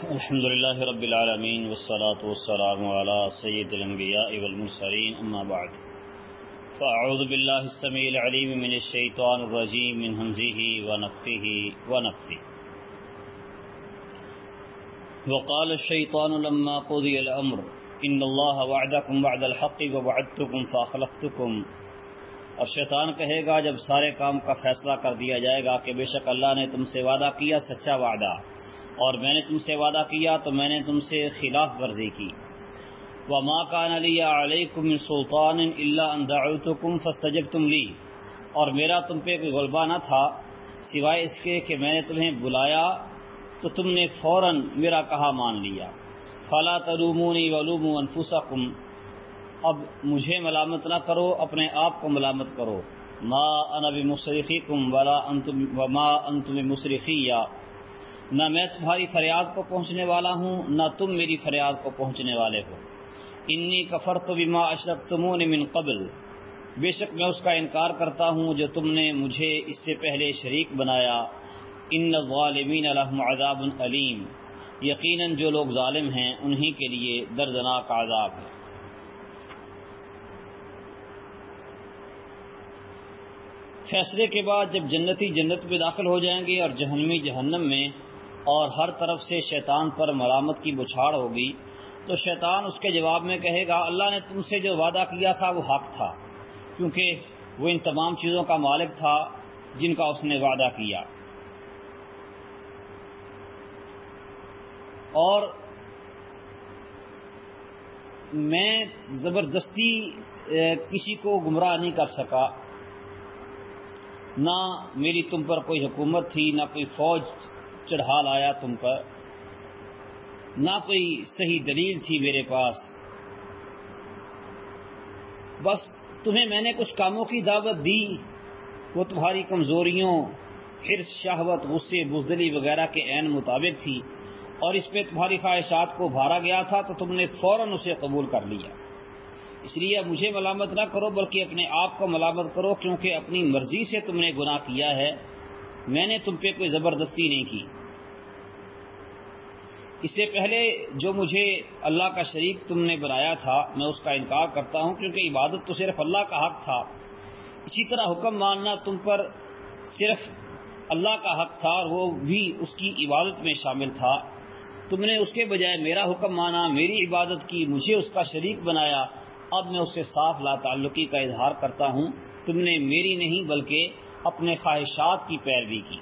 الحمد لله رب العالمين والصلاة والسلام على سيد الأنبياء والمرسلين أما بعد فأعوذ بالله السميع العليم من الشيطان الرجيم من همزه ونفخه ونفثه وقال الشيطان لما قضي الأمر إن الله وعدكم وعد الحق ووعدتكم فأخلفتكم، اور شیطان کہے گا جب سارے کام کا فیصلہ کر دیا جائے گا کہ بے شک اللہ نے تم سے وعدہ کیا سچا وعدہ، اور میں نے تم سے وعدہ کیا تو میں نے تم سے خلاف ورزی کی۔ وما كان لي عليكم من سلطان الا ان دعوتكم فاستجبتم لي، اور میرا تم پہ کوئی غلبہ نہ تھا سوائے اس کے کہ میں نے تمہیں بلایا تو تم نے فوراً میرا کہا مان لیا۔ فلا تلوموني ولوموا انفسكم، اب مجھے ملامت نہ کرو، اپنے آپ کو ملامت کرو۔ ما انا بمصرخکم وما انتم بمصرخی، نہ میں تمہاری فریاد کو پہنچنے والا ہوں نہ تم میری فریاد کو پہنچنے والے ہو۔ انی کفرت بما اشرکتمون من قبل، بے شک میں اس کا انکار کرتا ہوں جو تم نے مجھے اس سے پہلے شریک بنایا۔ ان الظالمین لهم عذاب علیم، یقیناً جو لوگ ظالم ہیں انہی کے لیے دردناک عذاب ہے۔ فیصلے کے بعد جب جنتی جنت میں داخل ہو جائیں گے اور جہنمی جہنم میں، اور ہر طرف سے شیطان پر ملامت کی بچھاڑ ہوگی، تو شیطان اس کے جواب میں کہے گا اللہ نے تم سے جو وعدہ کیا تھا وہ حق تھا، کیونکہ وہ ان تمام چیزوں کا مالک تھا جن کا اس نے وعدہ کیا۔ اور میں زبردستی کسی کو گمراہ نہیں کر سکا، نہ میری تم پر کوئی حکومت تھی، نہ کوئی فوج چڑھا لایا تم پر، نہ کوئی صحیح دلیل تھی میرے پاس، بس تمہیں میں نے کچھ کاموں کی دعوت دی، وہ تمہاری کمزوریوں، حرص، شہوت، غصے، بزدلی وغیرہ کے عین مطابق تھی، اور اس پہ تمہاری خواہشات کو بھارا گیا تھا تو تم نے فوراً اسے قبول کر لیا۔ اس لیے مجھے ملامت نہ کرو بلکہ اپنے آپ کو ملامت کرو، کیونکہ اپنی مرضی سے تم نے گناہ کیا ہے، میں نے تم پہ کوئی زبردستی نہیں کی۔ اس سے پہلے جو مجھے اللہ کا شریک تم نے بنایا تھا میں اس کا انکار کرتا ہوں، کیونکہ عبادت تو صرف اللہ کا حق تھا۔ اسی طرح حکم ماننا تم پر صرف اللہ کا حق تھا اور وہ بھی اس کی عبادت میں شامل تھا۔ تم نے اس کے بجائے میرا حکم مانا، میری عبادت کی، مجھے اس کا شریک بنایا۔ اب میں اس سے صاف لا تعلقی کا اظہار کرتا ہوں، تم نے میری نہیں بلکہ اپنے خواہشات کی پیروی کی۔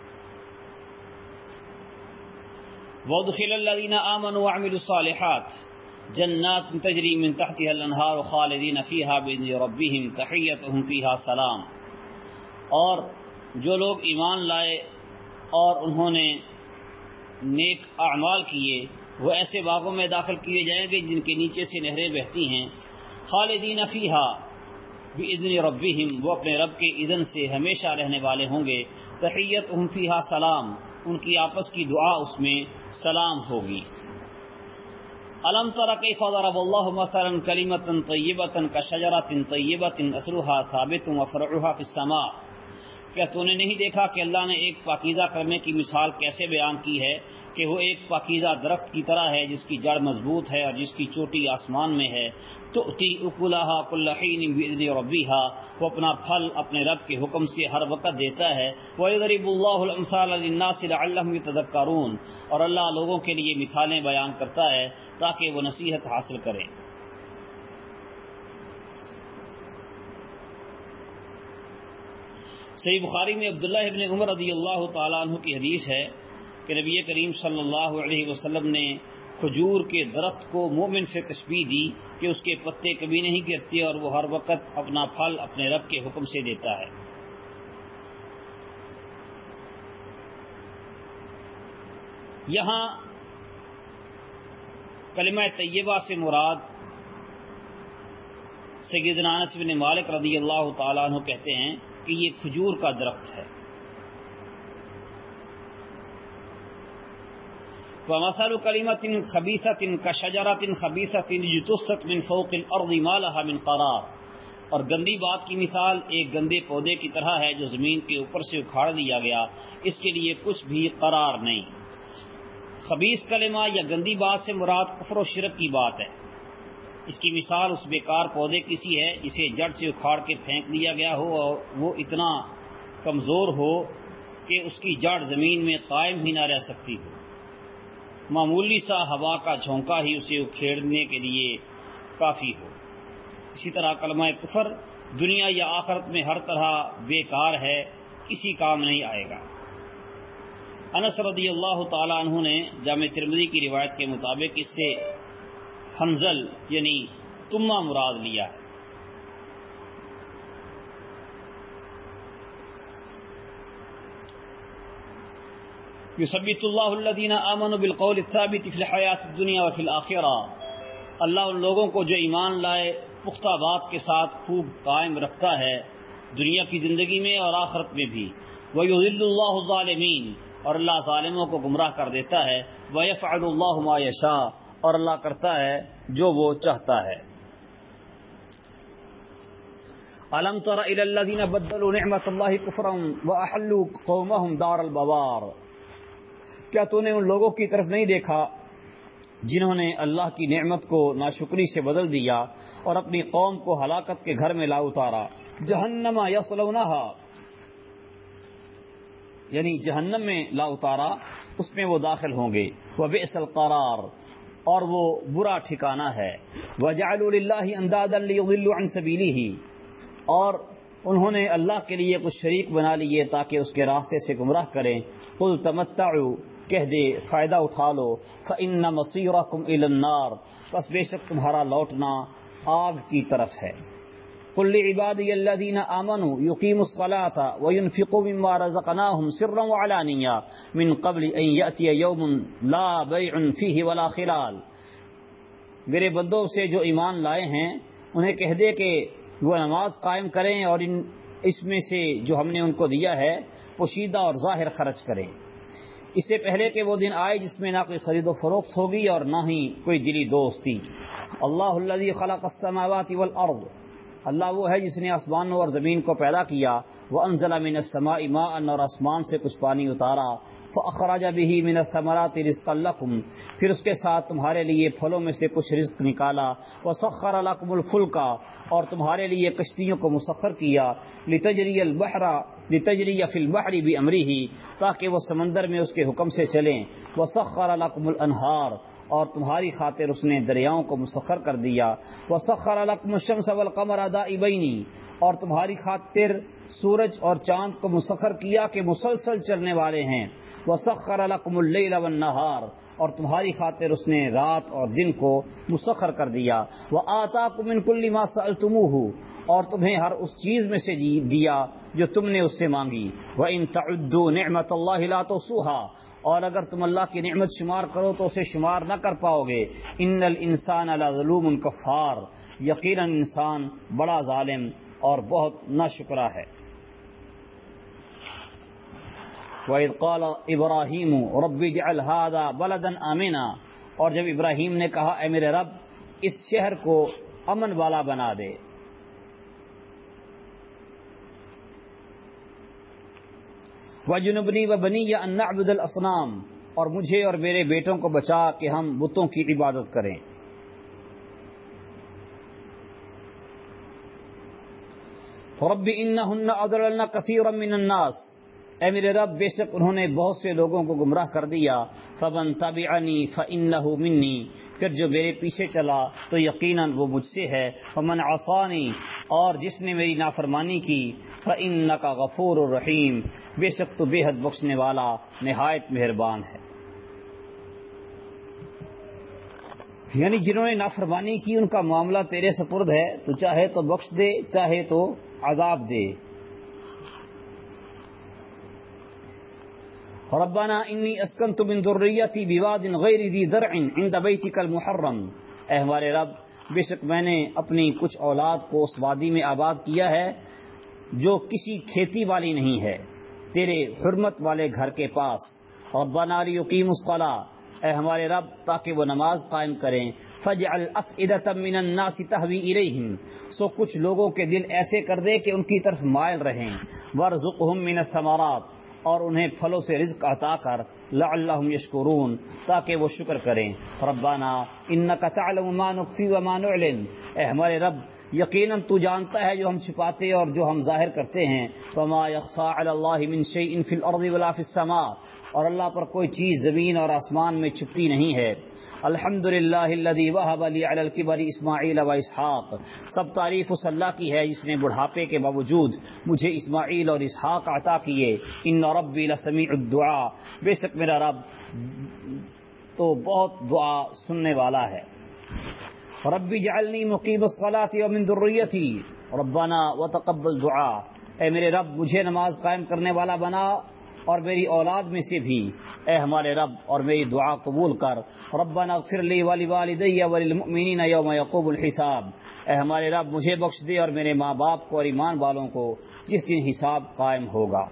وَأُدْخِلَ الَّذِينَ آمَنُوا وَعَمِلُوا الصَّالِحَاتِ جَنَّاتٍ تَجْرِي مِن تَحْتِهَا الْأَنْهَارُ خَالِدِينَ فِيهَا بِإِذْنِ رَبِّهِمْ تَحِيَّتُهُمْ فِيهَا سَلَامٌ، اور جو لوگ ایمان لائے اور انہوں نے نیک اعمال کیے وہ ایسے باغوں میں داخل کیے جائیں گے جن کے نیچے سے نہریں بہتی ہیں۔ خالدین فیہا بإذن ربہم، وہ اپنے رب کے اذن سے ہمیشہ رہنے والے ہوں گے۔ تحیتہم فیہا سلام، ان کی آپس کی دعا اس میں سلام ہوگی۔ الم تر کیف ضرب اللہ مثلا کلمۃ طیبۃ کشجرۃ طیبۃ اصلها ثابت وفرعها فی السماء، کیا تو نے نہیں دیکھا کہ اللہ نے ایک پاکیزہ کلمے کی مثال کیسے بیان کی ہے کہ وہ ایک پاکیزہ درخت کی طرح ہے جس کی جڑ مضبوط ہے اور جس کی چوٹی آسمان میں ہے۔ تؤتی اکلها کل حین باذن ربها، وہ اپنا پھل اپنے رب کے حکم سے ہر وقت دیتا ہے۔ ویضرب اللہ الامثال للناس لعلهم یتذکرون، اور اللہ لوگوں کے لیے مثالیں بیان کرتا ہے تاکہ وہ نصیحت حاصل کریں۔ صحیح بخاری میں عبداللہ ابن عمر رضی اللہ تعالیٰ عنہ کی حدیث ہے کہ نبی کریم صلی اللہ علیہ وسلم نے کھجور کے درخت کو مومن سے تشبیہ دی کہ اس کے پتے کبھی نہیں گرتے اور وہ ہر وقت اپنا پھل اپنے رب کے حکم سے دیتا ہے۔ یہاں کلمہ طیبہ سے مراد سیدنا انس بن مالک رضی اللہ تعالیٰ عنہ کہتے ہیں کہ یہ کھجور کا درخت ہے۔ وَمَثَلُ كَلِمَةٍ خَبِيثَةٍ كَشَجَرَةٍ خَبِيثَةٍ اجْتُثَّتْ مِنْ فَوْقِ الْأَرْضِ مَا لَهَا مِنْ قَرَارٍ، اور گندی بات کی مثال ایک گندے پودے کی طرح ہے جو زمین کے اوپر سے اکھاڑ دیا گیا، اس کے لیے کچھ بھی قرار نہیں۔ خبیث کلمہ یا گندی بات سے مراد کفر و شرک کی بات ہے۔ اس کی مثال اس بیکار پودے کی سی ہے جسے جڑ سے اکھاڑ کے پھینک دیا گیا ہو اور وہ اتنا کمزور ہو کہ اس کی جڑ زمین میں قائم ہی نہ رہ سکتی ہو، معمولی سا ہوا کا جھونکا ہی اسے اکھیڑنے کے لیے کافی ہو۔ اسی طرح کلمہ کفر دنیا یا آخرت میں ہر طرح بیکار ہے، کسی کام نہیں آئے گا۔ انس رضی اللہ تعالی عنہ نے جامع ترمذی کی روایت کے مطابق اس سے حنزل یعنی تمہ مراد لیا ہے۔ یثبت اللہ الذین آمنوا بالقول الثابت فی الحیاۃ الدنیا وفی الآخرہ، اللہ ان لوگوں کو جو ایمان لائے پختہ بات کے ساتھ خوب قائم رکھتا ہے دنیا کی زندگی میں اور آخرت میں بھی۔ وَيُضِلُّ اللَّهُ الظَّالِمِينَ، اور اللہ ظالموں کو گمراہ کر دیتا ہے۔ وَيَفْعَلُ اللَّهُ مَا يَشَاءُ، اور اللہ کرتا ہے جو وہ چاہتا ہے۔ أَلَمْ تَرَ إِلَى الَّذِينَ بَدَّلُوا نِعْمَةَ اللَّهِ كُفْرًا وَأَحَلُّوا قَوْمَهُمْ دَارَ الْبَوَارِ، کیا تو نے ان لوگوں کی طرف نہیں دیکھا جنہوں نے اللہ کی نعمت کو ناشکری سے بدل دیا اور اپنی قوم کو ہلاکت کے گھر میں لا اتارا۔ جہنم یصلونہا، یعنی جہنم میں لا اتارا، اس میں وہ داخل ہوں گے۔ وبئس القرار، اور وہ برا ٹھکانہ ہے۔ وجعلوا للہ اندادا لیضلوا عن سبیلہ، اور انہوں نے اللہ کے لیے کچھ شریک بنا لیے تاکہ اس کے راستے سے گمراہ کریں۔ قل تمتعوا، کہہ دے فائدہ اٹھا لو، فإن مصیرکم الی النار، بس بے شک تمہارا لوٹنا آگ کی طرف ہے۔ قل لعبادی الذین آمنوا یقیموا الصلاة وینفقوا مما رزقناہم سرا وعلانیہ من قبل ان یأتی یوم لا بیع فیہ ولا خلال، میرے بندوں سے جو ایمان لائے ہیں انہیں کہہ دے کہ وہ نماز قائم کریں اور اس میں سے جو ہم نے ان کو دیا ہے پوشیدہ اور ظاہر خرچ کریں، اس سے پہلے کہ وہ دن آئے جس میں نہ کوئی خرید و فروخت ہوگی اور نہ ہی کوئی دلی دوستی۔ اللہ الذی خلق السماوات والارض، اللہ وہ ہے جس نے آسمانوں اور زمین کو پیدا کیا۔ وانزل من السماء ماء، اور آسمان سے کچھ پانی اتارا۔ فاخرج به من الثمرات رزقا لكم، پھر اس کے ساتھ تمہارے لیے پھلوں میں سے کچھ رزق نکالا۔ وسخر لكم الفلك، اور تمہارے لیے کشتیوں کو مسخر کیا۔ لتجری فی البحر بامرہ، تاکہ وہ سمندر میں اس کے حکم سے چلیں۔ وسخر لكم الانہار، اور تمہاری خاطر اس نے دریاؤں کو مسخر کر دیا۔ وسخر لكم الشمس والقمر دائبین، اور تمہاری خاطر سورج اور چاند کو مسخر کیا کہ مسلسل چلنے والے ہیں۔ وسخر لكم اللیل والنہار، اور تمہاری خاطر اس نے رات اور دن کو مسخر کر دیا۔ وآتاکم من کل ما سألتموہ، اور تمہیں ہر اس چیز میں سے دیا جو تم نے اس سے مانگی۔ وإن تعدوا نعمت اللہ لا تحصوها، اور اگر تم اللہ کی نعمت شمار کرو تو اسے شمار نہ کر پاؤ گے۔ ان الانسان لظلوم کفار، یقیناً انسان بڑا ظالم اور بہت ناشکرا ہے۔ وَإِذْ قَالَ إِبْرَاهِيمُ رَبِّ اجْعَلْ هَٰذَا بَلَدًا آمِنًا، اور جب ابراہیم نے کہا اے میرے رب اس شہر کو امن والا بنا دے۔ وَجُنُبْنِي وَبَنِيَّ أَن نَّعْبُدَ الْأَصْنَامَ، اور مجھے اور میرے بیٹوں کو بچا کہ ہم بتوں کی عبادت کریں۔ رب انہن اضللن کثیرا من الناس، اے میرے رب بے شک انہوں نے بہت سے لوگوں کو گمراہ کر دیا۔ فمن تبعنی فانہ منی، پھر جو میرے پیچھے چلا تو یقیناً وہ مجھ سے ہے۔ ومن عصانی، اور جس نے میری نافرمانی کی، فانک غفور رحیم، بے شک تو بے حد بخشنے والا نہایت مہربان ہے۔ یعنی جنہوں نے نافرمانی کی ان کا معاملہ تیرے سپرد ہے، تو چاہے تو بخش دے چاہے تو عذاب دے۔ ربنا انی اسکنت من ذریتی بواد غیر ذی زرع عند بیتک المحرم، اے ہمارے رب بے شک میں نے اپنی کچھ اولاد کو اس وادی میں آباد کیا ہے جو کسی کھیتی والی نہیں ہے، تیرے حرمت والے گھر کے پاس۔ ربنا لیقیموا الصلاۃ، اے ہمارے رب تاکہ وہ نماز قائم کریں۔ فاجعل افئدة من الناس تہوی الیہم، سو کچھ لوگوں کے دل ایسے کر دے کہ ان کی طرف مائل رہیں۔ وارزقہم من الثمرات، اور انہیں پھلوں سے رزق عطا کر لعلہم یشکرون تاکہ وہ شکر کریں. ربنا انک تعلم ما نخفی وما نعلن، اے ہمارے رب یقیناً تو جانتا ہے جو ہم چھپاتے اور جو ہم ظاہر کرتے ہیں. وما یخفی علی اللہ من شیء فی الارض ولا فی السماء، اور اللہ پر کوئی چیز زمین اور آسمان میں چھپتی نہیں ہے. الحمدللہ الذی وہب لی علی الکبر اسماعیل و اسحاق، سب تعریف اس اللہ کی ہے جس نے بڑھاپے کے باوجود مجھے اسماعیل اور اسحاق عطا کیے. ان ربی لسمیع الدعاء، بے شک میرا رب تو بہت دعا سننے والا ہے. ربی جعلنی مقیم الصلاۃ ومن ذریتی ربنا وتقبل دعاء، اے میرے رب مجھے نماز قائم کرنے والا بنا اور میری اولاد میں سے بھی، اے ہمارے رب اور میری دعا قبول کر. ربنا اغفر لی ولوالدی وللمؤمنین یوم یقوم الحساب، اے ہمارے رب مجھے بخش دے اور میرے ماں باپ کو اور ایمان والوں کو جس دن حساب قائم ہوگا.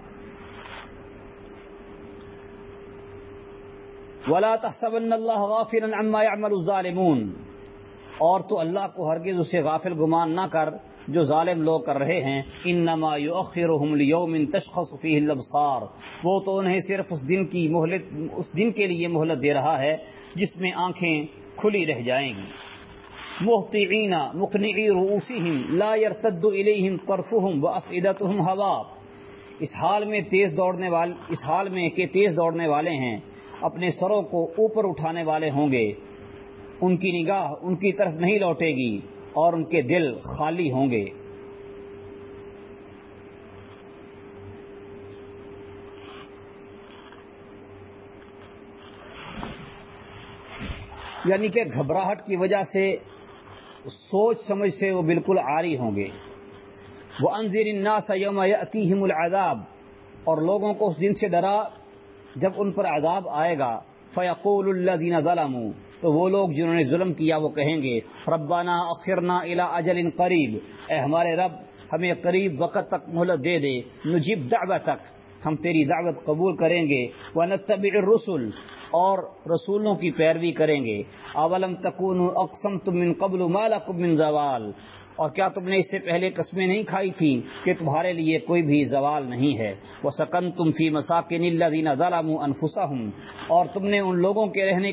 ولا تحسبن اللہ غافلا عما يعمل الظالمون، اور تو اللہ کو ہرگز اسے غافل گمان نہ کر جو ظالم لوگ کر رہے ہیں. انما یؤخرهم لیوم تشخص فیہ الابصار، وہ تو انہیں صرف اس دن کے لیے مہلت دے رہا ہے جس میں آنکھیں کھلی رہ جائیں گی. مہطعین مقنعی رؤوسہم لا یرتد الیہم طرفہم وافئدتہم ہواء، اس حال میں کہ تیز دوڑنے والے ہیں اپنے سروں کو اوپر اٹھانے والے ہوں گے، ان کی نگاہ ان کی طرف نہیں لوٹے گی اور ان کے دل خالی ہوں گے. یعنی کہ گھبراہٹ کی وجہ سے سوچ سمجھ سے وہ بالکل عاری ہوں گے. وَأَنذِرِ النَّاسَ يَوْمَ يَأْتِيهِمُ الْعَذَابُ، اور لوگوں کو اس دن سے ڈرا جب ان پر عذاب آئے گا. فَيَقُولُ الَّذِينَ ظَلَمُوا، تو وہ لوگ جنہوں نے ظلم کیا وہ کہیں گے ربنا اخرنا الی اجل قریب، اے ہمارے رب ہمیں قریب وقت تک مہلت دے دے. نجیب دعوتک، ہم تیری دعوت قبول کریں گے. ونتبع الرسل، اور رسولوں کی پیروی کریں گے. اولم تکونوا اقسمتم من قبل ما لکم من زوال، اور کیا تم نے اس سے پہلے قسمیں نہیں کھائی تھیں کہ تمہارے لیے کوئی بھی زوال نہیں ہے. وسکنتم فی مساکن الذین ظلموا انفسہم، اور تم ان لوگوں کے رہنے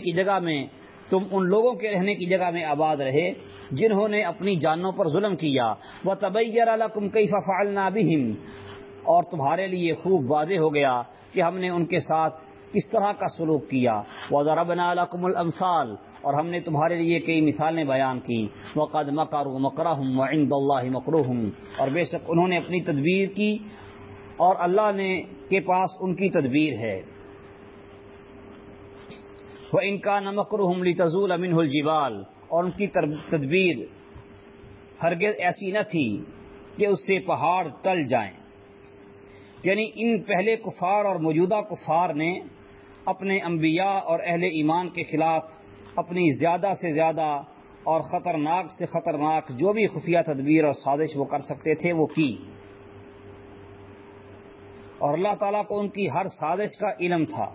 کی جگہ میں آباد رہے جنہوں نے اپنی جانوں پر ظلم کیا. وتبین لکم کیف فعلنا بہم، اور تمہارے لیے خوب واضح ہو گیا کہ ہم نے ان کے ساتھ کس طرح کا سلوک کیا. وضربنا لکم الامثال، اور ہم نے تمہارے لیے کئی مثالیں بیان کی. وقد مکروا مکرہم وعند اللہ مکرہم، اور بے شک انہوں نے اپنی تدبیر کی اور اللہ کے پاس ان کی تدبیر ہے. وَإِن كَانَ مَكْرُهُمْ لِتَزُولَ مِنْهُ الْجِبَالُ، اور ان کی تدبیر ہرگز ایسی نہ تھی کہ اس سے پہاڑ ٹل جائیں. یعنی ان پہلے کفار اور موجودہ کفار نے اپنے انبیاء اور اہل ایمان کے خلاف اپنی زیادہ سے زیادہ اور خطرناک سے خطرناک جو بھی خفیہ تدبیر اور سازش وہ کر سکتے تھے وہ کی، اور اللہ تعالیٰ کو ان کی ہر سازش کا علم تھا.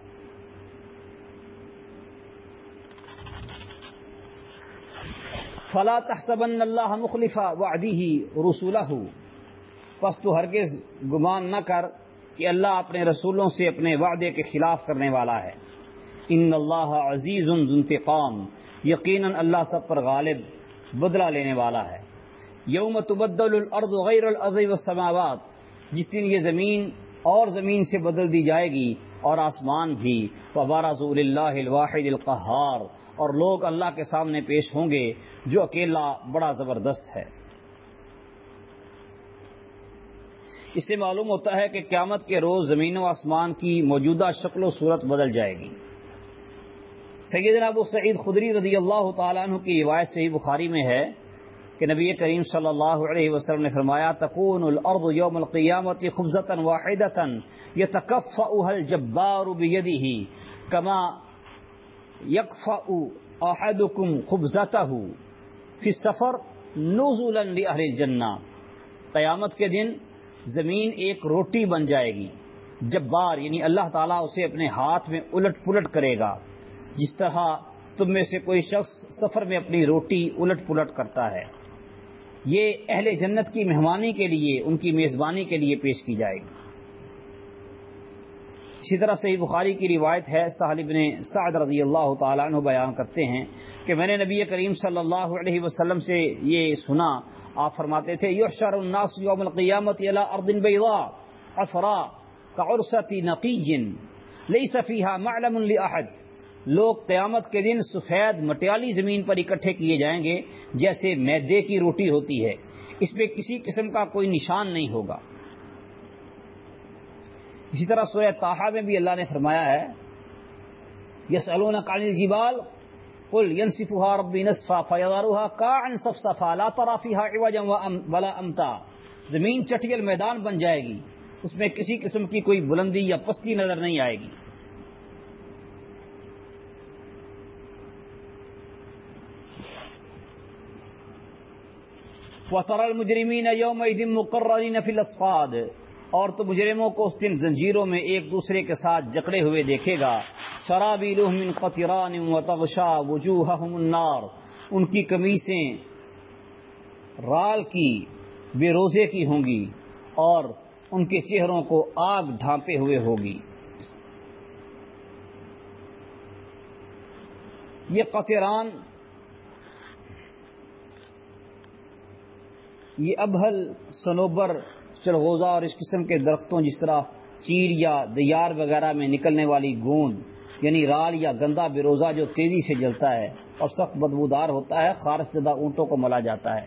فلا تحسبن اللہ مخلف وعدہ رسولہ، پس تو ہرگز گمان نہ کر کہ اللہ اپنے رسولوں سے اپنے وعدے کے خلاف کرنے والا ہے. ان اللہ عزیز ذو انتقام، یقیناً اللہ سب پر غالب بدلہ لینے والا ہے. یوم تبدل الارض غیر الارض والسماوات، جس دن یہ زمین اور زمین سے بدل دی جائے گی اور آسمان بھی. وبرزوا للہ الواحد القہار، اور لوگ اللہ کے سامنے پیش ہوں گے جو اکیلا بڑا زبردست ہے. اس سے معلوم ہوتا ہے کہ قیامت کے روز زمین و آسمان کی موجودہ شکل و صورت بدل جائے گی. سیدنا ابو سعید خدری رضی اللہ تعالیٰ عنہ کی روایت صحیح بخاری میں ہے کہ نبی کریم صلی اللہ علیہ وسلم نے فرمایا تکون الارض یوم القیامت خبزۃ واحدۃ یتکفؤها الجبار بیدہ کما یکفؤ احدکم خبزتہ فی السفر نزلا لأہل الجنہ. قیامت کے دن زمین ایک روٹی بن جائے گی، جبار یعنی اللہ تعالیٰ اسے اپنے ہاتھ میں الٹ پلٹ کرے گا جس طرح تم میں سے کوئی شخص سفر میں اپنی روٹی الٹ پلٹ کرتا ہے. یہ اہل جنت کی مہمانی کے لیے، ان کی میزبانی کے لیے پیش کی جائے گی. اسی طرح صحیح بخاری کی روایت ہے، سہل بن سعد رضی اللہ تعالیٰ عنہ بیان کرتے ہیں کہ میں نے نبی کریم صلی اللہ علیہ وسلم سے یہ سنا، آپ فرماتے تھے یحشر الناس یوم القیامت علی ارض بیضاء عفراء کعرصۃ نقی لیس فیہا معلم لاحد، لوگ قیامت کے دن سفید مٹیالی زمین پر اکٹھے کیے جائیں گے جیسے میدے کی روٹی ہوتی ہے، اس پہ کسی قسم کا کوئی نشان نہیں ہوگا۔ اسی طرح سورہ طٰہٰ میں بھی اللہ نے فرمایا ہے یسألونک عن الجبال قل ينسفها ربی نسفا فیذرها قاعا صفصفا لا تری فیہا عوجا ولا امتا، زمین چٹیل میدان بن جائے گی، اس میں کسی قسم کی کوئی بلندی یا پستی نظر نہیں آئے گی۔ وَتَرَى الْمُجْرِمِينَ يَوْمَئِذٍ مُقَرَّنِينَ فِي الْأَصْفَادِ، اور تو مجرموں کو اس دن زنجیروں میں ایک دوسرے کے ساتھ جکڑے ہوئے دیکھے گا۔ سَرَابِيلُهُم مِّن قَطِرَانٍ وَتَغْشَىٰ وُجُوهَهُمُ النَّارُ، ان کی قمیصیں رال کی بے روزے کی ہوں گی اور ان کے چہروں کو آگ ڈھانپے ہوئے ہوگی۔ یہ قطران، یہ ابہل، صنوبر، چلغوزہ اور اس قسم کے درختوں جس طرح چیر یا دیار وغیرہ میں نکلنے والی گوند، یعنی رال یا گندا بیروزہ جو تیزی سے جلتا ہے اور سخت بدبودار ہوتا ہے، خارش زدہ اونٹوں کو ملا جاتا ہے،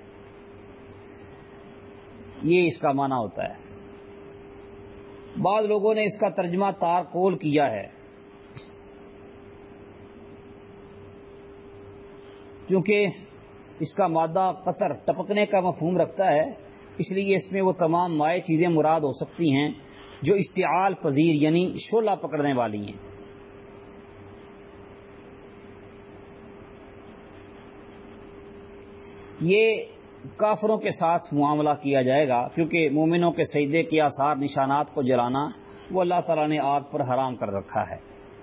یہ اس کا معنی ہوتا ہے۔ بعض لوگوں نے اس کا ترجمہ تارکول کیا ہے، کیونکہ اس کا مادہ قطر ٹپکنے کا مفہوم رکھتا ہے، اس لیے اس میں وہ تمام مائع چیزیں مراد ہو سکتی ہیں جو اشتعال پذیر یعنی شعلہ پکڑنے والی ہیں۔ یہ کافروں کے ساتھ معاملہ کیا جائے گا، کیونکہ مومنوں کے سجدے کے آثار نشانات کو جلانا وہ اللہ تعالیٰ نے آگ پر حرام کر رکھا ہے۔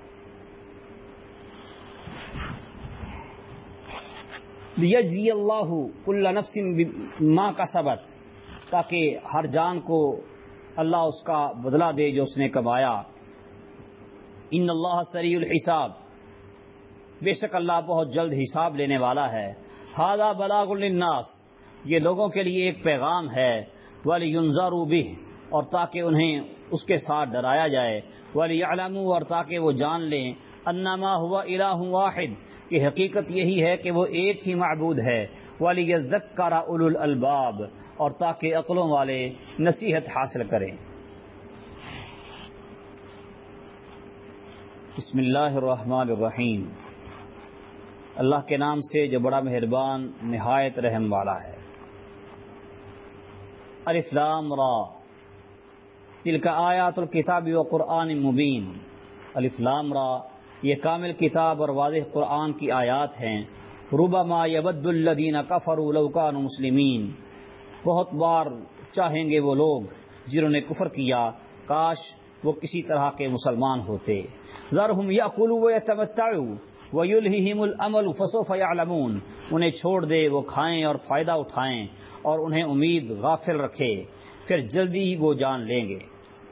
لیجزی اللہ کل نفس ما کسبت، تاکہ ہر جان کو اللہ اس کا بدلہ دے جو اس نے کمایا۔ ان اللہ سریع الحساب، بے شک اللہ بہت جلد حساب لینے والا ہے۔ ھذا بلاغ للناس، یہ لوگوں کے لیے ایک پیغام ہے۔ وَلِيُنذَرُوا بِهِ، اور تاکہ انہیں اس کے ساتھ ڈرایا جائے۔ وَلِيَعْلَمُوا، اور تاکہ وہ جان لیں، انما هو الہ واحد، کہ حقیقت یہی ہے کہ وہ ایک ہی معبود ہے۔ وَلِيَذَّكَّرَ أُولُو الْأَلْبَابِ، اور تاکہ عقلوں والے نصیحت حاصل کریں۔ بسم اللہ الرحمن الرحیم، اللہ کے نام سے جو بڑا مہربان نہایت رحم والا ہے۔ الف لام را، تلک آیات الکتاب و قرآن مبین۔ الف لام را، یہ کامل کتاب اور واضح قرآن کی آیات ہیں۔ ربما یود الذین کفروا لو کانوا مسلمین، بہت بار چاہیں گے وہ لوگ جنہوں نے کفر کیا کاش وہ کسی طرح کے مسلمان ہوتے۔ ذرہم یأکلوا ویتمتعوا وَيُلْهِهِمُ الْأَمَلُ فَسَوْفَ يَعْلَمُونَ، انہیں چھوڑ دے وہ کھائیں اور فائدہ اٹھائیں اور انہیں امید غافل رکھے، پھر جلدی ہی وہ جان لیں گے۔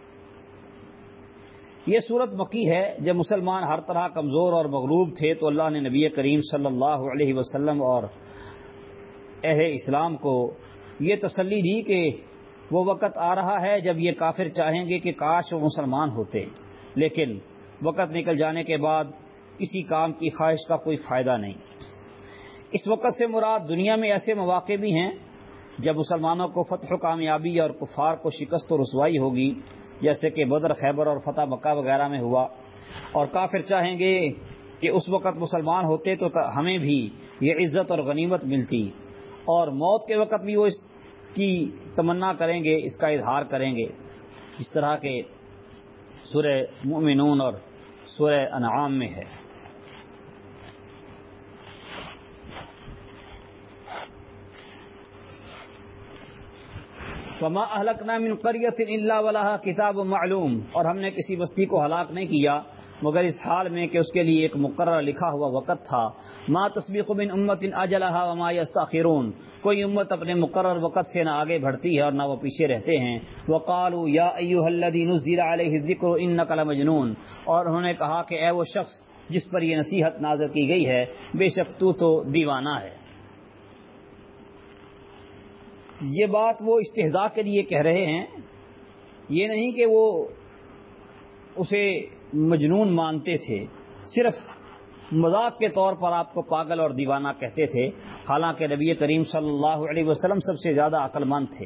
یہ صورت مکی ہے۔ جب مسلمان ہر طرح کمزور اور مغلوب تھے تو اللہ نے نبی کریم صلی اللہ علیہ وسلم اور اہل اسلام کو یہ تسلی دی کہ وہ وقت آ رہا ہے جب یہ کافر چاہیں گے کہ کاش وہ مسلمان ہوتے، لیکن وقت نکل جانے کے بعد کسی کام کی خواہش کا کوئی فائدہ نہیں۔ اس وقت سے مراد دنیا میں ایسے مواقع بھی ہیں جب مسلمانوں کو فتح و کامیابی اور کفار کو شکست و رسوائی ہوگی، جیسے کہ بدر، خیبر اور فتح مکہ وغیرہ میں ہوا، اور کافر چاہیں گے کہ اس وقت مسلمان ہوتے تو ہمیں بھی یہ عزت اور غنیمت ملتی، اور موت کے وقت بھی وہ اس کی تمنا کریں گے، اس کا اظہار کریں گے، اس طرح کے سورہ مومنون اور سورہ انعام میں ہے۔ وَمَا أَهْلَكْنَا مِنْ قَرْيَةٍ إِلَّا وَلَهَا كِتَابٌ مَعْلُومٌ، اور ہم نے کسی بستی کو ہلاک نہیں کیا مگر اس حال میں کہ اس کے لیے ایک مقرر لکھا ہوا وقت تھا. ما تسبق من امت اجلها وما يستاخرون، کوئی امت اپنے مقرر وقت سے نہ آگے بڑھتی ہے اور نہ وہ پیچھے رہتے ہیں. وقالوا یا ایھا الذی نزل علیہ الذکر انک لمجنون، اور انہوں نے کہا کہ اے وہ شخص جس پر یہ نصیحت نازل کی گئی ہے بے شک تو دیوانہ ہے. یہ بات وہ استہزاء کے لیے کہہ رہے ہیں، یہ نہیں کہ وہ اسے مجنون مانتے تھے، صرف مذاق کے طور پر آپ کو پاگل اور دیوانہ کہتے تھے، حالانکہ نبی کریم صلی اللہ علیہ وسلم سب سے زیادہ عقل مند تھے.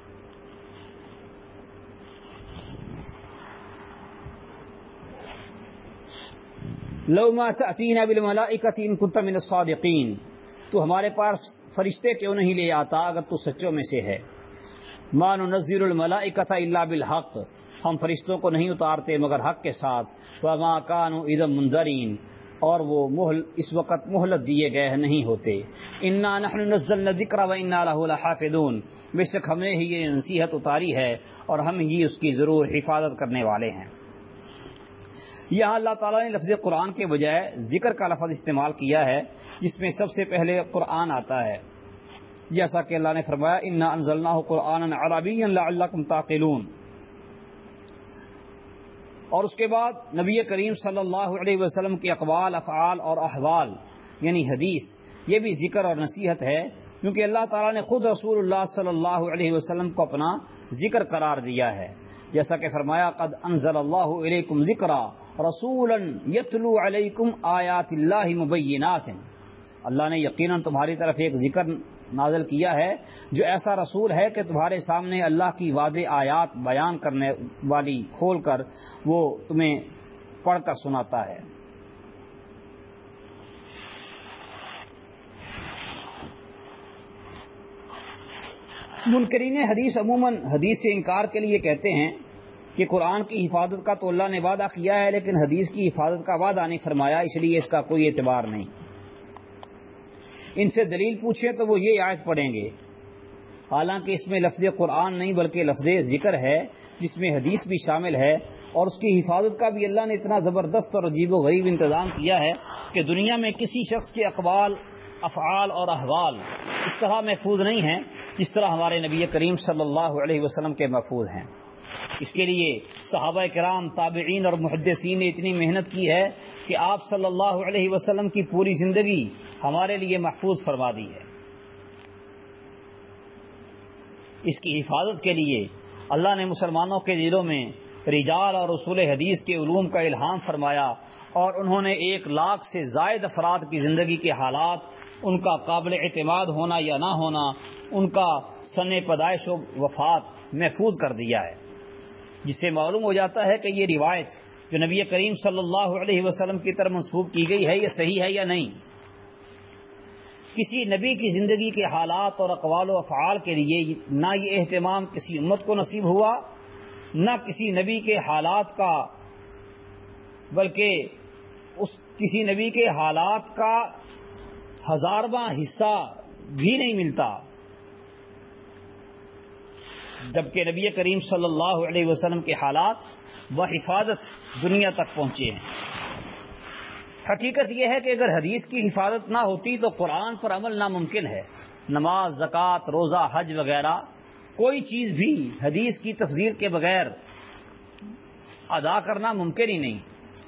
لو ما تأتینا بالملائکۃ ان کنت من الصادقین، تو ہمارے پاس فرشتے کیوں نہیں لے آتا اگر تو سچوں میں سے ہے. ما ننزل الملائکۃ الا بالحق، ہم فرشتوں کو نہیں اتارتے مگر حق کے ساتھ. وما كانوا اذا منذرین، اور وہ اس وقت مہلت دیے گئے نہیں ہوتے. انا نحن نزلنا الذکر وانا له لحافظون، بے شک ہم نے ہی یہ نصیحت اتاری ہے اور ہم ہی اس کی ضرور حفاظت کرنے والے ہیں. یہاں اللہ تعالیٰ نے لفظ قرآن کے بجائے ذکر کا لفظ استعمال کیا ہے، جس میں سب سے پہلے قرآن آتا ہے، جیسا کہ اللہ نے فرمایا انا انزلناہ قرآنا عربیا لعلکم تعقلون. اور اس کے بعد نبی کریم صلی اللہ علیہ وسلم کے اقوال، افعال اور احوال یعنی حدیث، یہ بھی ذکر اور نصیحت ہے، کیونکہ اللہ تعالیٰ نے خود رسول اللہ صلی اللہ علیہ وسلم کو اپنا ذکر قرار دیا ہے، جیسا کہ فرمایا قد انزل اللہ الیکم ذکرا رسولا یتلو علیکم آیات اللہ مبینات، اللہ نے یقیناً تمہاری طرف ایک ذکر نازل کیا ہے جو ایسا رسول ہے کہ تمہارے سامنے اللہ کی واضح آیات بیان کرنے والی کھول کر وہ تمہیں پڑھ کر سناتا ہے. منکرین حدیث عموماً حدیث سے انکار کے لیے کہتے ہیں کہ قرآن کی حفاظت کا تو اللہ نے وعدہ کیا ہے لیکن حدیث کی حفاظت کا وعدہ نہیں فرمایا، اس لیے اس کا کوئی اعتبار نہیں. ان سے دلیل پوچھیں تو وہ یہ آیت پڑھیں گے، حالانکہ اس میں لفظ قرآن نہیں بلکہ لفظ ذکر ہے جس میں حدیث بھی شامل ہے، اور اس کی حفاظت کا بھی اللہ نے اتنا زبردست اور عجیب و غریب انتظام کیا ہے کہ دنیا میں کسی شخص کے اقوال، افعال اور احوال اس طرح محفوظ نہیں ہیں جس طرح ہمارے نبی کریم صلی اللہ علیہ وسلم کے محفوظ ہیں. اس کے لیے صحابہ کرام، تابعین اور محدثین نے اتنی محنت کی ہے کہ آپ صلی اللہ علیہ وسلم کی پوری زندگی ہمارے لیے محفوظ فرما دی ہے. اس کی حفاظت کے لیے اللہ نے مسلمانوں کے دلوں میں رجال اور اصول حدیث کے علوم کا الہام فرمایا، اور انہوں نے 1,00,000 سے زائد افراد کی زندگی کے حالات، ان کا قابل اعتماد ہونا یا نہ ہونا، ان کا سن پیدائش و وفات محفوظ کر دیا ہے، جس سے معلوم ہو جاتا ہے کہ یہ روایت جو نبی کریم صلی اللہ علیہ وسلم کی طرف منسوب کی گئی ہے یہ صحیح ہے یا نہیں. کسی نبی کی زندگی کے حالات اور اقوال و افعال کے لیے نہ یہ اہتمام کسی امت کو نصیب ہوا، نہ کسی نبی کے حالات کا، بلکہ کسی نبی کے حالات کا 1000واں حصہ بھی نہیں ملتا، جبکہ نبی کریم صلی اللہ علیہ وسلم کے حالات بحفاظت دنیا تک پہنچے ہیں. حقیقت یہ ہے کہ اگر حدیث کی حفاظت نہ ہوتی تو قرآن پر عمل ناممکن ہے. نماز، زکوٰۃ، روزہ، حج وغیرہ کوئی چیز بھی حدیث کی تفسیر کے بغیر ادا کرنا ممکن ہی نہیں.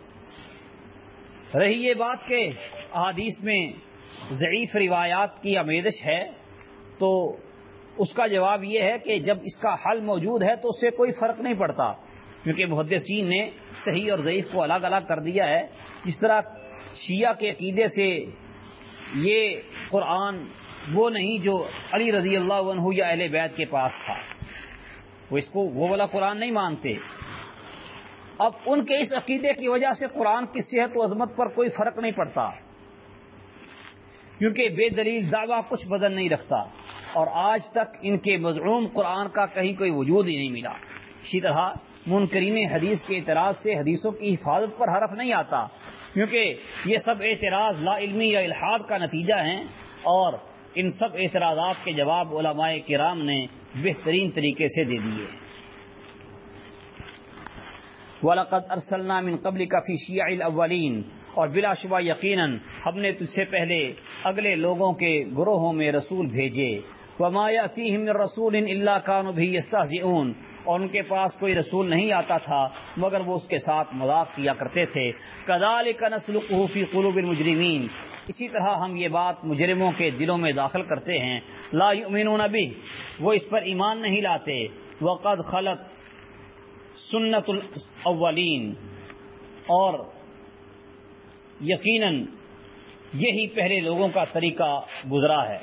رہی یہ بات کہ احادیث میں ضعیف روایات کی آمیزش ہے، تو اس کا جواب یہ ہے کہ جب اس کا حل موجود ہے تو اس سے کوئی فرق نہیں پڑتا، کیونکہ محدثین نے صحیح اور ضعیف کو الگ الگ کر دیا ہے. جس طرح شیعہ کے عقیدے سے یہ قرآن وہ نہیں جو علی رضی اللہ عنہ یا اہل بیت کے پاس تھا، وہ اس کو وہ والا قرآن نہیں مانتے. اب ان کے اس عقیدے کی وجہ سے قرآن کی صحت و عظمت پر کوئی فرق نہیں پڑتا، کیونکہ بے دلیل دعویٰ کچھ بدل نہیں رکھتا، اور آج تک ان کے مزعوم قرآن کا کہیں کوئی وجود ہی نہیں ملا. اسی طرح منکرین حدیث کے اعتراض سے حدیثوں کی حفاظت پر حرف نہیں آتا، کیونکہ یہ سب اعتراض لا علمی یا الحاد کا نتیجہ ہیں، اور ان سب اعتراضات کے جواب علماء کرام نے بہترین طریقے سے دے دیے. وَلَقَدْ أَرْسَلْنَا مِن قَبْلِكَ فِي شِيَعِ الْأَوَّلِينَ، اور بلا شبہ یقیناً ہم نے تجھ سے پہلے اگلے لوگوں کے گروہوں میں رسول بھیجے. وَمَا يَأْتِيهِم مِّن رَّسُولٍ إِلَّا كَانُوا بِهِ يَسْتَهْزِئُونَ، اور ان کے پاس کوئی رسول نہیں آتا تھا مگر وہ اس کے ساتھ مذاق کیا کرتے تھے. كَذَلِكَ نَسْلُكُهُ فِي قُلُوبِ الْمُجْرِمِينَ، اسی طرح ہم یہ بات مجرموں کے دلوں میں داخل کرتے ہیں. لا يؤمنون به، وہ اس پر ایمان نہیں لاتے. وقد خلت سنت الاولین، اور یقیناً یہی پہلے لوگوں کا طریقہ گزرا ہے.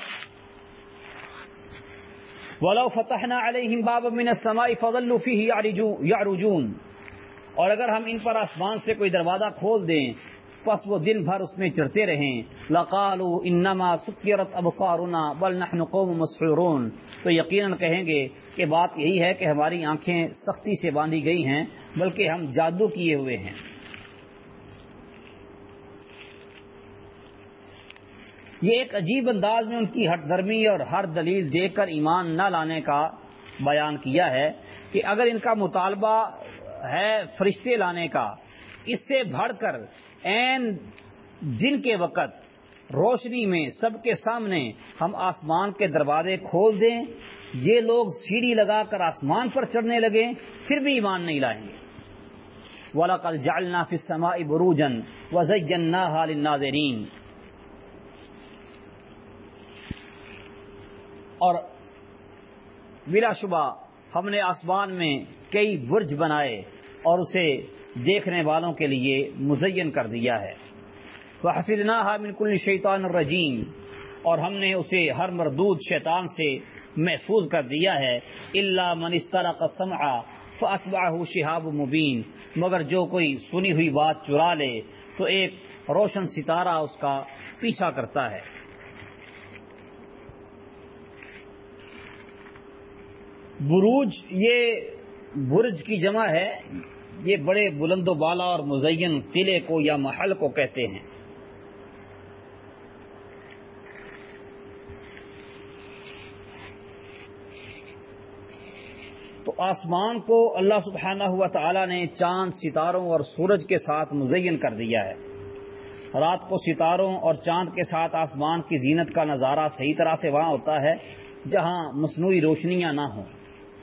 وَلَوْ فَتَحْنَا عَلَيْهِمْ بَابًا مِّنَ السَّمَاءِ فَظَلُّوا فِيهِ يَعْرُجُونَ، اور اگر ہم ان پر آسمان سے کوئی دروازہ کھول دیں پس وہ دن بھر اس میں چڑھتے رہیں. لَقَالُوا إِنَّمَا سُكِّرَتْ أَبْصَارُنَا بَلْ نَحْنُ قَوْمٌ مَسْحُورُونَ، تو یقیناً کہیں گے کہ بات یہی ہے کہ ہماری آنکھیں سختی سے باندھی گئی ہیں بلکہ ہم جادو کیے ہوئے ہیں. یہ ایک عجیب انداز میں ان کی ہٹ درمی اور ہر دلیل دیکھ کر ایمان نہ لانے کا بیان کیا ہے کہ اگر ان کا مطالبہ ہے فرشتے لانے کا، اس سے بڑھ کر عین دن کے وقت روشنی میں سب کے سامنے ہم آسمان کے دروازے کھول دیں، یہ لوگ سیڑھی لگا کر آسمان پر چڑھنے لگے پھر بھی ایمان نہیں لائیں گے. وَلَقَدْ جَعَلْنَا فِي السَّمَاءِ بُرُوجًا وَزَيَّنَّاهَا لِلنَّاظِرِينَ، اور بلا شبہ ہم نے آسمان میں کئی برج بنائے اور اسے دیکھنے والوں کے لیے مزین کر دیا ہے. وَحَفِظْنَاهَا مِن كُلِّ شَيْطَانٍ رَّجِيمٍ، اور ہم نے اسے ہر مردود شیطان سے محفوظ کر دیا ہے. إِلَّا مَنِ اسْتَرَقَ السَّمْعَ فَأَتْبَعَهُ شِهَابٌ مُّبِينٌ، مگر جو کوئی سنی ہوئی بات چرا لے تو ایک روشن ستارہ اس کا پیچھا کرتا ہے. بروج یہ برج کی جمع ہے، یہ بڑے بلند و بالا اور مزین قلعے کو یا محل کو کہتے ہیں. تو آسمان کو اللہ سبحانہ و تعالی نے چاند، ستاروں اور سورج کے ساتھ مزین کر دیا ہے. رات کو ستاروں اور چاند کے ساتھ آسمان کی زینت کا نظارہ صحیح طرح سے وہاں ہوتا ہے جہاں مصنوعی روشنیاں نہ ہوں.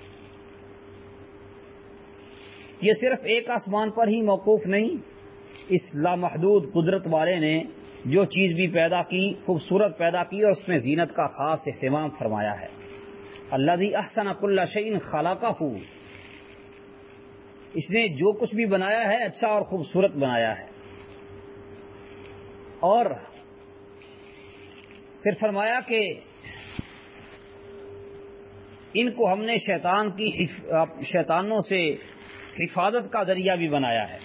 یہ صرف ایک آسمان پر ہی موقوف نہیں، اس لامحدود قدرت والے نے جو چیز بھی پیدا کی خوبصورت پیدا کی اور اس میں زینت کا خاص اہتمام فرمایا ہے. الذی احسن کل شیء خلقہ، اس نے جو کچھ بھی بنایا ہے اچھا اور خوبصورت بنایا ہے. اور پھر فرمایا کہ ان کو ہم نے شیطانوں سے حفاظت کا ذریعہ بھی بنایا ہے.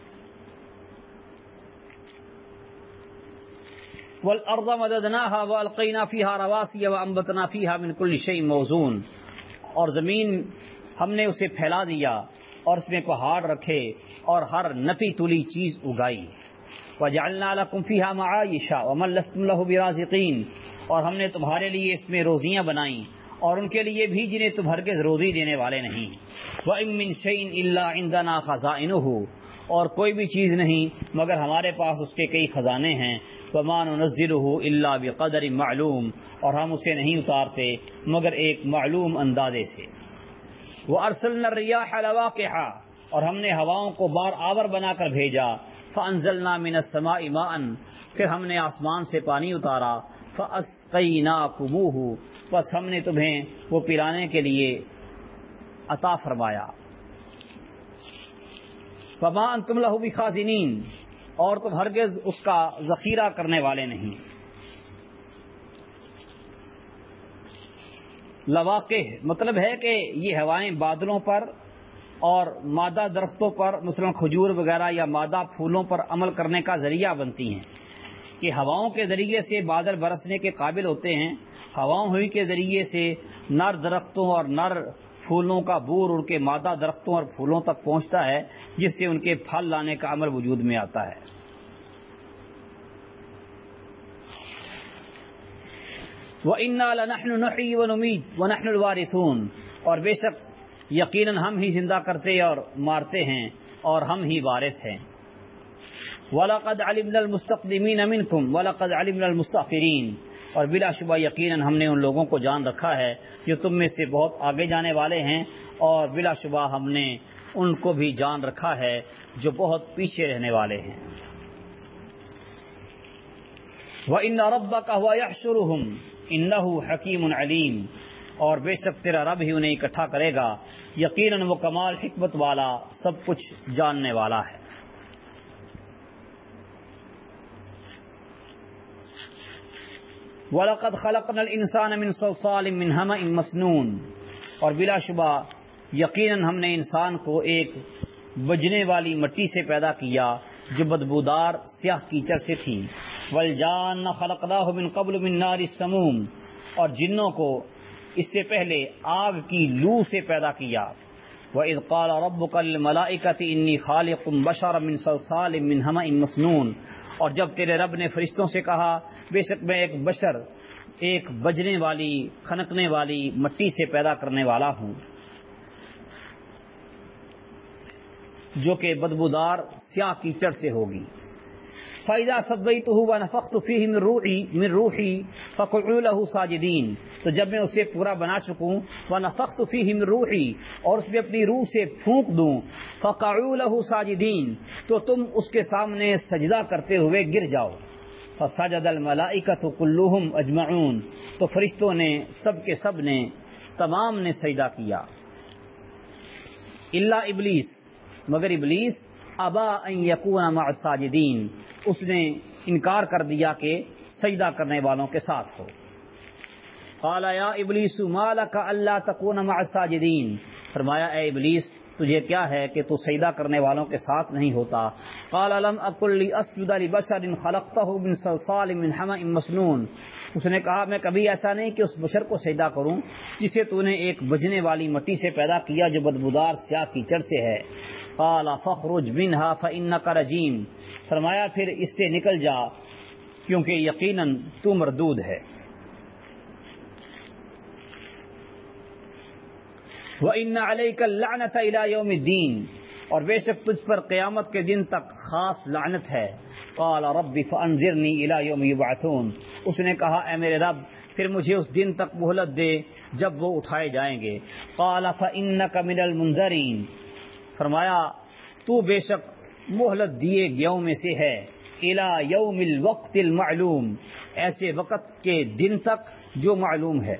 وَالْأَرْضَ مَدَدْنَاهَا وَأَلْقَيْنَا فِيهَا رَوَاسِيَ وَأَنبَتْنَا فِيهَا مِنْ كُلِّ شَيْءٍ مَوْزُونٍ، اور زمین ہم نے اسے پھیلا دیا اور اس میں پہاڑ رکھے اور ہر نپی تلی چیز اگائی. وَجَعَلْنَا لَكُمْ فِيهَا مَعَايِشَ وَمَن لَّسْتُمْ لَهُ بِرَازِقِينَ، اور ہم نے تمہارے لیے اس میں روزیاں بنائیں اور ان کے لیے بھی جنہیں تم ہرگز روزی دینے والے نہیں. وَإِن مِّن شَيْءٍ إِلَّا عِندَنَا خَزَائِنُهُ، اور کوئی بھی چیز نہیں مگر ہمارے پاس اس کے کئی خزانے ہیں. وَمَا نُنَزِّلُهُ إِلَّا بِقَدَرٍ مَّعْلُومٍ، اور ہم اسے نہیں اتارتے مگر ایک معلوم اندازے سے. وَأَرْسَلْنَا الرِّيَاحَ لَوَاقِحَ، اور ہم نے ہواؤں کو بار آور بنا کر بھیجا. فَأَنزَلْنَا مِنَ السَّمَاءِ مَاءً، پھر ہم نے آسمان سے پانی اتارا. فَأَسْقَيْنَاكُمُوهُ، بس ہم نے تمہیں وہ پلانے کے لیے عطا فرمایا. وَمَا أَنْتُمْ لَهُ بِخَازِنِينَ، اور تم ہرگز اس کا ذخیرہ کرنے والے نہیں. لواقح مطلب ہے کہ یہ ہوائیں بادلوں پر اور مادہ درختوں پر مثلا کھجور وغیرہ یا مادہ پھولوں پر عمل کرنے کا ذریعہ بنتی ہیں کہ ہواؤں کے ذریعے سے بادل برسنے کے قابل ہوتے ہیں. ہواؤں ہوئی کے ذریعے سے نر درختوں اور نر پھولوں کا بور ان کے مادہ درختوں اور پھولوں تک پہنچتا ہے جس سے ان کے پھل لانے کا عمل وجود میں آتا ہے. وَإِنَّا لَنَحْنُ نُحْيِي وَنُمِيتُ وَنَحْنُ الْوَارِثُونَ، اور بے شک یقیناً ہم ہی زندہ کرتے اور مارتے ہیں اور ہم ہی وارث ہیں۔ وَلَقَدْ عَلِمْنَا الْمُسْتَقْدِمِينَ مِنْكُمْ وَلَقَدْ عَلِمْنَا الْمُسْتَأْخِرِينَ، اور بلا شبہ یقیناً ہم نے ان لوگوں کو جان رکھا ہے جو تم میں سے بہت آگے جانے والے ہیں، اور بلا شبہ ہم نے ان کو بھی جان رکھا ہے جو بہت پیچھے رہنے والے ہیں۔ وَإِنَّ رَبَّكَ هُوَ يَحْشُرُهُمْ إِنَّهُ حَكِيمٌ عَلِيمٌ، اور بے شک تیرا رب ہی انہیں اکٹھا کرے گا، یقیناً وہ کمال حکمت والا، سب کچھ جاننے والا ہے۔ وَلَقَدْ خَلَقْنَا الْإِنسَانَ مِنْ صَلْصَالٍ مِّنْ حَمَإٍ مَّسْنُونٍ، اور بلا شبہ یقیناً ہم نے انسان کو ایک بجنے والی مٹی سے پیدا کیا جو بدبودار سیاہ کیچڑ سے تھی۔ وَالْجَانَّ خَلَقْنَاهُ مِنْ قَبْلُ مِنْ نَارِ السَّمُومِ، اور جنوں کو اس سے پہلے آگ کی لو سے پیدا کیا۔ وَإِذْ قَالَ رَبُّكَ لِلْمَلَائِكَةِ إِنِّي خَالِقٌ بَشَرًا مِّن صَلْصَالٍ مِّنْ حَمَإٍ مَّسْنُونٍ، اور جب تیرے رب نے فرشتوں سے کہا بے شک میں ایک بشر ایک بجنے والی کھنکنے والی مٹی سے پیدا کرنے والا ہوں جو کہ بدبودار سیاہ کیچڑ سے ہوگی۔ فَإِذَا سَوَّيْتُهُ وَنَفَخْتُ فِيهِ مِن رُّوحِي فَقُعُوا لَهُ سَاجِدِينَ، تو جب میں اسے پورا بنا چکوں، وَنَفَخْتُ فِيهِ مِن رُّوحِي، اور اس میں اپنی روح سے پھونک دوں، فَقَعُوا لَهُ سَاجِدِينَ، تو تم اس کے سامنے سجدہ کرتے ہوئے گر جاؤ۔ فَسَجَدَ الْمَلَائِكَةُ كُلُّهُمْ أَجْمَعُونَ، تو فرشتوں نے سب کے سب نے تمام نے سجدہ کیا، الا ابلیس، مگر ابلیس، ابا ان یکون مع الساجدین، اس نے انکار کر دیا کہ سجدہ کرنے والوں کے ساتھ ہو۔ قال یا ابلیس ما لک الا تکون مع الساجدین، فرمایا اے ابلیس تجھے کیا ہے کہ تو سجدہ کرنے والوں کے ساتھ نہیں ہوتا۔ قال لم اکن لاسجد لبشر خلقتہ من صلصال من حمأ مسنون، اس نے کہا میں کبھی ایسا نہیں کہ اس بشر کو سجدہ کروں جسے تو نے ایک بجنے والی مٹی سے پیدا کیا جو بدبودار سیاہ کیچڑ سے ہے۔ قال فاخرج منها فانک رجیم، فرمایا پھر اس سے نکل جا کیونکہ یقیناً تو مردود ہے۔ وَإِنَّ عَلَيْكَ اللَّعْنَةَ إِلَى يَوْمِ الدِّينِ، اور بے شک تجھ پر قیامت کے دن تک خاص لعنت ہے۔ قال رب فانظرنی الی یوم یبعثون، اس نے کہا اے میرے رب پھر مجھے اس دن تک مہلت دے جب وہ اٹھائے جائیں گے۔ قال فإنک من المنذرین، فرمایا تو بے شک مہلت دیے گیوں میں سے ہے، الی یوم الوقت المعلوم، ایسے وقت کے دن تک جو معلوم ہے۔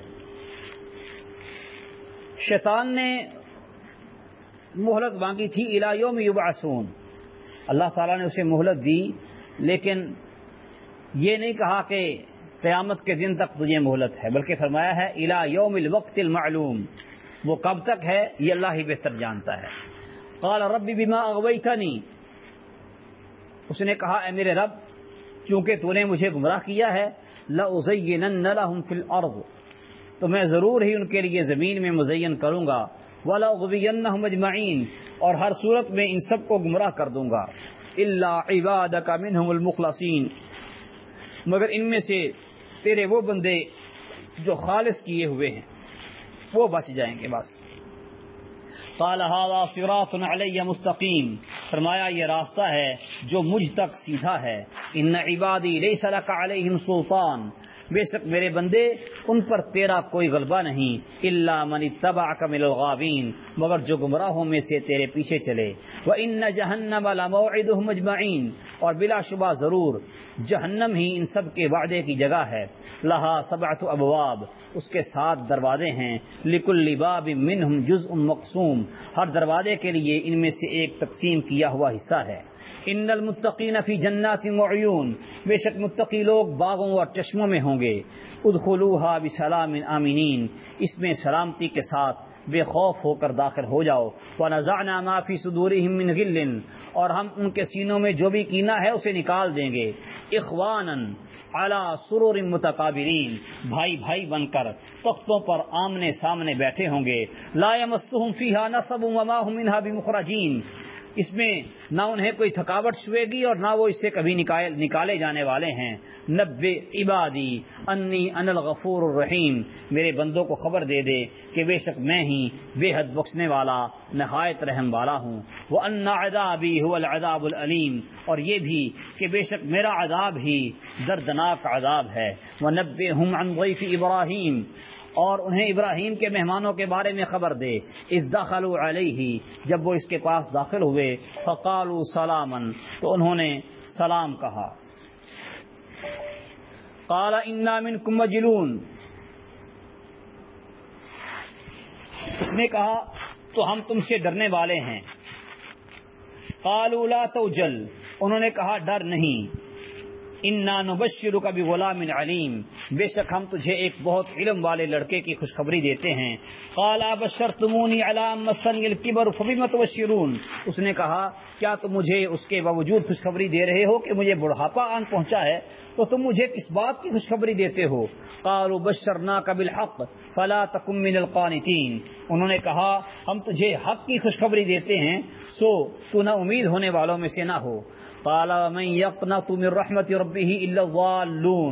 شیطان نے مہلت مانگی تھی الی یوم یبعثون، اللہ تعالیٰ نے اسے مہلت دی، لیکن یہ نہیں کہا کہ قیامت کے دن تک تجھے مہلت ہے، بلکہ فرمایا ہے الی یوم الوقت المعلوم، وہ کب تک ہے یہ اللہ ہی بہتر جانتا ہے۔ قال رب بما اغویتنی، اس نے کہا اے میرے رب چونکہ تو نے مجھے گمراہ کیا ہے، لأزینن لهم فی الارض، تو میں ضرور ہی ان کے لیے زمین میں مزین کروں گا، وَلَأُغْوِيَنَّهُمْ أَجْمَعِينَ، اور ہر صورت میں ان سب کو گمراہ کر دوں گا، إِلَّا عِبَادَكَ مِنْهُمُ الْمُخْلَصِينَ، مگر ان میں سے تیرے وہ بندے جو خالص کیے ہوئے ہیں وہ بچ جائیں گے بس۔ قال هذا صراط علی مستقیم، فرمایا یہ راستہ ہے جو مجھ تک سیدھا ہے۔ ان عبادی لیس لک علیہم سلطان، بے شک میرے بندے ان پر تیرا کوئی غلبہ نہیں، الا من اتبعک من الغاوین، مگر جو گمراہوں میں سے تیرے پیچھے چلے۔ وان جہنم لموعدهم اجمعین، اور بلا شبہ ضرور جہنم ہی ان سب کے وعدے کی جگہ ہے۔ لہا 7 ابواب، اس کے 7 دروازے ہیں۔ لکل باب منہم جزء مقسوم، ہر دروازے کے لیے ان میں سے ایک تقسیم کیا ہوا حصہ ہے۔ ان المتقین فی جنات وعیون، بے شک متقی لوگ باغوں اور چشموں میں ہوں گے۔ ادخلوها بسلام آمنین، اس میں سلامتی کے ساتھ بے خوف ہو کر داخل ہو جاؤ۔ ونزعنا ما فی صدورہم من غل، اور ہم ان کے سینوں میں جو بھی کینہ ہے اسے نکال دیں گے۔ اخوانا علی سرر متقابلین، بھائی بھائی بن کر تختوں پر آمنے سامنے بیٹھے ہوں گے۔ لا یمسہم فیہا نصب وما ہم منہا بمخرجین، اس میں نہ انہیں کوئی تھکاوٹ چھوئے گی اور نہ وہ اس سے کبھی نکالے جانے والے ہیں. نبئ عبادی انی انا الغفور الرحیم، میرے بندوں کو خبر دے دے کہ بے شک میں ہی بے حد بخشنے والا نہایت رحم والا ہوں. وان عذابی هو العذاب العلیم، اور یہ بھی کہ بے شک میرا عذاب ہی دردناک عذاب ہے. ونبئہم عن ضیف ابراہیم، اور انہیں ابراہیم کے مہمانوں کے بارے میں خبر دے. اذ دخلوا علیہ، جب وہ اس کے پاس داخل ہوئے. فقالوا سلاما، تو انہوں نے سلام کہا. قال انا منکم وجلون، اس نے کہا تو ہم تم سے ڈرنے والے ہیں. قالوا لا توجل، انہوں نے کہا ڈر نہیں. انا نبشرک بغلام علیم، بے شک ہم تجھے ایک بہت علم والے لڑکے کی خوشخبری دیتے ہیں. قال ابشرتمونی علی ان مسنی الکبر فبم تبشرون، اس نے کہا کیا تم مجھے اس کے باوجود خوشخبری دے رہے ہو کہ مجھے بڑھاپا آن پہنچا ہے، تو تم مجھے کس بات کی خوشخبری دیتے ہو؟ قالوا بشرناک بالحق فلا تکن من القانتین، انہوں نے کہا ہم تجھے حق کی خوشخبری دیتے ہیں سو تو نہ امید ہونے والوں میں سے نہ ہو. قال ومن يقنط من رحمت ربه الا الضالون،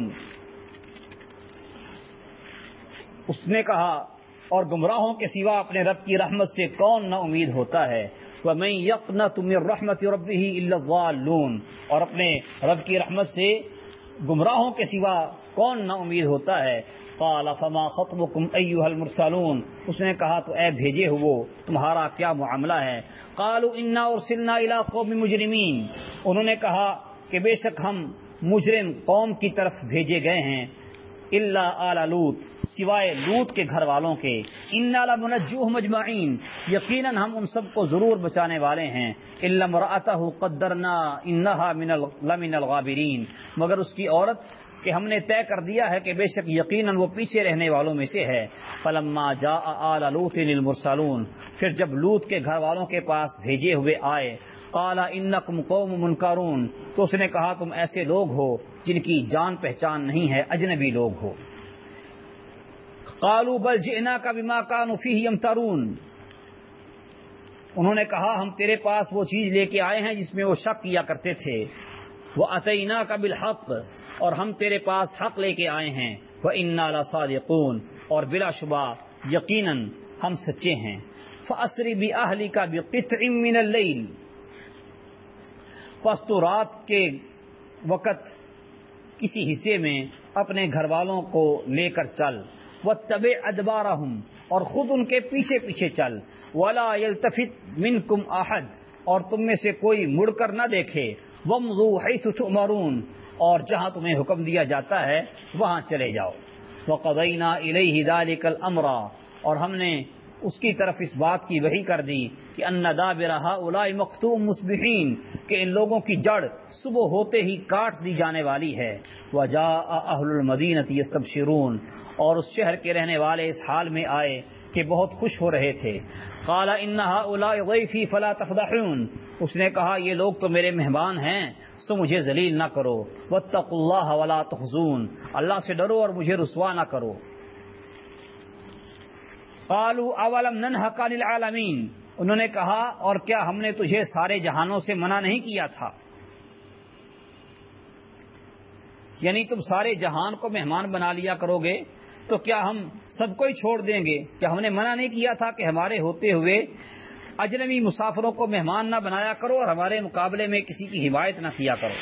اس نے کہا اور گمراہوں کے سوا اپنے رب کی رحمت سے کون نہ امید ہوتا ہے. ومن يقنط من رحمت ربه الا الضالون، اور اپنے رب کی رحمت سے گمراہوں کے سوا کون نہ امید ہوتا ہے. قال فما خطبكم ايها المرسلون، اس نے کہا تو اے بھیجے ہوئے تمہارا کیا معاملہ ہے. قالوا انا ارسلنا الى قوم مجرمین، انہوں نے کہا کہ بے شک ہم مجرم قوم کی طرف بھیجے گئے ہیں. الا آل لوط، سوائے لوط کے گھر والوں کے. انا لمنجوهم اجمعین، یقیناً ہم ان سب کو ضرور بچانے والے ہیں. الا امرأته قدرنا انها لمن الغابرین، مگر اس کی عورت کہ ہم نے طے کر دیا ہے کہ بے شک یقیناً وہ پیچھے رہنے والوں میں سے ہے. فلما جاء آل لوط المرسلون، پھر جب لوط کے گھر والوں کے پاس بھیجے ہوئے آئے. قال انکم قوم منکرون، تو اس نے کہا تم ایسے لوگ ہو جن کی جان پہچان نہیں ہے، اجنبی لوگ ہو. قالوا بل جئناک بما كانوا فيه يمترون، انہوں نے کہا ہم تیرے پاس وہ چیز لے کے آئے ہیں جس میں وہ شک کیا کرتے تھے. وَأَتَيْنَاكَ بِالْحَقِّ، اور ہم تیرے پاس حق لے کے آئے ہیں. وَإِنَّا لَصَادِقُونَ، اور بلا شبہ یقیناً ہم سچے ہیں. فَأَسْرِ بِأَهْلِكَ بِقِطْعٍ مِّنَ اللَّيْلِ، پس تو رات کے وقت کسی حصے میں اپنے گھر والوں کو لے کر چل. وَاتَّبِعْ أَدْبَارَهُمْ، اور خود ان کے پیچھے پیچھے چل. وَلَا يَلْتَفِتْ مِنْكُمْ أَحَدٌ، اور تم میں سے کوئی مڑ کر نہ دیکھے. وَامْضُوا حَيْثُ تُؤْمَرُونَ، اور جہاں تمہیں حکم دیا جاتا ہے وہاں چلے جاؤ. وَقَضَيْنَا إِلَيْهِ ذَلِكَ الْأَمْرَ، اور ہم نے اس کی طرف اس بات کی وحی کر دی کہ أَنَّ دَابِرَ هَؤُلَاءِ مَقْطُوعٌ مُصْبِحِينَ، کہ ان لوگوں کی جڑ صبح ہوتے ہی کاٹ دی جانے والی ہے. وَجَاءَ أَهْلُ الْمَدِينَةِ يَسْتَبْشِرُونَ، اور اس شہر کے رہنے والے اس حال میں آئے کہ بہت خوش ہو رہے تھے. قَالَ إِنَّ هَؤُلَاءِ ضَيْفِي فَلَا تَفْضَحُونِ، اس نے کہا یہ لوگ تو میرے مہمان ہیں سو مجھے ذلیل نہ کرو. وَاتَّقُوا اللَّهَ وَلَا تُخْزُونِ، اللہ سے ڈرو اور مجھے رسوا نہ کرو. قَالُوا أَوَلَمْ نَنْهَكَ عَنِ الْعَالَمِينَ، انہوں نے کہا اور کیا ہم نے تجھے سارے جہانوں سے منع نہیں کیا تھا؟ یعنی تم سارے جہان کو مہمان بنا لیا کرو گے تو کیا ہم سب کو ہی چھوڑ دیں گے؟ کیا ہم نے منع نہیں کیا تھا کہ ہمارے ہوتے ہوئے اجنبی مسافروں کو مہمان نہ بنایا کرو اور ہمارے مقابلے میں کسی کی حمایت نہ کیا کرو؟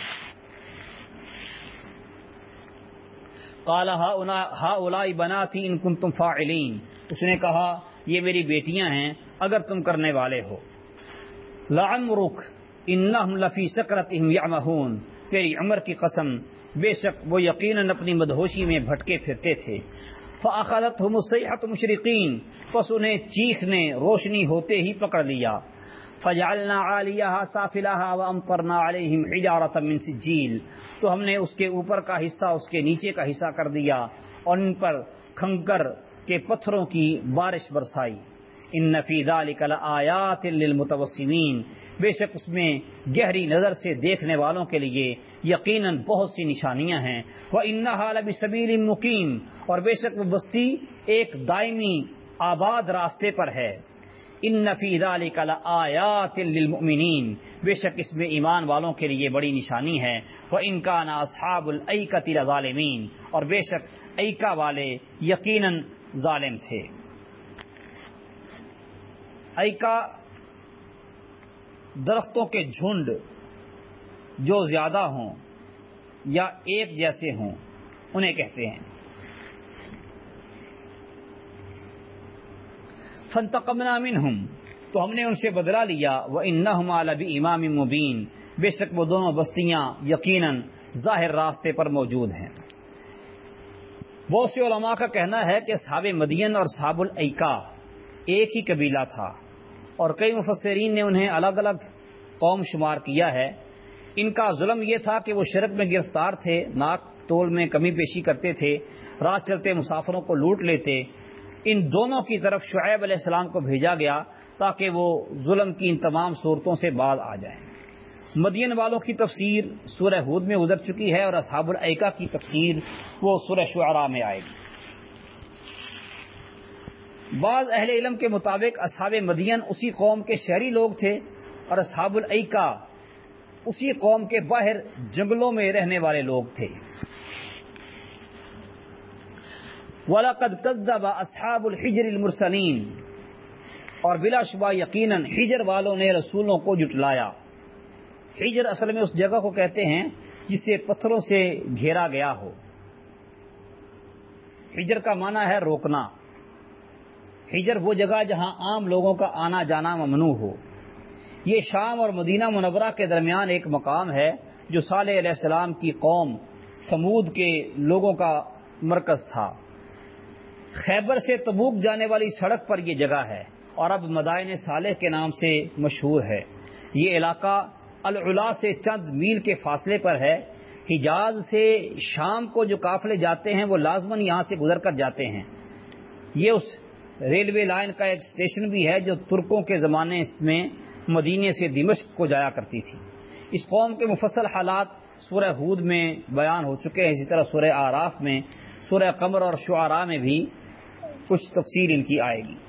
قال هؤلاء بناتی ان کنتم فاعلین، اس نے کہا یہ میری بیٹیاں ہیں اگر تم کرنے والے ہو. لعمرک انہم لفی سکرتہم یعمہون، تیری عمر کی قسم بے شک وہ یقیناً اپنی مدہوشی میں بھٹکے پھرتے تھے. فاخذتہم الصیحۃ مشرقین، پس انہیں چیخ نے روشنی ہوتے ہی پکڑ لیا. فجعلنا عالیہا سافلہا وامطرنا علیہم حجارۃ من سجیل، تو ہم نے اس کے اوپر کا حصہ اس کے نیچے کا حصہ کر دیا اور ان پر کھنکر کے پتھروں کی بارش برسائی. ان فی ذلک لآیات للمتوسمین، بے شک اس میں گہری نظر سے دیکھنے والوں کے لیے یقیناً بہت سی نشانیاں ہیں. وَإِنَّهَا لَبِسَبِيلٍ مُقِيمٍ، اور بے شک وہ بستی ایک دائمی آباد راستے پر ہے. ان فی ذلک لآیات للمؤمنین، بے شک اس میں ایمان والوں کے لیے بڑی نشانی ہے. وان کان اصحاب الایکۃ لظالمین، اور بے شک ایکا والے یقیناً ظالم تھے. ایکا درختوں کے جھنڈ جو زیادہ ہوں یا ایک جیسے ہوں انہیں کہتے ہیں. فانتقمنا منہم، تو ہم نے ان سے بدلہ لیا. وانہما لبإمام مبین، بے شک وہ دونوں بستیاں یقیناً ظاہر راستے پر موجود ہیں. بہت سے علماء کا کہنا ہے کہ اصحاب مدین اور اصحاب الایکا ایک ہی قبیلہ تھا، اور کئی مفسرین نے انہیں الگ الگ قوم شمار کیا ہے. ان کا ظلم یہ تھا کہ وہ شرک میں گرفتار تھے، ناک تول میں کمی بیشی کرتے تھے، راہ چلتے مسافروں کو لوٹ لیتے. ان دونوں کی طرف شعیب علیہ السلام کو بھیجا گیا تاکہ وہ ظلم کی ان تمام صورتوں سے باز آ جائیں. مدین والوں کی تفسیر سورہ ہود میں گزر چکی ہے، اور اصحاب الایکا کی تفسیر وہ سورہ شعراء میں آئے گی. بعض اہل علم کے مطابق اصحاب مدین اسی قوم کے شہری لوگ تھے، اور اصحاب الایکا اسی قوم کے باہر جنگلوں میں رہنے والے لوگ تھے. وَلَقَدْ كَذَّبَ أَصْحَابُ الْحِجْرِ الْمُرْسَلِينَ، اور بلا شبہ یقیناً حجر والوں نے رسولوں کو جھٹلایا. حجر اصل میں اس جگہ کو کہتے ہیں جسے پتھروں سے گھیرا گیا ہو. حجر کا معنی ہے روکنا. حجر وہ جگہ جہاں عام لوگوں کا آنا جانا ممنوع ہو. یہ شام اور مدینہ منورہ کے درمیان ایک مقام ہے جو صالح علیہ السلام کی قوم سمود کے لوگوں کا مرکز تھا. خیبر سے تبوک جانے والی سڑک پر یہ جگہ ہے، اور اب مدائن صالح کے نام سے مشہور ہے. یہ علاقہ العلا سے چند میل کے فاصلے پر ہے. حجاز سے شام کو جو قافلے جاتے ہیں وہ لازماً یہاں سے گزر کر جاتے ہیں. یہ اس ریلوے لائن کا ایک اسٹیشن بھی ہے جو ترکوں کے زمانے میں مدینے سے دمشق کو جایا کرتی تھی. اس قوم کے مفصل حالات سورہ ہود میں بیان ہو چکے ہیں. اسی طرح سورہ اعراف میں، سورہ قمر اور شعراء میں بھی کچھ تفصیل ان کی آئے گی.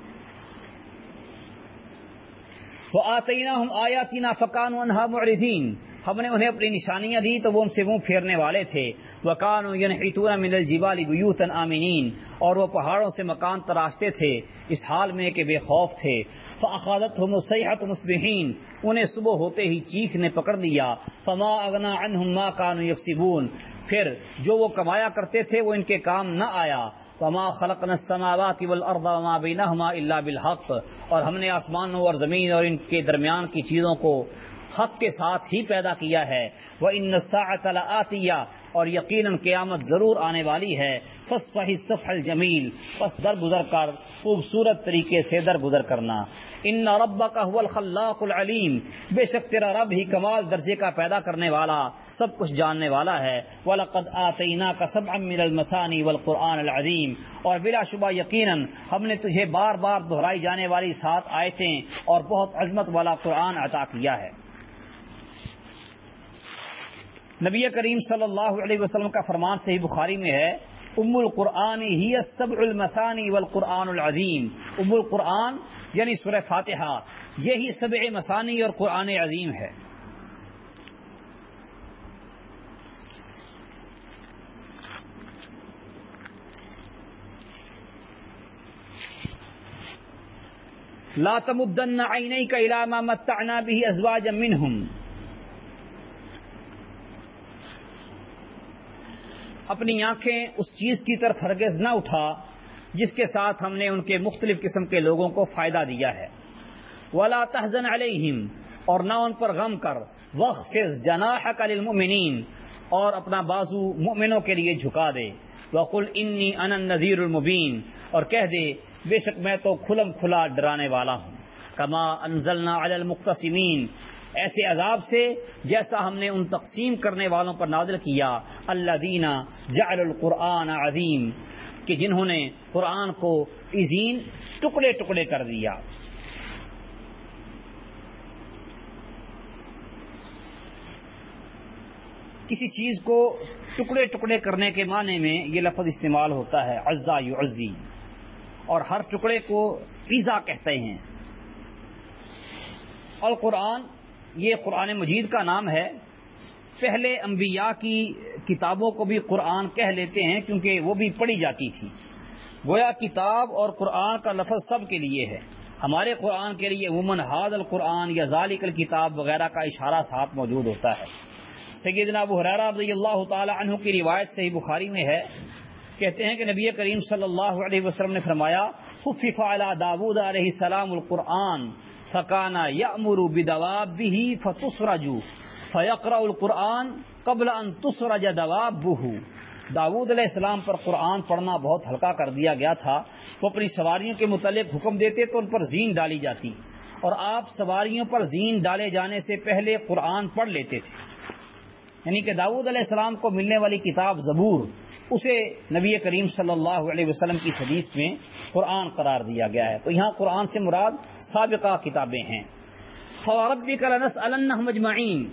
وَآتَيْنَاهُمْ آيَاتِنَا فَكَانُوا عَنْهَا مُعْرِضِينَ، ہم نے انہیں اپنی نشانیاں دی تو وہ ان سے منہ پھیرنے والے تھے. وَكَانُوا يَنْحِتُونَ مِنَ الْجِبَالِ بُيُوتًا آمِنِينَ، اور وہ پہاڑوں سے مکان تراشتے تھے اس حال میں کہ بے خوف تھے. فَأَخَذَتْهُمُ الصَّيْحَةُ مُصْبِحِينَ، انہیں صبح ہوتے ہی چیخ نے پکڑ لیا. فَمَا أَغْنَىٰ عَنْهُمْ مَا كَانُوا يَكْسِبُونَ، پھر جو وہ کمایا کرتے تھے وہ ان کے کام نہ آیا. وَمَا خَلَقْنَا السَّمَاوَاتِ وَالْأَرْضَ وَمَا بَيْنَهُمَا إِلَّا بِالْحَقِّ، اور ہم نے آسمانوں اور زمین اور ان کے درمیان کی چیزوں کو حق کے ساتھ ہی پیدا کیا ہے. وَإِنَّ السَّاعَةَ لَآتِيَةٌ، اور یقیناً قیامت ضرور آنے والی ہے. فَاصْفَحِ الصَّفْحَ الْجَمِيلَ، پس درگزر کر خوبصورت طریقے سے درگزر کرنا. ان ربک هو الخلاق العلیم، بے شک تیرا رب ہی کمال درجے کا پیدا کرنے والا، سب کچھ جاننے والا ہے. وَلَقَدْ آتَيْنَاكَ سَبْعًا مِّنَ الْمَثَانِي وَالْقُرْآنِ الْعَظِيمِ، اور بلا شبہ یقیناً ہم نے تجھے بار بار دہرائی جانے والی 7 آیتیں اور بہت عظمت والا قرآن عطا کیا ہے. نبی کریم صلی اللہ علیہ وسلم کا فرمان صحیح بخاری میں ہے، ام القرآن ہی السبع المثانی والقرآن العظیم. ام القرآن یعنی سورہ فاتحہ، یہی 7 مثانی اور قرآن عظیم ہے. لا تمدن عینیک الی ما متعنا به ازواجا منہم، اپنی آنکھیں اس چیز کی طرف ہرگز نہ اٹھا جس کے ساتھ ہم نے ان کے مختلف قسم کے لوگوں کو فائدہ دیا ہے. ولا تحزن علیہم، اور نہ ان پر غم کر. واخفض جناحک للمؤمنین، اور اپنا بازو مؤمنوں کے لیے جھکا دے. وقل انی انا النذیر المبین، اور کہہ دے بے شک میں تو کھلم کھلا ڈرانے والا ہوں. کما انزلنا علی المقتسمین، ایسے عذاب سے جیسا ہم نے ان تقسیم کرنے والوں پر نازل کیا. الذین جعلوا القرآن عظیم، کہ جنہوں نے قرآن کو عظیم ٹکڑے ٹکڑے کر دیا. کسی چیز کو ٹکڑے ٹکڑے کرنے کے معنی میں یہ لفظ استعمال ہوتا ہے عزا یعزی، اور ہر ٹکڑے کو عزا کہتے ہیں. القرآن یہ قرآن مجید کا نام ہے. پہلے انبیاء کی کتابوں کو بھی قرآن کہہ لیتے ہیں کیونکہ وہ بھی پڑھی جاتی تھی. گویا کتاب اور قرآن کا لفظ سب کے لیے ہے. ہمارے قرآن کے لیے عموماً ھذا القرآن یا ذالک الکتاب وغیرہ کا اشارہ ساتھ موجود ہوتا ہے. سیدنا ابو ہریرہ رضی اللہ تعالی عنہ کی روایت صحیح بخاری میں ہے، کہتے ہیں کہ نبی کریم صلی اللہ علیہ وسلم نے فرمایا خفف علی داؤد علیہ السلام القرآن فکان یأمر بدوابہ فتسرج فیقرأ القرآن قبل ان تسرج دوابہ. داؤد علیہ السلام پر قرآن پڑھنا بہت ہلکا کر دیا گیا تھا. وہ اپنی سواریوں کے متعلق حکم دیتے تو ان پر زین ڈالی جاتی، اور آپ سواریوں پر زین ڈالے جانے سے پہلے قرآن پڑھ لیتے تھے. یعنی کہ داؤد علیہ السلام کو ملنے والی کتاب زبور، اسے نبی کریم صلی اللہ علیہ وسلم کی حدیث میں قرآن قرار دیا گیا ہے. تو یہاں قرآن سے مراد سابقہ کتابیں ہیں. فَوَرَبِّكَ لَنَسْأَلَنَّهُمْ أَجْمَعِينَ،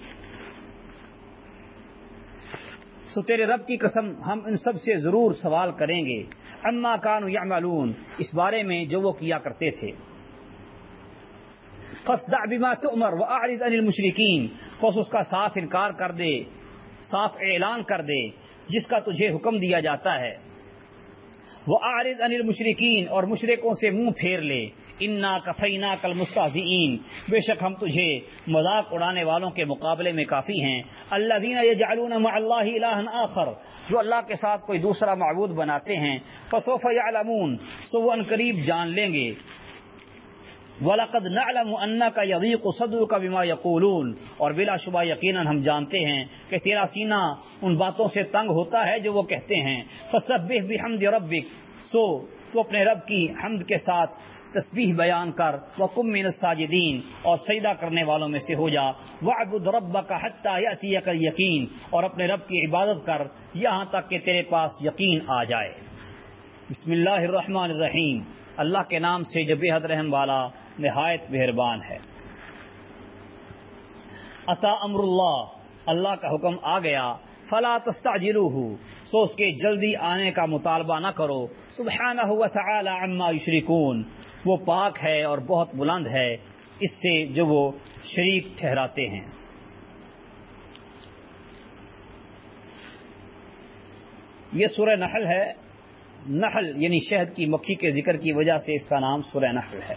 سو تیرے رب کی قسم ہم ان سب سے ضرور سوال کریں گے. عما كانوا يعملون، اس بارے میں جو وہ کیا کرتے تھے. فاصدع بما تؤمر واعرض عن المشركين، بس اس کا صاف انکار کر دے، صاف اعلان کر دے جس کا تجھے حکم دیا جاتا ہے. واعرض عن المشركين، اور مشرکوں سے منہ پھیر لے. انا کفیناک المستہزئین، بے شک ہم تجھے مذاق اڑانے والوں کے مقابلے میں کافی ہیں. الذین یجعلون مع اللہ الہا آخر، جو اللہ کے ساتھ کوئی دوسرا معبود بناتے ہیں. فسوف یعلمون، سو وہ ان قریب جان لیں گے. وَلَقَدْ نَعْلَمُ أَنَّكَ يَضِيقُ صَدْرُكَ بِمَا يَقُولُونَ، اور بلا شبہ یقیناً ہم جانتے ہیں کہ تیرا سینہ ان باتوں سے تنگ ہوتا ہے جو وہ کہتے ہیں. فَسَبِّحْ بِحَمْدِ رَبِّكَ، سو تو اپنے رب کی حمد کے ساتھ تسبیح بیان کر. وَقُم مِّنَ الساجدین، اور سجدہ کرنے والوں میں سے ہو جا. وَاعْبُدْ رَبَّكَ حَتَّى يَأْتِيَكَ الْيَقِينُ، اور اپنے رب کی عبادت کر یہاں تک کہ تیرے پاس یقین آ جائے. بسم اللہ الرحمن الرحیم، اللہ کے نام سے جو بے حد رحم والا نہایت مہربان ہے. اتا امر اللہ، اللہ کا حکم آ گیا. فلا تستعجلوہ، سو اس کے جلدی آنے کا مطالبہ نہ کرو. سبحانہ وتعالی عما یشرکون، وہ پاک ہے اور بہت بلند ہے اس سے جو وہ شریک ٹھہراتے ہیں. یہ سورہ نحل ہے. نحل یعنی شہد کی مکھی کے ذکر کی وجہ سے اس کا نام سورہ نحل ہے.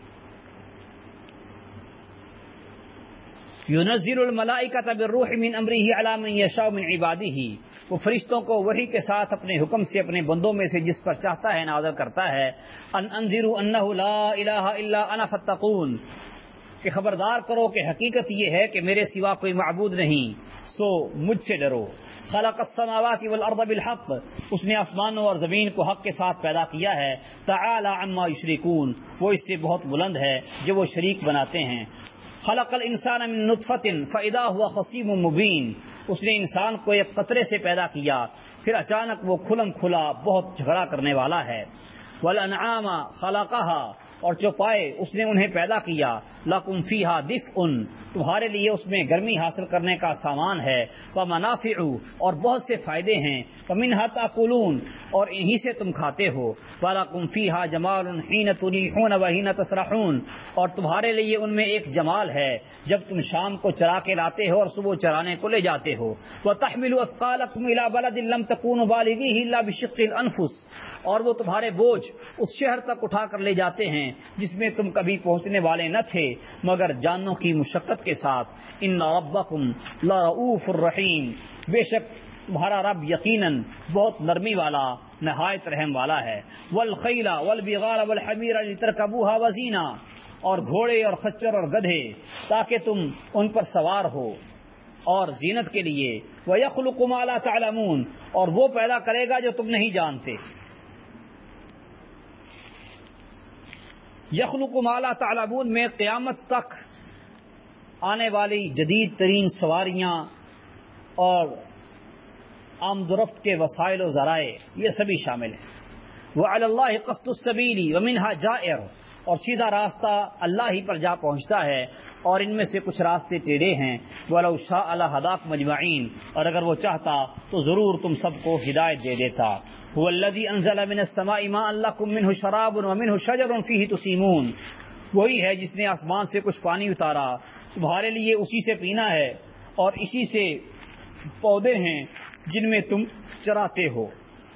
ينزل الملائکۃ بالروح من امرہ علی من یشاء من عبادہ، وہ فرشتوں کو وحی کے ساتھ اپنے حکم سے اپنے بندوں میں سے جس پر چاہتا ہے نازل کرتا ہے. ان انذروا انہ لا الہ الا انا فاتقون، کہ خبردار کرو کہ حقیقت یہ ہے کہ میرے سوا کوئی معبود نہیں، سو مجھ سے ڈرو. خلق السماوات والارض بالحق، اس نے آسمانوں اور زمین کو حق کے ساتھ پیدا کیا ہے. تعالی عما یشرکون، وہ اس سے بہت بلند ہے جو وہ شریک بناتے ہیں. خلق الانسان من نطفۃ فاذا هو خصیم مبین، اس نے انسان کو ایک قطرے سے پیدا کیا پھر اچانک وہ کھلم کھلا بہت جھگڑا کرنے والا ہے. والانعام خلقها، اور چوپائے اس نے انہیں پیدا کیا. لکم فیہا دفء، تمہارے لیے اس میں گرمی حاصل کرنے کا سامان ہے. ومنافع، اور بہت سے فائدے ہیں. ومنھا تاکلون، اور انہی سے تم کھاتے ہو. ولکم فیہا جمال حین تریحون وحین تسرحون، اور تمہارے لیے ان میں ایک جمال ہے جب تم شام کو چرا کے لاتے ہو اور صبح چرانے کو لے جاتے ہو. وتحملوا اثقالکم الی بلد لم تکونوا بالغیہ الا بشق الانفس، اور وہ تمہارے بوجھ اس شہر تک اٹھا کر لے جاتے ہیں جس میں تم کبھی پہنچنے والے نہ تھے مگر جانوں کی مشقت کے ساتھ. ان ربکم لرؤوف الرحیم، بے شک تمہارا رب یقیناً بہت نرمی والا نہایت رحم والا ہے. والخیل والبغال والحمیر لترکبوها وزینا، اور گھوڑے اور خچر اور گدھے تاکہ تم ان پر سوار ہو اور زینت کے لیے. ویخلق ما لا تعلمون، اور وہ پیدا کرے گا جو تم نہیں جانتے. یخلق ما لا تعلمون میں قیامت تک آنے والی جدید ترین سواریاں اور آمد و رفت کے وسائل و ذرائع یہ سبھی شامل ہیں. وعلی اللہ قصد السبیل ومنہا جائر، اور سیدھا راستہ اللہ ہی پر جا پہنچتا ہے اور ان میں سے کچھ راستے ٹیڑھے ہیں. وَلَوْ شَاءَ لَهَدَاكُمْ أَجْمَعِينَ، اور اگر وہ چاہتا تو ضرور تم سب کو ہدایت دے دیتا. هُوَ الَّذِي أَنزَلَ مِنَ السَّمَاءِ مَاءً لَكُم مِّنْهُ شَرَابٌ وَمِنْهُ شَجَرٌ فِيهِ تُسِيمُونَ، وہی ہے جس نے آسمان سے کچھ پانی اتارا، تمہارے لیے اسی سے پینا ہے اور اسی سے پودے ہیں جن میں تم چراتے ہو۔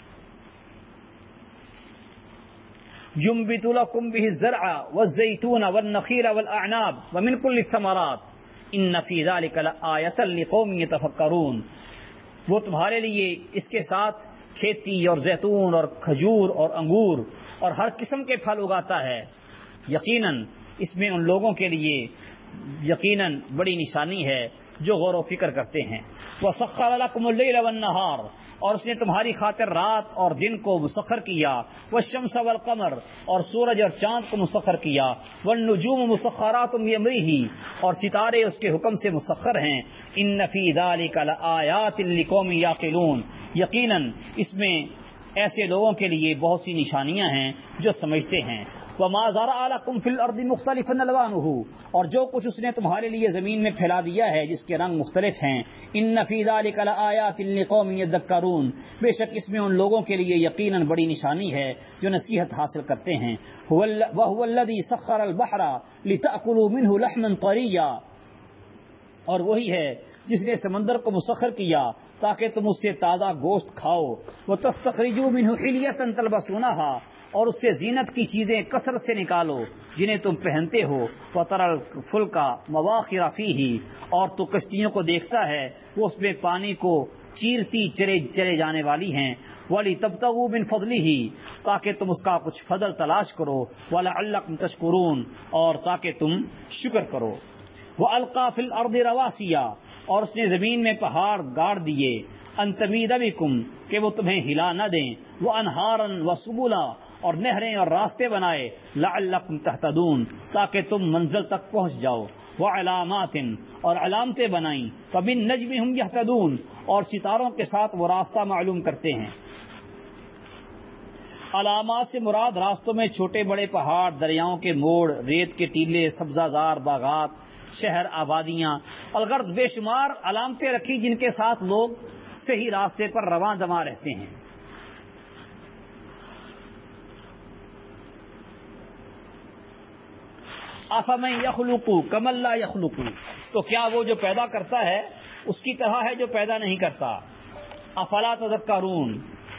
ينبت لكم به الزرع والزيتون والنخيل والأعناب ومن كل الثمرات إن في ذلك لآية لقوم يتفكرون۔ وہ تمہارے لیے اس کے ساتھ کھیتی اور زیتون اور کھجور اور انگور اور ہر قسم کے پھل اگاتا ہے، یقیناً اس میں ان لوگوں کے لیے یقیناً بڑی نشانی ہے جو غور و فکر کرتے ہیں۔ وَسَخَّرَ لَكُمُ اللَّيْلَ وَالنَّهَارَ، اور اس نے تمہاری خاطر رات اور دن کو مسخر کیا، وَالشَّمْسَ وَالْقَمَرَ، اور سورج اور چاند کو مسخر کیا، وَالنُّجُومُ مُسَخَّرَاتٌ بِأَمْرِهِ، اور ستارے اس کے حکم سے مسخر ہیں۔ إِنَّ فِي ذَلِكَ لَآيَاتٍ لِقَوْمٍ يَعْقِلُونَ، یقیناً اس میں ایسے لوگوں کے لیے بہت سی نشانیاں ہیں جو سمجھتے ہیں۔ وَمَا زَرَعَ لَكُمْ فِي الْأَرْضِ مُخْتَلِفًا أَلْوَانُهُ، اور جو کچھ اس نے تمہارے لیے زمین میں پھیلا دیا ہے جس کے رنگ مختلف ہیں۔ إِنَّ فِي ذَلِكَ لَآيَاتٍ لِقَوْمٍ يَذَّكَّرُونَ، بے شک اس میں ان لوگوں کے لیے یقیناً بڑی نشانی ہے جو نصیحت حاصل کرتے ہیں۔ وَهُوَ الَّذِي سَخَّرَ الْبَحْرَ لِتَأْكُلُوا مِنْهُ لَحْمًا طَرِيًّا، اور وہی ہے جس نے سمندر کو مسخر کیا تاکہ تم اس سے تازہ گوشت کھاؤ۔ وَتَسْتَخْرِجُوا مِنْهُ حِلْيَةً تَلْبَسُونَهَا، اور اس سے زینت کی چیزیں کثرت سے نکالو جنہیں تم پہنتے ہو۔ وَتَرَى الْفُلْكَ مَوَاخِرَ فِيهِ، اور تو کشتیوں کو دیکھتا ہے وہ اس میں پانی کو چیرتی چلے جانے والی ہیں۔ وَلِتَبْتَغُوا مِنْ فَضْلِهِ، تاکہ تم اس کا کچھ فضل تلاش کرو۔ وَلَعَلَّكُمْ تَشْكُرُونَ، اور تاکہ تم شکر کرو۔ وَأَلْقَى فِي الْأَرْضِ رَوَاسِيَ، اور اس نے زمین میں پہاڑ گاڑ دیے۔ أَن تَمِيدَ بِكُمْ، کہ وہ تمہیں ہلا نہ دیں۔ وَأَنْهَارًا وَسُبُلًا، اور نہریں اور راستے بنائے۔ لَعَلَّكُمْ تَهْتَدُونَ، تاکہ تم منزل تک پہنچ جاؤ۔ وَعَلَامَاتٍ، اور علامتیں بنائیں۔ فَبِالنَّجْمِ هُمْ يَهْتَدُونَ، اور ستاروں کے ساتھ وہ راستہ معلوم کرتے ہیں۔ علامات سے مراد راستوں میں چھوٹے بڑے پہاڑ، دریاؤں کے موڑ، ریت کے ٹیلے، سبزہ زار باغات، شہر، آبادیاں، الغرض بے شمار علامتیں رکھی جن کے ساتھ لوگ صحیح راستے پر رواں دواں رہتے ہیں۔ أَفَمَن يَخْلُقُ كَمَن لَّا يَخْلُقُ، تو کیا وہ جو پیدا کرتا ہے اس کی طرح ہے جو پیدا نہیں کرتا۔ أَفَلَا تَذَكَّرُونَ،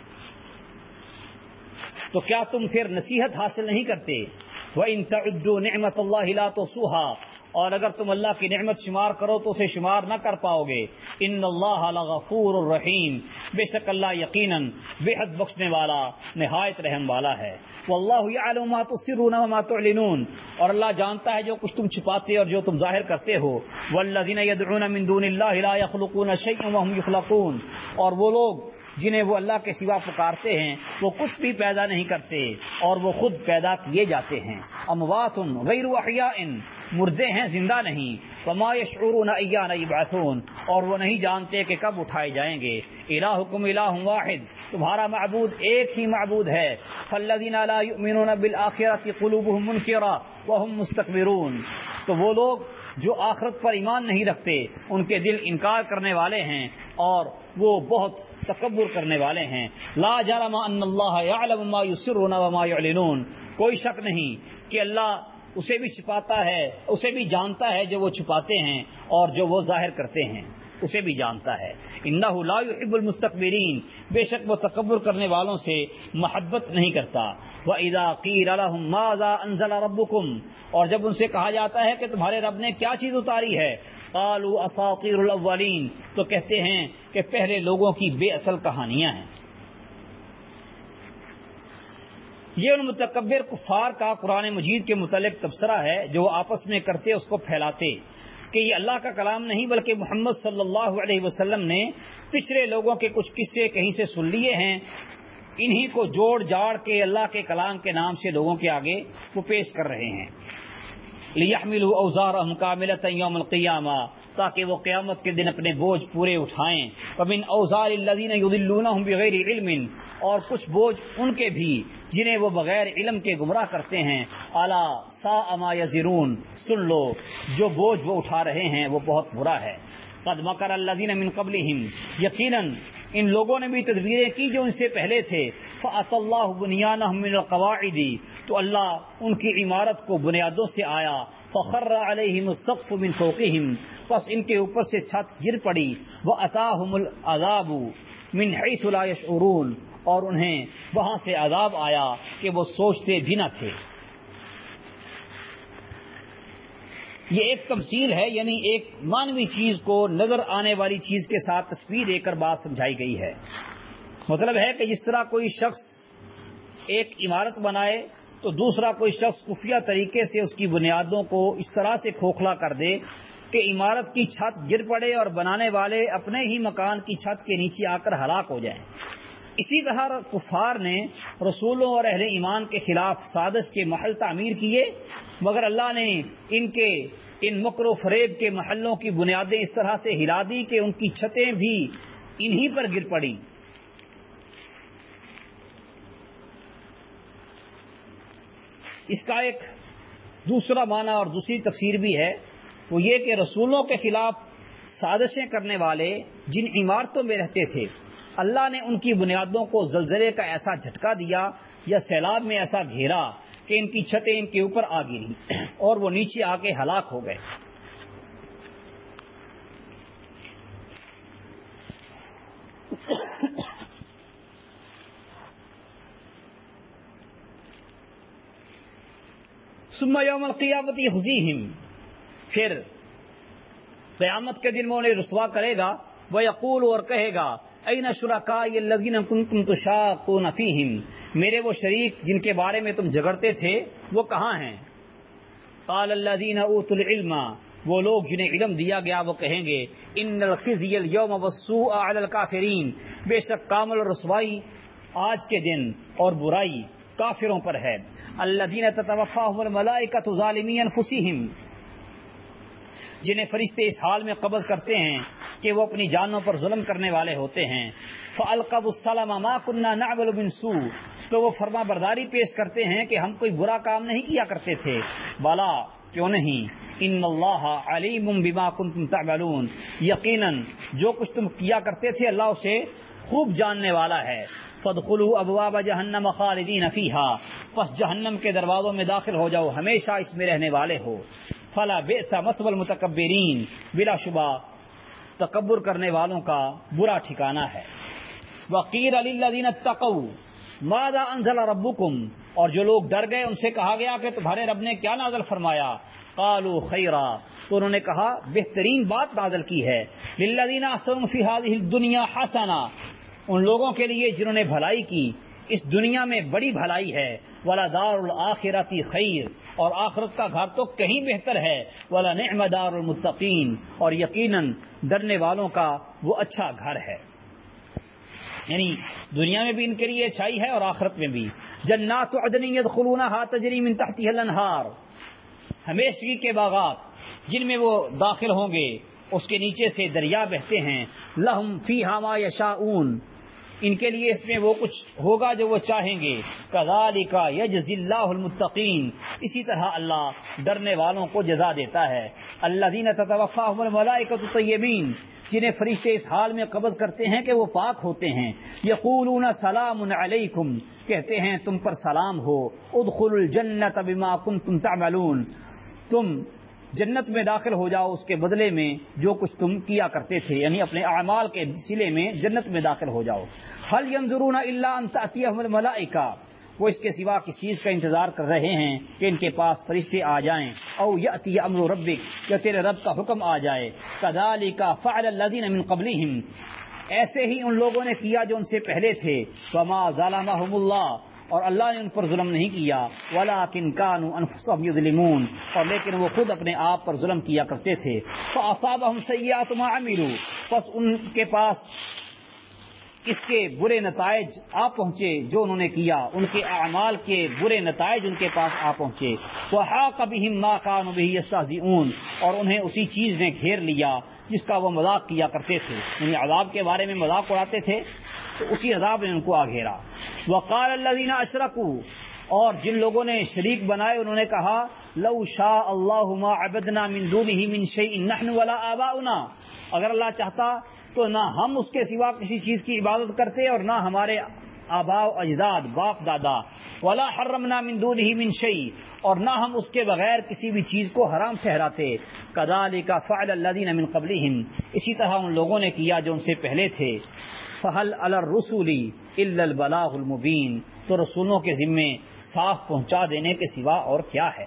تو کیا تم پھر نصیحت حاصل نہیں کرتے۔ وَإِن تَعُدُّوا نِعْمَةَ اللَّهِ لَا تُحْصُوهَا، اور اگر تم اللہ کی نعمت شمار کرو تو اسے شمار نہ کر پاؤ گے۔ ان اللہ لغفور الرحیم، بے شک اللہ یقیناً بے حد بخشنے والا نہایت رحم والا ہے۔ واللہ یعلم ما تسرون وما تعلنون، اور اللہ جانتا ہے جو کچھ تم چھپاتے اور جو تم ظاہر کرتے ہو۔ والذین یدعون من دون اللہ لا یخلقون شیئا وهم یخلقون، اور وہ لوگ جنہیں وہ اللہ کے سوا پکارتے ہیں وہ کچھ بھی پیدا نہیں کرتے اور وہ خود پیدا کیے جاتے ہیں۔ اموات غیر احیاء، مردے ہیں زندہ نہیں۔ وما یشعرون ایان یبعثون، اور وہ نہیں جانتے کہ کب اٹھائے جائیں گے۔ الہکم الہ واحد، تمہارا معبود ایک ہی معبود ہے۔ فالذین لا یؤمنون بالآخرۃ قلوبهم منکرہ وهم مستکبرون، تو وہ لوگ جو آخرت پر ایمان نہیں رکھتے ان کے دل انکار کرنے والے ہیں اور وہ بہت تکبر کرنے والے ہیں۔ لا جرم ان اللہ یعلم ما یسرون وما یعلنون، کوئی شک نہیں کہ اللہ اسے بھی چھپاتا ہے، اسے بھی جانتا ہے جو وہ چھپاتے ہیں اور جو وہ ظاہر کرتے ہیں اسے بھی جانتا ہے۔ انہ لا یحب المستکبرین، بے شک وہ تکبر کرنے والوں سے محبت نہیں کرتا۔ وَإِذَا قِيلَ لَهُم مَّاذَا أَنزَلَ رَبُّكُمْ، اور جب ان سے کہا جاتا ہے کہ تمہارے رب نے کیا چیز اتاری ہے، قَالُوا أَسَاطِيرُ الْأَوَّلِينَ، تو کہتے ہیں کہ پہلے لوگوں کی بے اصل کہانیاں ہیں۔ یہ ان متکبر کفار کا قرآن مجید کے متعلق تبصرہ ہے جو آپس میں کرتے اس کو پھیلاتے کہ یہ اللہ کا کلام نہیں بلکہ محمد صلی اللہ علیہ وسلم نے پچھلے لوگوں کے کچھ قصے کہیں سے سن لیے ہیں، انہی کو جوڑ جاڑ کے اللہ کے کلام کے نام سے لوگوں کے آگے وہ پیش کر رہے ہیں۔ لِيَحْمِلُوا أَوْزَارَهُمْ كَامِلَةً يَوْمَ الْقِيَامَةِ، تاکہ وہ قیامت کے دن اپنے بوجھ پورے اٹھائیں۔ وَمِنْ أَوْزَارِ الَّذِينَ يُضِلُّونَهُمْ بِغَيْرِ عِلْمٍ، اور کچھ بوجھ ان کے بھی جنہیں وہ بغیر علم کے گمراہ کرتے ہیں۔ أَلَا سَاءَ مَا يَزِرُونَ، سن لو جو بوجھ وہ اٹھا رہے ہیں وہ بہت برا ہے۔ قد مکر الذین من قبلہم، یقیناً ان لوگوں نے بھی تدبیریں کی جو ان سے پہلے تھے، فأتی اللہ بنیانہم من القواعد، تو اللہ ان کی عمارت کو بنیادوں سے آیا، فخر علیہم السقف من فوقہم، پس ان کے اوپر سے چھت گر پڑی، واتاہم العذاب من حیث لا یشعرون، اور انہیں وہاں سے عذاب آیا کہ وہ سوچتے بھی نہ تھے۔ یہ ایک تمثیل ہے، یعنی ایک مانوی چیز کو نظر آنے والی چیز کے ساتھ تصویر دے کر بات سمجھائی گئی ہے۔ مطلب ہے کہ جس طرح کوئی شخص ایک عمارت بنائے تو دوسرا کوئی شخص خفیہ طریقے سے اس کی بنیادوں کو اس طرح سے کھوکھلا کر دے کہ عمارت کی چھت گر پڑے اور بنانے والے اپنے ہی مکان کی چھت کے نیچے آ کر ہلاک ہو جائیں۔ اسی طرح کفار نے رسولوں اور اہل ایمان کے خلاف سازش کے محل تعمیر کیے، مگر اللہ نے ان مکر و فریب کے محلوں کی بنیادیں اس طرح سے ہلا دی کہ ان کی چھتیں بھی انہی پر گر پڑی۔ اس کا ایک دوسرا معنی اور دوسری تفسیر بھی ہے، وہ یہ کہ رسولوں کے خلاف سازشیں کرنے والے جن عمارتوں میں رہتے تھے، اللہ نے ان کی بنیادوں کو زلزلے کا ایسا جھٹکا دیا یا سیلاب میں ایسا گھیرا کہ ان کی چھتیں ان کے اوپر آ گری اور وہ نیچے آ کے ہلاک ہو گئے۔ ثم یوم القیامت یخزیہم، پھر قیامت کے دن میں انہیں رسوا کرے گا، ویقول، اور کہے گا، این شرکائی الذین کنتم تشاقون فیہم، میرے وہ شریک جن کے بارے میں تم جھگڑتے تھے وہ کہاں ہیں؟ قال الذین اوتوا العلم، وہ لوگ جنہیں علم دیا گیا وہ کہیں گے، ان الخزی اليوم والسوء علی الکافرین، بے شک کامل اور رسوائی آج کے دن اور برائی کافروں پر ہے۔ الذین تتوفاہم الملائکۃ ظالمی انفسہم، جنہیں فرشتے اس حال میں قبض کرتے ہیں کہ وہ اپنی جانوں پر ظلم کرنے والے ہوتے ہیں۔ فَأَلْقَوْا السَّلَمَ مَا كُنَّا نَعْمَلُ مِنْ سُوءٍ، تو وہ فرما برداری پیش کرتے ہیں کہ ہم کوئی برا کام نہیں کیا کرتے تھے۔ بلا، کیوں نہیں، ان اللہ علیم بما کنتم تعملون، یقیناً جو کچھ تم کیا کرتے تھے اللہ اسے خوب جاننے والا ہے۔ فَادْخُلُوا أَبْوَابَ جَهَنَّمَ خَالِدِينَ فِيهَا، پس جہنم کے دروازوں میں داخل ہو جاؤ، ہمیشہ اس میں رہنے والے ہو۔ فَلَا بِئْسَ مَثْوَى الْمُتَكَبِّرِينَ، بلا شبہ تکبر کرنے والوں کا برا ٹھکانہ ہے۔ وَقِيلَ لِلَّذِينَ اتَّقَوْا مَاذَا أَنزَلَ رَبُّكُمْ، اور جو لوگ ڈر گئے ان سے کہا گیا کہ تمہارے رب نے کیا نازل فرمایا؟ قالوا خیرا، تو انہوں نے کہا بہترین بات نازل کی ہے۔ لِلَّذِينَ أَحْسَنُوا فِي هَذِهِ الدُّنْيَا حَسَنَةٌ، ان لوگوں کے لیے جنہوں نے بھلائی کی اس دنیا میں بڑی بھلائی ہے۔ وَلَدَارُ الْآخِرَةِ خَيْرٌ، اور آخرت کا گھر تو کہیں بہتر ہے۔ وَلَنِعْمَ دَارُ الْمُتَّقِينَ، اور یقیناً ڈرنے والوں کا وہ اچھا گھر ہے۔ یعنی دنیا میں بھی ان کے لیے اچھائی ہے اور آخرت میں بھی۔ جنات عدن يدخلونها تجری من تحتها الانہار، ہمیشگی کے باغات جن میں وہ داخل ہوں گے اس کے نیچے سے دریا بہتے ہیں۔ لہم فیہا ما یشاؤون، ان کے لیے اس میں وہ کچھ ہوگا جو وہ چاہیں گے۔ کذالک یجزی اللہ المتقین، اسی طرح اللہ ڈرنے والوں کو جزا دیتا ہے۔ الذین تتوفاہم الملائکۃ طیبین، جنہیں فرشتے اس حال میں قبض کرتے ہیں کہ وہ پاک ہوتے ہیں۔ یقولون سلام علیکم، کہتے ہیں تم پر سلام ہو۔ ادخلوا الجنۃ بما کنتم تعملون، تم جنت میں داخل ہو جاؤ اس کے بدلے میں جو کچھ تم کیا کرتے تھے، یعنی اپنے اعمال کے سلے میں جنت میں داخل ہو جاؤ۔ هل ينظرون الا ان تأتيهم الملائکہ، وہ اس کے سوا کس چیز کا انتظار کر رہے ہیں کہ ان کے پاس فرشتے آ جائیں۔ او یأتی امر ربک، یا تیرے رب کا حکم آ جائے۔ کذالک فعل الذین من قبلہم، ایسے ہی ان لوگوں نے کیا جو ان سے پہلے تھے۔ وما ظلمهم اللہ، اور اللہ نے ان پر ظلم نہیں کیا۔ ولکن كانوا انفسهم یظلمون، اور لیکن وہ خود اپنے آپ پر ظلم کیا کرتے تھے۔ فاصابهم سیئات ما عملوا، پس ان کے پاس اس کے برے نتائج آ پہنچے جو انہوں نے کیا، ان کے اعمال کے برے نتائج ان کے پاس آ پہنچے۔ وحاق بهم ما كانوا به يستهزئون، اور انہیں اسی چیز نے گھیر لیا جس کا وہ مذاق کیا کرتے تھے، یعنی عذاب کے بارے میں مذاق اڑاتے تھے تو اسی عذاب نے ان کو آ گھیرا۔ وقال الذين اشركوا، اور جن لوگوں نے شریک بنائے انہوں نے کہا، لو شاء اللہ ما عبدنا من دونه من شيء نحن ولا آباؤنا، اگر اللہ چاہتا تو نہ ہم اس کے سوا کسی چیز کی عبادت کرتے اور نہ ہمارے آباء و اجداد باپ دادا، ولا حرمنا من دونہ من شیء، اور نہ ہم اس کے بغیر کسی بھی چیز کو حرام ٹھہراتے. کذالک فعل الذین من قبلہم، اسی طرح ان لوگوں نے کیا جو ان سے پہلے تھے. فہل علی الرسل الا البلاغ المبین، تو رسولوں کے ذمے صاف پہنچا دینے کے سوا اور کیا ہے.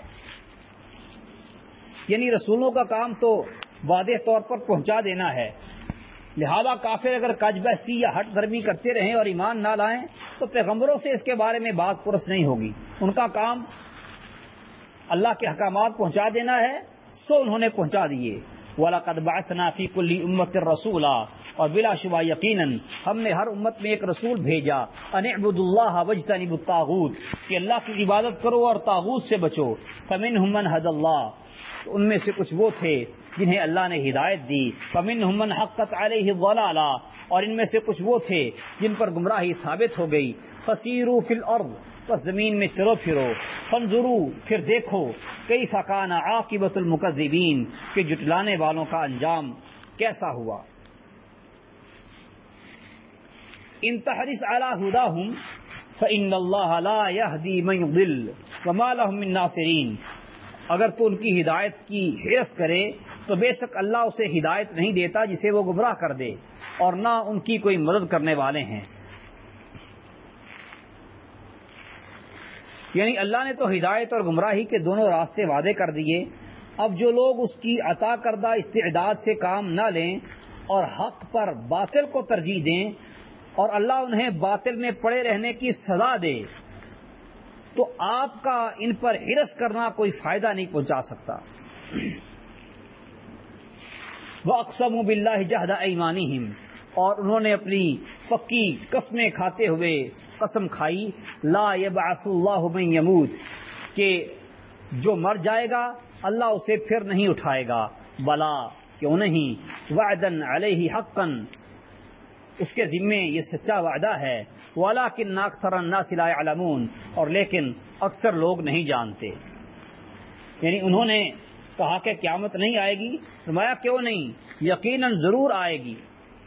یعنی رسولوں کا کام تو واضح طور پر پہنچا دینا ہے، لہذا کافر اگر کج بحثی یا ہٹ دھرمی کرتے رہیں اور ایمان نہ لائیں تو پیغمبروں سے اس کے بارے میں بات پرس نہیں ہوگی. ان کا کام اللہ کے احکامات پہنچا دینا ہے، سو انہوں نے پہنچا دیے. وَلَقَدْ بَعَثْنَا فِي كُلِّ أُمَّةٍ رَسُولًا، اور بلا شبہ یقیناً ہم نے ہر امت میں ایک رسول بھیجا. أَنِ اعْبُدُوا اللَّهَ وَاجْتَنِبُوا الطَّاغُوتَ، کہ اللہ کی عبادت کرو اور طاغوت سے بچو. فَمِنْهُم مَّنْ هَدَى اللَّهُ، تو ان میں سے کچھ وہ تھے جنہیں اللہ نے ہدایت دی. فَمِنْهُم مَّنْ حَقَّتْ عَلَيْهِ الضَّلَالَةُ، اور ان میں سے کچھ وہ تھے جن پر گمراہی ثابت ہو گئی. فَسِيرُوا فِي الْأَرْضِ، بس زمین میں چلو پھرو. فَانظُرُوا، پھر دیکھو. كَيْفَ كَانَ عَاقِبَةُ الْمُكَذِّبِينَ، کہ جھٹلانے والوں کا انجام کیسا ہوا. إِن تَحْرِصْ عَلَىٰ هُدَاهُمْ فَإِنَّ اللَّهَ لَا يَهْدِي مَن يُضِلُّ وَمَا لَهُم مِّن نَّاصِرِينَ، اگر تو ان کی ہدایت کی حرص کرے تو بے شک اللہ اسے ہدایت نہیں دیتا جسے وہ گمراہ کر دے، اور نہ ان کی کوئی مدد کرنے والے ہیں. یعنی اللہ نے تو ہدایت اور گمراہی کے دونوں راستے وعدے کر دیے. اب جو لوگ اس کی عطا کردہ استعداد سے کام نہ لیں اور حق پر باطل کو ترجیح دیں اور اللہ انہیں باطل میں پڑے رہنے کی سزا دے، تو آپ کا ان پر حرص کرنا کوئی فائدہ نہیں پہنچا سکتا. وَأَقْسَمُوا بِاللَّهِ جَهْدَ أَيْمَانِهِمْ، اور انہوں نے اپنی پکی قسمیں کھاتے ہوئے قسم کھائی. لا يبعث اللہ من يموت، کہ جو مر جائے گا اللہ اسے پھر نہیں اٹھائے گا. بلا، کیوں نہیں. وعدن علیہ حقا، اس کے ذمے یہ سچا وعدہ ہے. ولکن اکثر الناس لا يعلمون، اور لیکن اکثر لوگ نہیں جانتے. یعنی انہوں نے کہا کہ قیامت نہیں آئے گی، فرمایا کیوں نہیں، یقیناً ضرور آئے گی.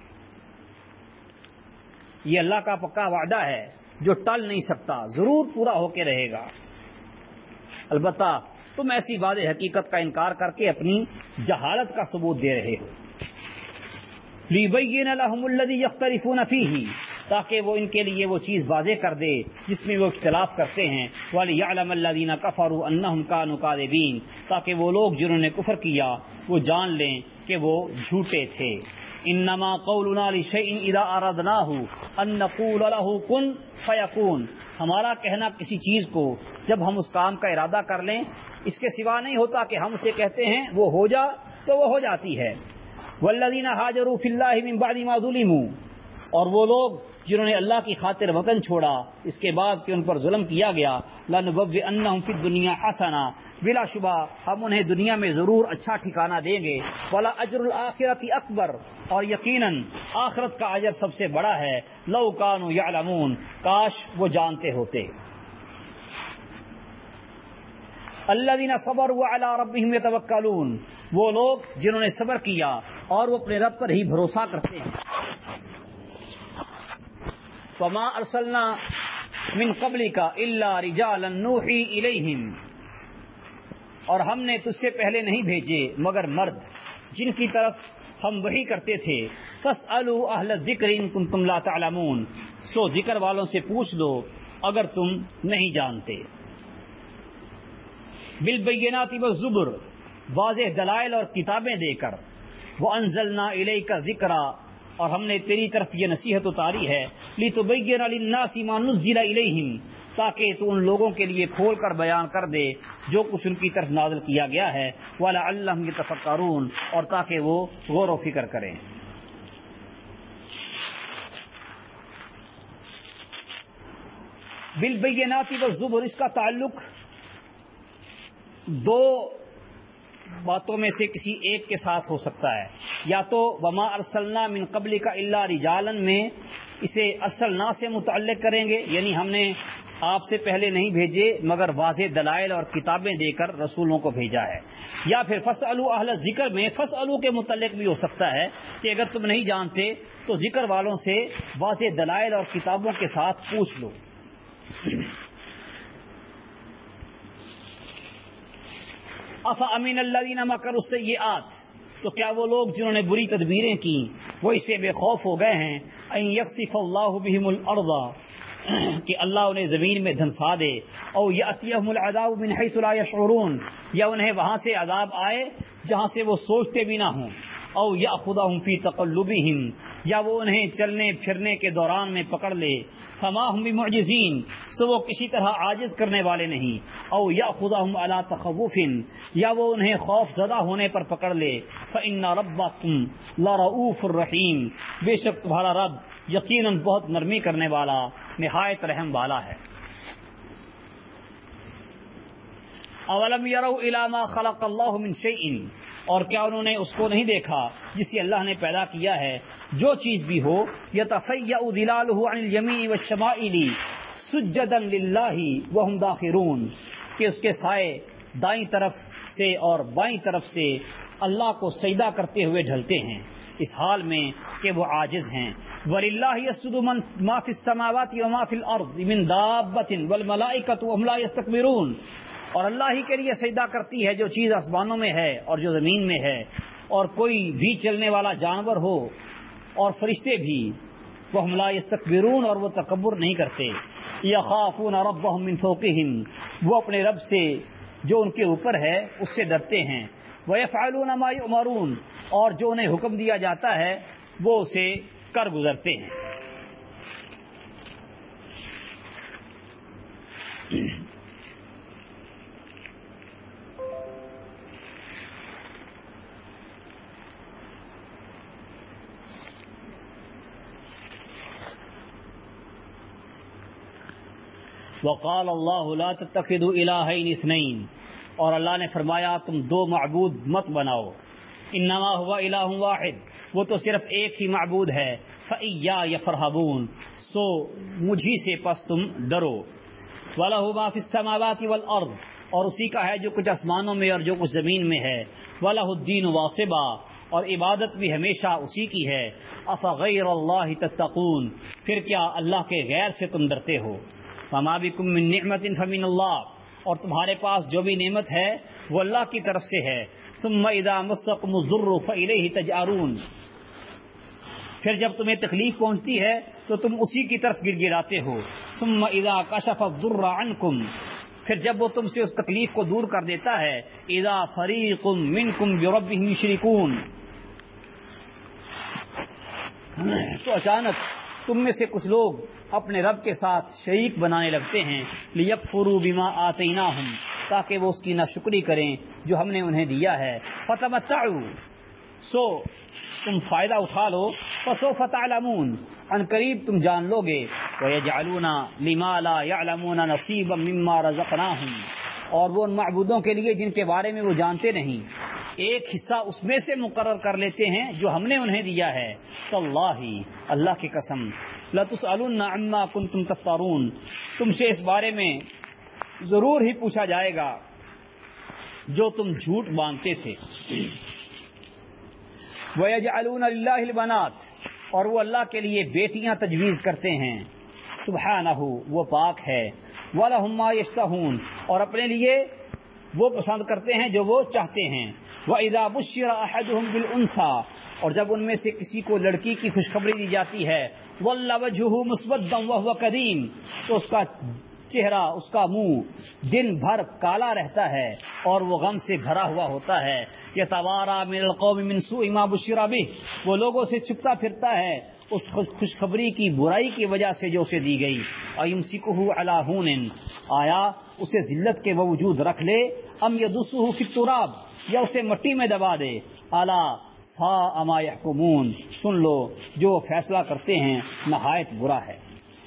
یہ اللہ کا پکا وعدہ ہے جو ٹل نہیں سکتا، ضرور پورا ہو کے رہے گا. البتہ تم ایسی واضح حقیقت کا انکار کر کے اپنی جہالت کا ثبوت دے رہے ہو. لِيُبَيِّنَ لَهُمُ الَّذِي يَخْتَلِفُونَ فِيهِ، تاکہ وہ ان کے لیے وہ چیز واضح کر دے جس میں وہ اختلاف کرتے ہیں. وَلِيَعْلَمَ الَّذِينَ كَفَرُوا أَنَّهُمْ كَانُوا كَاذِبِينَ، تاکہ وہ لوگ جنہوں نے کفر کیا وہ جان لیں کہ وہ جھوٹے تھے. انما قولنا لشيء اذا اردناه ان نقول له كن فيكون، ہمارا کہنا کسی چیز کو جب ہم اس کام کا ارادہ کر لیں اس کے سوا نہیں ہوتا کہ ہم اسے کہتے ہیں وہ ہو جا تو وہ ہو جاتی ہے. والذین ہاجروا فی اللہ من بعد ما ظلموا، اور وہ لوگ جنہوں نے اللہ کی خاطر وطن چھوڑا اس کے بعد کہ ان پر ظلم کیا گیا. لنبوئنہم فی الدنیا حسنہ، بلا شبہ ہم انہیں دنیا میں ضرور اچھا ٹھکانہ دیں گے. ولا اجر الآخرۃ اکبر، اور یقیناً آخرت کا اجر سب سے بڑا ہے. لو کانوا یعلمون، کاش وہ جانتے ہوتے. الذین صبروا علی ربہم یتوکلون، وہ لوگ جنہوں نے صبر کیا اور وہ اپنے رب پر ہی بھروسہ کرتے ہیں. وما ارسلنا من قبلک الا رجالا نوحی الیہم، اور ہم نے تجھ سے پہلے نہیں بھیجے مگر مرد جن کی طرف ہم وحی کرتے تھے. فاسألوا اہل الذکر ان کنتم لا تعلمون، سو ذکر والوں سے پوچھ لو اگر تم نہیں جانتے. بالبینات والزبر، واضح دلائل اور کتابیں دے کر. وانزلنا الیک ذکرا، اور ہم نے تیری طرف یہ نصیحت اتاری ہے. لتبین للناس ما نزل الیہم، تاکہ تو ان لوگوں کے لیے کھول کر بیان کر دے جو کچھ ان کی طرف نازل کیا گیا ہے. ولعلہم یتفکرون، اور تاکہ وہ غور و فکر کریں. بالبینات والزبر، اس کا تعلق دو باتوں میں سے کسی ایک کے ساتھ ہو سکتا ہے. یا تو وما ارسلنا من قبلک الا رجالا میں اسے اصل نا سے متعلق کریں گے، یعنی ہم نے آپ سے پہلے نہیں بھیجے مگر واضح دلائل اور کتابیں دے کر رسولوں کو بھیجا ہے، یا پھر فاسألوا اہل ذکر میں فاسألوا کے متعلق بھی ہو سکتا ہے کہ اگر تم نہیں جانتے تو ذکر والوں سے واضح دلائل اور کتابوں کے ساتھ پوچھ لو۔ افامن الذین مکروا السیئات، تو کیا وہ لوگ جنہوں نے بری تدبیریں کی وہ اس سے بے خوف ہو گئے ہیں ان یخسف اللہ بہم الارض، کہ اللہ انہیں زمین میں دھنسا دے، او یأتیہم العذاب من حیث لا یشعرون، یا انہیں وہاں سے عذاب آئے جہاں سے وہ سوچتے بھی نہ ہوں، او یأخذہم فی تقلبہم، یا وہ انہیں چلنے پھرنے کے دوران میں پکڑ لے، فما ہم بمعجزین، سو وہ کسی طرح عاجز کرنے والے نہیں، او یأخذہم علی تخوف، یا وہ انہیں خوف زدہ ہونے پر پکڑ لے، فإن ربکم لرؤوف الرحیم، بے شک تمہارا رب یقیناً بہت نرمی کرنے والا نہایت رحم والا ہے۔ اولم یروا الی ما خلق اللہ من شیء، اور کیا انہوں نے اس کو نہیں دیکھا جسے اللہ نے پیدا کیا ہے، جو چیز بھی ہو، یتفیأ ظلالہ عن الیمین والشمائل سجدا للہ وہم داخرون، کہ اس کے سائے دائیں طرف سے اور بائیں طرف سے اللہ کو سجدہ کرتے ہوئے ڈھلتے ہیں، اس حال میں کہ وہ عاجز ہیں۔ وَلِلَّهِ يَسْجُدُ مَا فِي السَّمَاوَاتِ وَمَا فِي الْأَرْضِ مِن دَابَّةٍ وَالْمَلَائِكَةُ وَهُمْ لَا يَسْتَكْبِرُونَ، اور اللہ ہی کے لیے سجدہ کرتی ہے جو چیز آسمانوں میں ہے اور جو زمین میں ہے، اور کوئی بھی چلنے والا جانور ہو اور فرشتے بھی، وَهُمْ لَا يَسْتَكْبِرُونَ، اور وہ تکبر نہیں کرتے۔ يَخَافُونَ رَبَّهُم مِّن فَوْقِهِمْ، وہ اپنے رب سے جو ان کے اوپر ہے اس سے ڈرتے ہیں۔ وَيَفْعَلُونَ مَا يُؤْمَرُونَ، اور جو انہیں حکم دیا جاتا ہے وہ اسے کر گزرتے ہیں۔ وقال اللہ لا تتخذوا الہین اثنین، اور اللہ نے فرمایا تم دو معبود مت بناؤ، انما هو الہ واحد، وہ تو صرف ایک ہی معبود ہے، فإیایا فرہبون، سو مجھی سے پس تم ڈرو۔ وَلَهُ مَا فِي السَّمَاوَاتِ وَالْأَرْضِ، اور اسی کا ہے جو کچھ آسمانوں میں اور جو کچھ زمین میں ہے۔ وَلَهُ الدِّينُ وَاصِبًا، اور عبادت بھی ہمیشہ اسی کی ہے۔ أَفَغَيْرَ اللَّهِ تَتَّقُونَ، پھر کیا اللہ کے غیر سے تم ڈرتے ہو۔ وَمَا بِكُم مِّن نِّعْمَةٍ فَمِنَ اللَّهِ، اور تمہارے پاس جو بھی نعمت ہے وہ اللہ کی طرف سے ہے۔ ثُمَّ إِذَا مَسَّكُمُ الضُّرُّ فَإِلَيْهِ تَجْأَرُونَ، پھر جب تمہیں تکلیف پہنچتی ہے تو تم اسی کی طرف گر گراتے ہو۔ ثُمَّ إِذَا كَشَفَ الضُّرَّ عَنكُمْ، پھر جب وہ تم سے اس تکلیف کو دور کر دیتا ہے۔ إِذَا فَرِيقٌ مِّنكُمْ بِرَبِّهِمْ يُشْرِكُونَ، تو اچانک تم میں سے کچھ لوگ اپنے رب کے ساتھ شریک بنانے لگتے ہیں۔ لِيَكْفُرُوا بِمَا آتَيْنَاهُمْ، تاکہ وہ اس کی ناشکری کریں جو ہم نے انہیں دیا ہے۔ فَتَمَتَّعُوا، سو تم فائدہ اٹھا لو۔ فَسَوْفَ تَعْلَمُونَ، ان قریب تم جان لو گے۔ وَيَجْعَلُونَ لِمَا لَا يَعْلَمُونَ نَصِيبًا مِّمَّا رَزَقْنَاهُمْ، اور وہ ان معبودوں کے لیے جن کے بارے میں وہ جانتے نہیں ایک حصہ اس میں سے مقرر کر لیتے ہیں جو ہم نے انہیں دیا ہے۔ تاللہ، اللہ کی قسم، لَتُسْأَلُنَّ عَمَّا كُنتُمْ تَفْتَرُونَ، تم سے اس بارے میں ضرور ہی پوچھا جائے گا جو تم جھوٹ باندھتے تھے۔ وَيَجْعَلُونَ لِلَّهِ الْبَنَاتِ، اور وہ اللہ کے لیے بیٹیاں تجویز کرتے ہیں۔ سبحانہ، وہ پاک ہے۔ وَلَهُم مَّا يَشْتَهُونَ، اور اپنے لیے وہ پسند کرتے ہیں جو وہ چاہتے ہیں۔ وَإِذَا بُشِّرَ أَحَدُهُم بِالْأُنثىٰ، اور جب ان میں سے کسی کو لڑکی کی خوشخبری دی جاتی ہے۔ ظَلَّ وَجْهُهُ مُسْوَدًّا وَهُوَ كَظِيمٌ، تو اس کا چہرہ، اس کا منہ دن بھر کالا رہتا ہے اور وہ غم سے بھرا ہوا ہوتا ہے۔ يَتَوَارَىٰ مِنَ الْقَوْمِ مِنْ سُوءِ مَا بُشِّرَ بِهِ، وہ لوگوں سے چھپتا پھرتا ہے اس خوشخبری کی برائی کی وجہ سے جو اسے دی گئی۔ أَيُمْسِكُهُ عَلَىٰ هُونٍ، آیا اسے ذلت کے باوجود رکھ لے، ام يَدُسُّهُ فِي التُّرَابِ، یا اسے مٹی میں دبا دے۔ أَلَا سَاءَ مَا يَحْكُمُونَ، سن لو جو فیصلہ کرتے ہیں نہایت برا ہے۔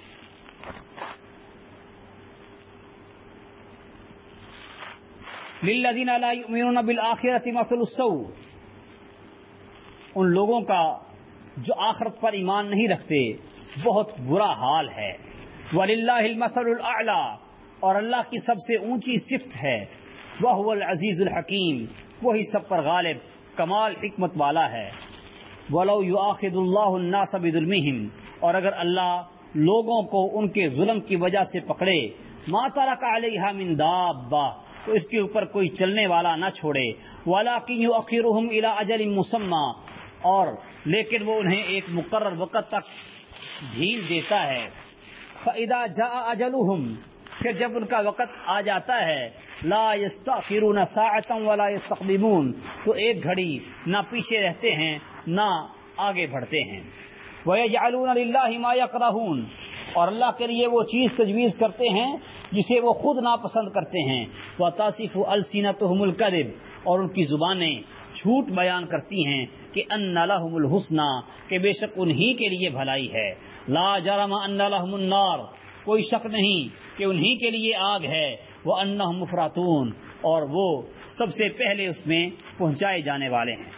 لِلَّذِينَ لَا يُؤْمِنُونَ بِالْآخِرَةِ مَثَلُ السَّوْءِ، ان لوگوں کا جو آخرت پر ایمان نہیں رکھتے، بہت برا حال ہے۔ وَلِلَّهِ الْمَثَلُ الْأَعْلَى، اور اللہ کی سب سے اونچی صفت ہے، وَهُوَ الْعَزِيزُ الْحَكِيمُ، وہی سب پر غالب کمال حکمت والا ہے۔ وَلَوْ يُؤَاخِذُ اللَّهُ النَّاسَ بِظُلْمِهِمْ، اور اگر اللہ لوگوں کو ان کے ظلم کی وجہ سے پکڑے، مَا تَرَكَ عَلَيْهَا مِن دَابَّةٍ، تو اس کے اوپر کوئی چلنے والا نہ چھوڑے، وَلَكِنْ يُؤَخِّرُهُمْ إِلَى أَجَلٍ مُّسَمًّى، اور لیکن وہ انہیں ایک مقرر وقت تک ڈھیل دیتا ہے۔ فَإِذَا جَاءَ أَجَلُهُمْ، پھر جب ان کا وقت آ جاتا ہے، لا يستأخرون ساعة ولا يستقدمون، تو ایک گھڑی نہ پیچھے رہتے ہیں نہ آگے بڑھتے ہیں۔ وَيَجْعَلُونَ لِلَّهِ مَا يَكْرَهُونَ، اور اللہ کے لیے وہ چیز تجویز کرتے ہیں جسے وہ خود ناپسند کرتے ہیں۔ وَتَصِفُ أَلْسِنَتُهُمُ الْكَذِبَ، اور ان کی زبانیں جھوٹ بیان کرتی ہیں کہ أَنَّ لَهُمُ الْحُسْنَى، کہ بے شک انہی کے لیے بھلائی ہے۔ لَا جَرَمَ أَنَّ لَهُمُ النَّارُ، کوئی شک نہیں کہ انہی کے لیے آگ ہے۔ وَأَنَّهُمْ مُفْرَطُونَ، اور وہ سب سے پہلے اس میں پہنچائے جانے والے ہیں۔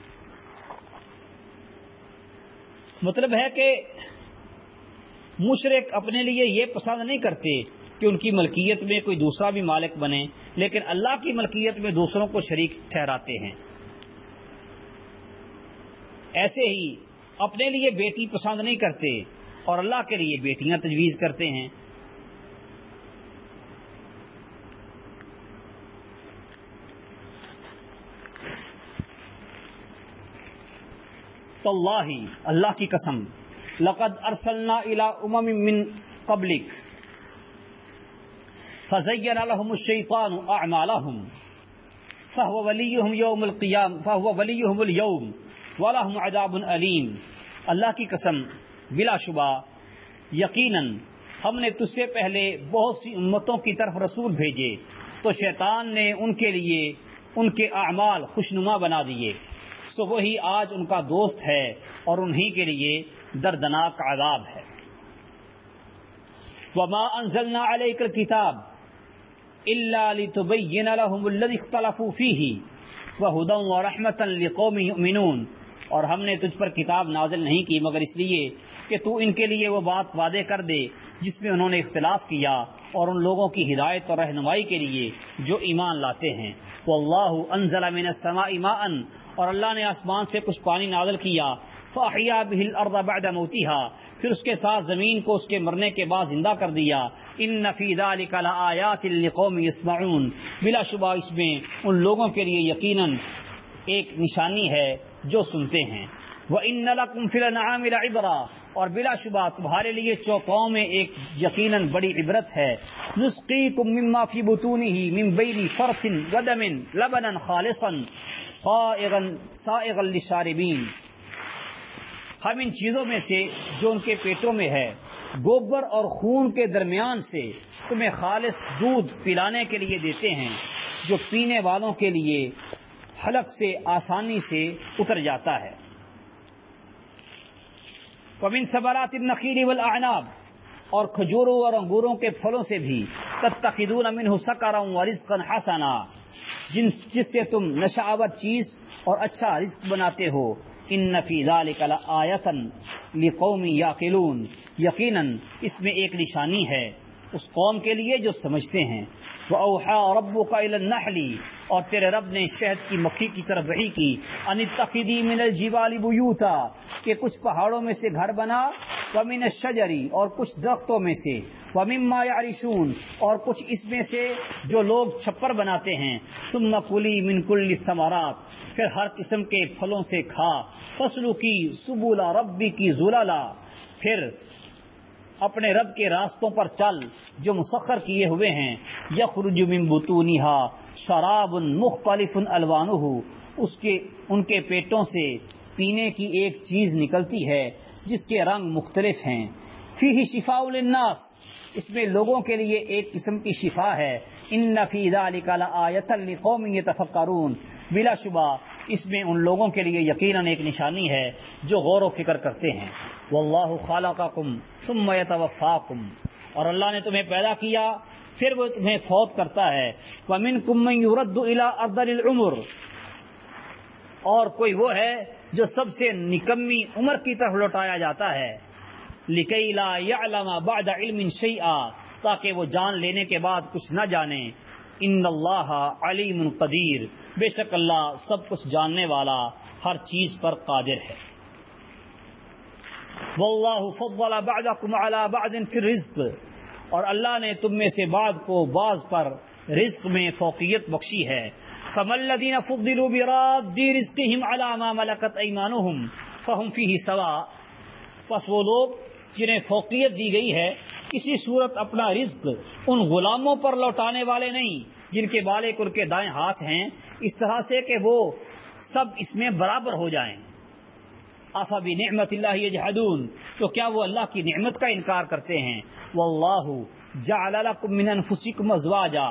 مطلب ہے کہ مشرک اپنے لیے یہ پسند نہیں کرتے کہ ان کی ملکیت میں کوئی دوسرا بھی مالک بنے، لیکن اللہ کی ملکیت میں دوسروں کو شریک ٹھہراتے ہیں۔ ایسے ہی اپنے لیے بیٹی پسند نہیں کرتے اور اللہ کے لیے بیٹیاں تجویز کرتے ہیں۔ تاللہ، اللہ کی قسم، لقد ارسلنا الى امم من قبلک فزین لهم الشیطان اعمالهم فهو وليهم اليوم ولهم عذاب علیم۔ اللہ کی قسم، بلا شبہ یقیناً ہم نے تجھ سے پہلے بہت سی امتوں کی طرف رسول بھیجے، تو شیطان نے ان کے لیے ان کے اعمال خوشنما بنا دیے، سو وہی آج ان کا دوست ہے اور انہی کے لیے دردناک عذاب ہے۔ وَمَا أَنزَلْنَا عَلَيْكَ الْكِتَابَ إِلَّا لِتُبَيِّنَ لَهُمُ الَّذِي اخْتَلَفُوا فِيهِ وَهُدًى وَرَحْمَةً لِقَوْمٍ يُؤْمِنُونَ، اور ہم نے تجھ پر کتاب نازل نہیں کی مگر اس لیے کہ تو ان کے لیے وہ بات وعدے کر دے جس میں انہوں نے اختلاف کیا، اور ان لوگوں کی ہدایت اور رہنمائی کے لیے جو ایمان لاتے ہیں۔ وَاللَّهُ أَنزَلَ مِنَ السَّمَاءِ مَاءً، اور اللہ نے آسمان سے کچھ پانی نازل کیا، فَأَحْيَا بِهِ الْأَرْضَ بَعْدَ مَوْتِهَا، پھر اس کے ساتھ زمین کو اس کے مرنے کے بعد زندہ کر دیا۔ إِنَّ فِي ذَلِكَ لَآيَاتٍ لِقَوْمٍ يَسْمَعُونَ، بلا شبہ اس میں ان لوگوں کے لیے یقیناً ایک نشانی ہے جو سنتے ہیں۔ وَإِنَّ لَكُمْ فِي الْأَنْعَامِ لَعِبْرَةً، اور بلا شبہ تمہارے لیے چوپاؤں میں ایک یقیناً بڑی عبرت ہے۔ نُسْقِيكُم مِّمَّا فِي بُطُونِهِ مِن بَيْنِ فَرْثٍ وَدَمٍ لَبَنًا خَالِصًا سَائِغًا لِّلشَّارِبِينَ، ہم ان چیزوں میں سے جو ان کے پیٹوں میں ہے، گوبر اور خون کے درمیان سے تمہیں خالص دودھ پلانے کے لیے دیتے ہیں، جو پینے والوں کے لیے حلق سے آسانی سے اتر جاتا ہے۔ وَمِن ثَمَرَاتِ النَّخِيلِ وَالْأَعْنَابِ، اور کھجوروں اور انگوروں کے پھلوں سے بھی، تَتَّخِذُونَ مِنْهُ سَكَرًا وَرِزْقًا حَسَنًا، جس سے تم نشاور چیز اور اچھا رزق بناتے ہو۔ إِنَّ فِي ذَلِكَ لَآيَةً لِقَوْمٍ يَعْقِلُونَ، یقیناً اس میں ایک نشانی ہے اس قوم کے لیے جو سمجھتے ہیں۔ وَأَوْحَىٰ رَبُّكَ إِلَى النَّحْلِ، اور تیرے رب نے شہد کی مکھی کی طرف وحی کی، أَنِ اتَّخِذِي مِنَ الْجِبَالِ بُيُوتًا، کہ کچھ پہاڑوں میں سے گھر بنا، وَمِنَ الشَّجَرِ، اور کچھ درختوں میں سے، وَمِمَّا يَعْرِشُونَ، اور کچھ اس میں سے جو لوگ چھپر بناتے ہیں، ثُمَّ كُلِي مِن كُلِّ الثَّمَرَاتِ، پھر ہر قسم کے پھلوں سے کھا، فَاسْلُكِي سُبُلَ رَبِّكِ ذُلَلًا، پھر اپنے رب کے راستوں پر چل جو مسخر کیے ہوئے ہیں، یخرج من بطونها شراب مختلف الوانه، ان کے پیٹوں سے پینے کی ایک چیز نکلتی ہے جس کے رنگ مختلف ہیں۔ فیہ شفاء للناس، اس میں لوگوں کے لیے ایک قسم کی شفا ہے۔ ان فی ذلک لآیۃ لقوم یتفکرون، بلا شبہ اس میں ان لوگوں کے لیے یقیناً ایک نشانی ہے جو غور و فکر کرتے ہیں۔ واللہ خلقکم ثم یتوفاکم، اور اللہ نے تمہیں پیدا کیا پھر وہ تمہیں فوت کرتا ہے۔ ومنکم من یرد الی ارذل العمر، اور کوئی وہ ہے جو سب سے نکمی عمر کی طرف لوٹایا جاتا ہے۔ لکی لا یعلم بعد علم شیئا، تاکہ وہ جان لینے کے بعد کچھ نہ جانے. ان اللہ علیم قدیر، بے شک اللہ سب کچھ جاننے والا، ہر چیز پر قادر ہے. واللہ فضل بعضکم علی بعض فی الرزق، اور اللہ نے تم میں سے بعض کو بعض پر رزق میں فوقیت بخشی ہے. فَمَا الَّذِينَ فُضِّلُوا بِرَادِّ رِزْقِهِمْ عَلَى مَا مَلَكَتْ أَيْمَانُهُمْ فَهُمْ فِيهِ سَوَاءٌ، پس وہ لوگ جنہیں فوقیت دی گئی ہے کسی صورت اپنا رزق ان غلاموں پر لوٹانے والے نہیں جن کے بالک ان کے دائیں ہاتھ ہیں، اس طرح سے کہ وہ سب اس میں برابر ہو جائیں. أَفَبِنِعْمَةِ اللَّهِ يَجْحَدُونَ، تو کیا وہ اللہ کی نعمت کا انکار کرتے ہیں. وَاللَّهُ جَعَلَ لَكُم مِّنْ أَنفُسِكُمْ أَزْوَاجًا،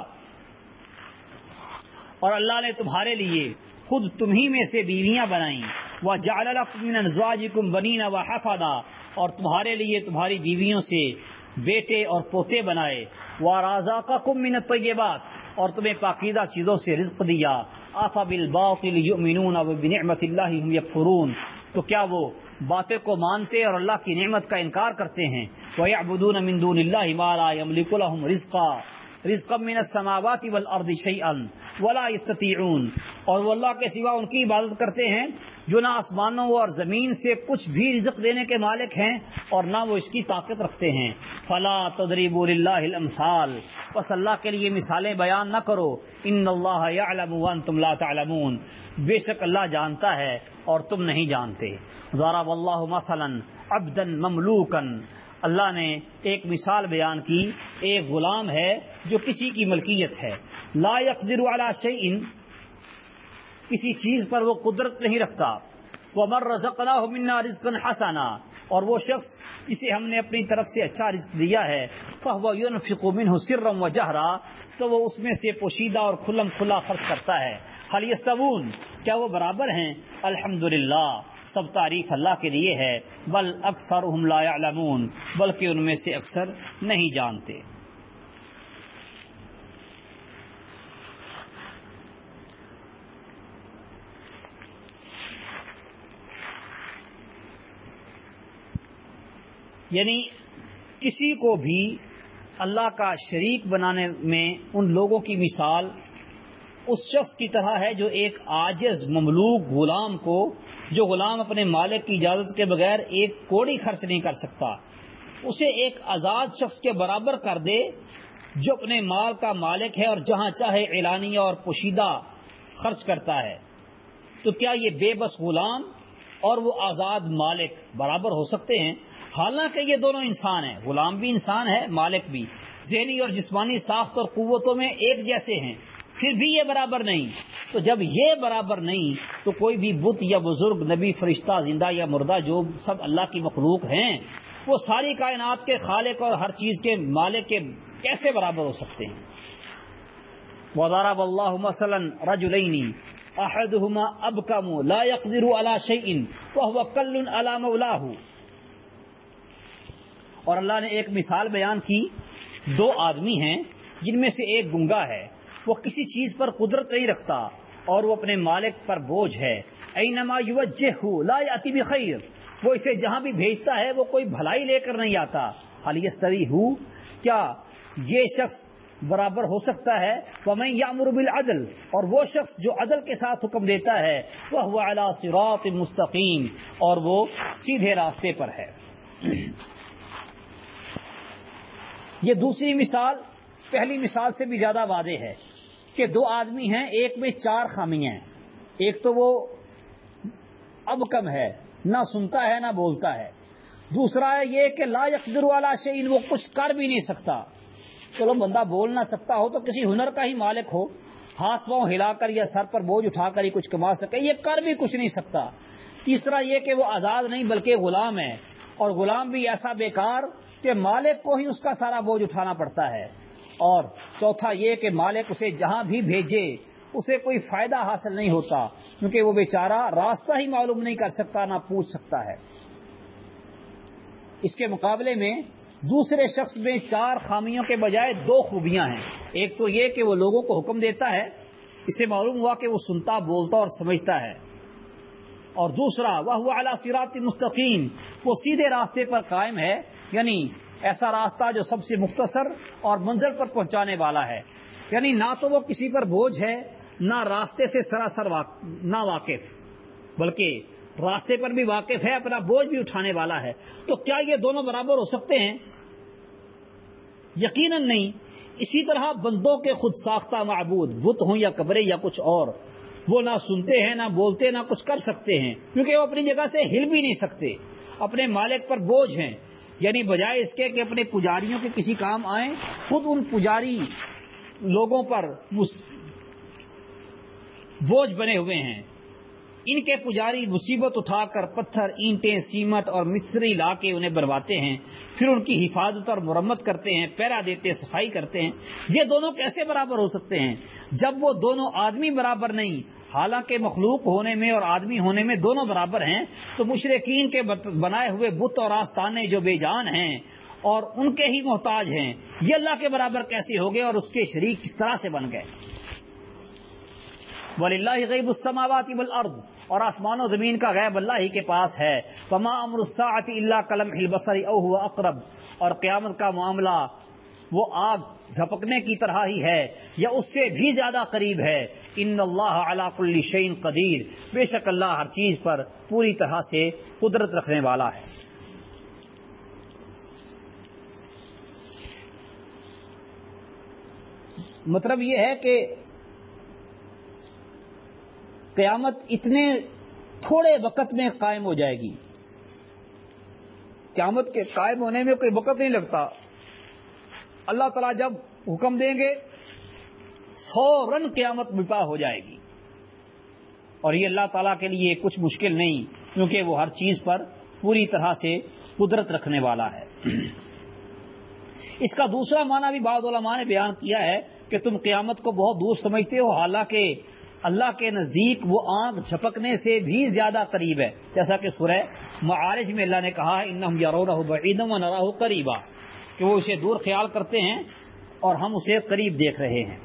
اور اللہ نے تمہارے لیے خود تمہی میں سے بیویاں بنائیں. وَجَعَلَ لَكُم مِّنْ أَزْوَاجِكُمْ بَنِينَ وَحَفَدًا، اور تمہارے لیے تمہاری بیویوں سے بیٹے اور پوتے بنائے. وَرَزَقَكُم مِّنَ الطَّيِّبَاتِ، اور تمہیں پاکیزہ چیزوں سے رزق دیا. أَفَبِالْبَاطِلِ يُؤْمِنُونَ وَبِنِعْمَةِ اللَّهِ هُمْ يَكْفُرُونَ، تو کیا وہ باتیں کو مانتے اور اللہ کی نعمت کا انکار کرتے ہیں. وَيَعْبُدُونَ مِن دُونِ اللَّهِ مَا لَا يَمْلِكُ لَهُمْ رِزْقًا مِّنَ السَّمَاوَاتِ وَالْأَرْضِ شَيْئًا وَلَا يَسْتَطِيعُونَ، اور وہ اللہ کے سوا ان کی عبادت کرتے ہیں جو نہ آسمانوں اور زمین سے کچھ بھی رزق دینے کے مالک ہیں اور نہ وہ اس کی طاقت رکھتے ہیں. فَلَا تَضْرِبُوا لِلَّهِ الْأَمْثَالَ، بس اللہ کے لیے مثالیں بیان نہ کرو. إِنَّ اللَّهَ يَعْلَمُ وَأَنْتُمْ لَا تَعْلَمُونَ، بے شک اللہ جانتا ہے اور تم نہیں جانتے. ضرب اللہ مثلا عبدا مملوکا، اللہ نے ایک مثال بیان کی، ایک غلام ہے جو کسی کی ملکیت ہے. لا يقدر على شيء، کسی چیز پر وہ قدرت نہیں رکھتا. ومن رزقناه منا رزقا حسنا، اور وہ شخص جسے ہم نے اپنی طرف سے اچھا رزق دیا ہے. فهو ينفق منه سرا وجهرا، تو وہ اس میں سے پوشیدہ اور کھلم کھلا خرچ کرتا ہے. هل يستوون، کیا وہ برابر ہیں. الحمدللہ، سب تعریف اللہ کے لیے ہے. بل اکثرهم لا يعلمون، بلکہ ان میں سے اکثر نہیں جانتے. یعنی کسی کو بھی اللہ کا شریک بنانے میں ان لوگوں کی مثال اس شخص کی طرح ہے جو ایک عاجز مملوک غلام کو، جو غلام اپنے مالک کی اجازت کے بغیر ایک کوڑی خرچ نہیں کر سکتا، اسے ایک آزاد شخص کے برابر کر دے جو اپنے مال کا مالک ہے اور جہاں چاہے اعلانیہ اور پوشیدہ خرچ کرتا ہے. تو کیا یہ بے بس غلام اور وہ آزاد مالک برابر ہو سکتے ہیں؟ حالانکہ یہ دونوں انسان ہیں، غلام بھی انسان ہے، مالک بھی. ذہنی اور جسمانی ساخت اور قوتوں میں ایک جیسے ہیں، پھر بھی یہ برابر نہیں. تو جب یہ برابر نہیں تو کوئی بھی بت یا بزرگ، نبی، فرشتہ، زندہ یا مردہ، جو سب اللہ کی مخلوق ہیں، وہ ساری کائنات کے خالق اور ہر چیز کے مالک کے کیسے برابر ہو سکتے ہیں. وَضَرَبَ اللَّهُ مَثَلًا رَجُلَيْنِ أَحَدُهُمَا أَبْكَمُ لَا يَقْدِرُ عَلَى شَيْءٍ وَهُوَ كَلٌّ عَلَى مَوْلَاهُ، اور اللہ نے ایک مثال بیان کی، دو آدمی ہیں جن میں سے ایک گنگا ہے، وہ کسی چیز پر قدرت نہیں رکھتا اور وہ اپنے مالک پر بوجھ ہے. اینما یوجہہ لا یاتی بخیر، وہ اسے جہاں بھی بھیجتا ہے وہ کوئی بھلائی لے کر نہیں آتا. حل یستوی ہو، کیا یہ شخص برابر ہو سکتا ہے. ومن یامر بالعدل، اور وہ شخص جو عدل کے ساتھ حکم دیتا ہے، وہو علی صراط مستقیم، اور وہ سیدھے راستے پر ہے. یہ دوسری مثال پہلی مثال سے بھی زیادہ واضح ہے کہ دو آدمی ہیں، ایک میں چار خامیاں ہیں. ایک تو وہ اب کم ہے، نہ سنتا ہے نہ بولتا ہے. دوسرا ہے یہ کہ لا یقدر علی شیء، وہ کچھ کر بھی نہیں سکتا. چلو بندہ بول نہ سکتا ہو تو کسی ہنر کا ہی مالک ہو، ہاتھ پاؤں ہلا کر یا سر پر بوجھ اٹھا کر ہی کچھ کما سکے، یہ کر بھی کچھ نہیں سکتا. تیسرا یہ کہ وہ آزاد نہیں بلکہ غلام ہے، اور غلام بھی ایسا بیکار کہ مالک کو ہی اس کا سارا بوجھ اٹھانا پڑتا ہے. اور چوتھا یہ کہ مالک اسے جہاں بھی بھیجے اسے کوئی فائدہ حاصل نہیں ہوتا، کیونکہ وہ بیچارہ راستہ ہی معلوم نہیں کر سکتا، نہ پوچھ سکتا ہے. اس کے مقابلے میں دوسرے شخص میں چار خامیوں کے بجائے دو خوبیاں ہیں. ایک تو یہ کہ وہ لوگوں کو حکم دیتا ہے، اسے معلوم ہوا کہ وہ سنتا، بولتا اور سمجھتا ہے. اور دوسرا وَهُوَ عَلَى صِرَاطٍ مستقیم، وہ سیدھے راستے پر قائم ہے، یعنی ایسا راستہ جو سب سے مختصر اور منزل پر پہنچانے والا ہے، یعنی نہ تو وہ کسی پر بوجھ ہے، نہ راستے سے سراسر نہ واقف، بلکہ راستے پر بھی واقف ہے، اپنا بوجھ بھی اٹھانے والا ہے۔ تو کیا یہ دونوں برابر ہو سکتے ہیں؟ یقیناً نہیں۔ اسی طرح بندوں کے خود ساختہ معبود، بت ہوں یا قبریں یا کچھ اور، وہ نہ سنتے ہیں، نہ بولتے، نہ کچھ کر سکتے ہیں، کیونکہ وہ اپنی جگہ سے ہل بھی نہیں سکتے، اپنے مالک پر بوجھ ہیں، یعنی بجائے اس کے کہ اپنے پجاریوں کے کسی کام آئیں، خود ان پجاری لوگوں پر بوجھ بنے ہوئے ہیں۔ ان کے پجاری مصیبت اٹھا کر پتھر، اینٹیں، سیمٹ اور مصری لا کے انہیں بنواتے ہیں، پھر ان کی حفاظت اور مرمت کرتے ہیں، پہرا دیتے، صفائی کرتے ہیں۔ یہ دونوں کیسے برابر ہو سکتے ہیں جب وہ دونوں آدمی برابر نہیں؟ حالانکہ مخلوق ہونے میں اور آدمی ہونے میں دونوں برابر ہیں، تو مشرکین کے بنائے ہوئے بت اور آستانے جو بے جان ہیں اور ان کے ہی محتاج ہیں، یہ اللہ کے برابر کیسے ہو گئے اور اس کے شریک کس طرح سے بن گئے؟ وَلِلَّهِ غَيْبُ السَّمَاوَاتِ وَالْأَرْضِ، اور آسمان و زمین کا غیب اللہ ہی کے پاس ہے۔ وَمَا أَمْرُ السَّاعَةِ إِلَّا كَلَمْحِ الْبَصَرِ أَوْ هُوَ أَقْرَبُ، اور قیامت کا معاملہ وہ آگ جھپکنے کی طرح ہی ہے یا اس سے بھی زیادہ قریب ہے۔ إِنَّ اللَّهَ عَلَى كُلِّ شَيْءٍ قَدِيرٌ، بے شک اللہ ہر چیز پر پوری طرح سے قدرت رکھنے والا ہے۔ مطلب یہ ہے کہ قیامت اتنے تھوڑے وقت میں قائم ہو جائے گی، قیامت کے قائم ہونے میں کوئی وقت نہیں لگتا۔ اللہ تعالیٰ جب حکم دیں گے فوراً قیامت برپا ہو جائے گی، اور یہ اللہ تعالیٰ کے لیے کچھ مشکل نہیں، کیونکہ وہ ہر چیز پر پوری طرح سے قدرت رکھنے والا ہے۔ اس کا دوسرا معنی بھی بعض علماء نے بیان کیا ہے کہ تم قیامت کو بہت دور سمجھتے ہو، حالانکہ اللہ کے نزدیک وہ آنکھ جھپکنے سے بھی زیادہ قریب ہے، جیسا کہ سورہ معارج میں اللہ نے کہا ہے انہم یرونہ بعیدا ونراہ قریبا، کہ وہ اسے دور خیال کرتے ہیں اور ہم اسے قریب دیکھ رہے ہیں۔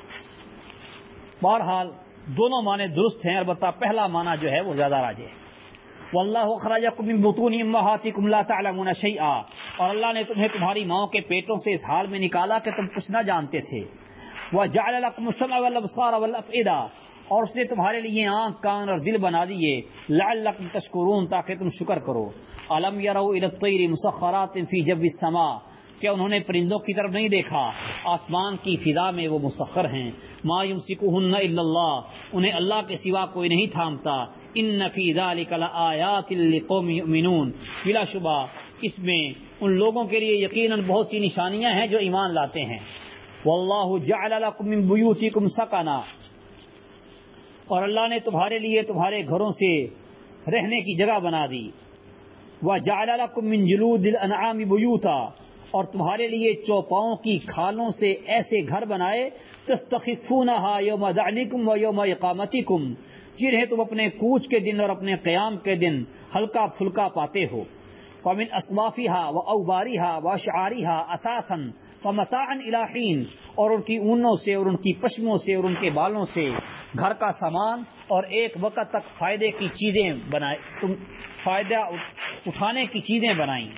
بہرحال دونوں معنی درست ہیں، البتہ پہلا معنی جو ہے وہ زیادہ راجح ہے۔ واللہ اخرجکم من بطون امہاتکم لا تعلمون شیئا، اور اللہ نے تمہیں تمہاری ماؤں کے پیٹوں سے اس حال میں نکالا کہ تم کچھ نہ جانتے تھے۔ وجعل لکم السمع والابصار والافئدہ، اور اس نے تمہارے لیے آنکھ، کان اور دل بنا دیے، لعلکم تشکرون، تاکہ تم شکر کرو۔ الم یروا الی الطیر مسخرات فی جو السماء، کیا انہوں نے پرندوں کی طرف نہیں دیکھا؟ آسمان کی فضا میں وہ مسخر ہیں۔ ما یمسکہن الا اللہ، انہیں اللہ کے سوا کوئی نہیں تھامتا۔ ان فی ذلک لآیات لقوم یؤمنون، بلا شبہ اس میں ان لوگوں کے لیے یقیناً بہت سی نشانیاں ہیں جو ایمان لاتے ہیں۔ واللہ جعل لکم من بیوتکم سکنا، اور اللہ نے تمہارے لیے تمہارے گھروں سے رہنے کی جگہ بنا دی۔ وجعل لکم من جلود الانعام بیوتا، اور تمہارے لیے چوپاؤں کی کھالوں سے ایسے گھر بنائے، تستخفونہا یوم ذعنکم و یوم اقامتکم، جنہیں تم اپنے کوچ کے دن اور اپنے قیام کے دن ہلکا پھلکا پاتے ہو۔ ومن اصوافہا و اوبارہا و اشعارہا اثاثا ومتاعا الی حین، اور ان کی اونوں سے اور ان کی پشموں سے اور ان کے بالوں سے گھر کا سامان اور ایک وقت تک فائدے کی چیزیں بنائیں، تم فائدہ اٹھانے کی چیزیں بنائیں۔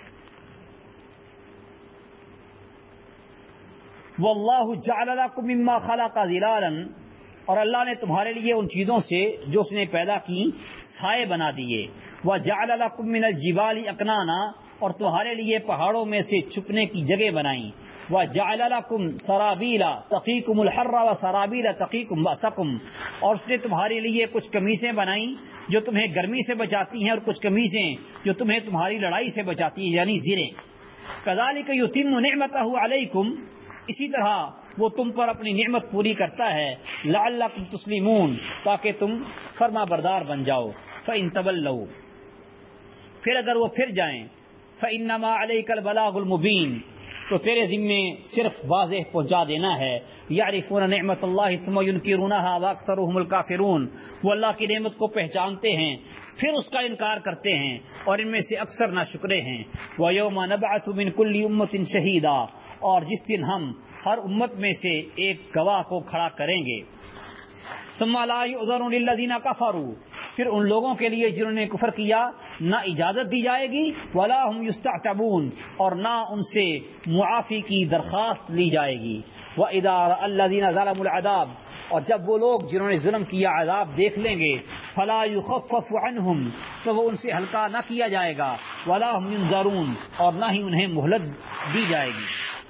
واللہ جعل لکم مما خلق ظلالا، اور اللہ نے تمہارے لیے ان چیزوں سے جو اس نے پیدا کی سائے بنا دیے۔ وجعل لکم من الجبال اکنانا، اور تمہارے لیے پہاڑوں میں سے چھپنے کی جگہ بنائیں۔ وجعل لکم سرابیل تقیکم الحر وسرابیل تقیکم بأسکم، اور اس نے تمہارے لیے کچھ قمیصیں بنائیں جو تمہیں گرمی سے بچاتی ہیں، اور کچھ قمیصیں جو تمہیں تمہاری لڑائی سے بچاتی ہیں، یعنی زریں۔ کذالک یتم نعمتہ علیکم، اسی طرح وہ تم پر اپنی نعمت پوری کرتا ہے، لعلکم تسلمون، تاکہ تم فرما بردار بن جاؤ۔ فإن تولوا، پھر اگر وہ پھر جائیں، فإنما علیک البلاغ المبین، تو تیرے ذمے صرف واضح پہنچا دینا ہے۔ یعرفون نعمت اللہ ثم ینکرونها واکثرهم الکافرون، وہ اللہ کی نعمت کو پہچانتے ہیں پھر اس کا انکار کرتے ہیں اور ان میں سے اکثر ناشکرے ہیں۔ وَيَوْمَ نَبْعَثُ مِنْ كُلِّ أُمَّةٍ شَهِيدًا، اور جس دن ہم ہر امت میں سے ایک گواہ کو کھڑا کریں گے۔ ثم لا يؤذن للذین کفروا، پھر ان لوگوں کے لیے جنہوں نے کفر کیا نہ اجازت دی جائے گی، ولا هم یستعتبون، اور نہ ان سے معافی کی درخواست لی جائے گی۔ وَإِذَا رَأَى الَّذِينَ ظَلَمُوا الْعَذَابَ، اور جب وہ لوگ جنہوں نے ظلم کیا عذاب دیکھ لیں گے، فَلَا يُخَفَّفُ عَنْهُمْ، تو وہ ان سے ہلکا نہ کیا جائے گا، وَلَا هُمْ يُنظَرُونَ، اور نہ ہی انہیں مہلت دی جائے گی۔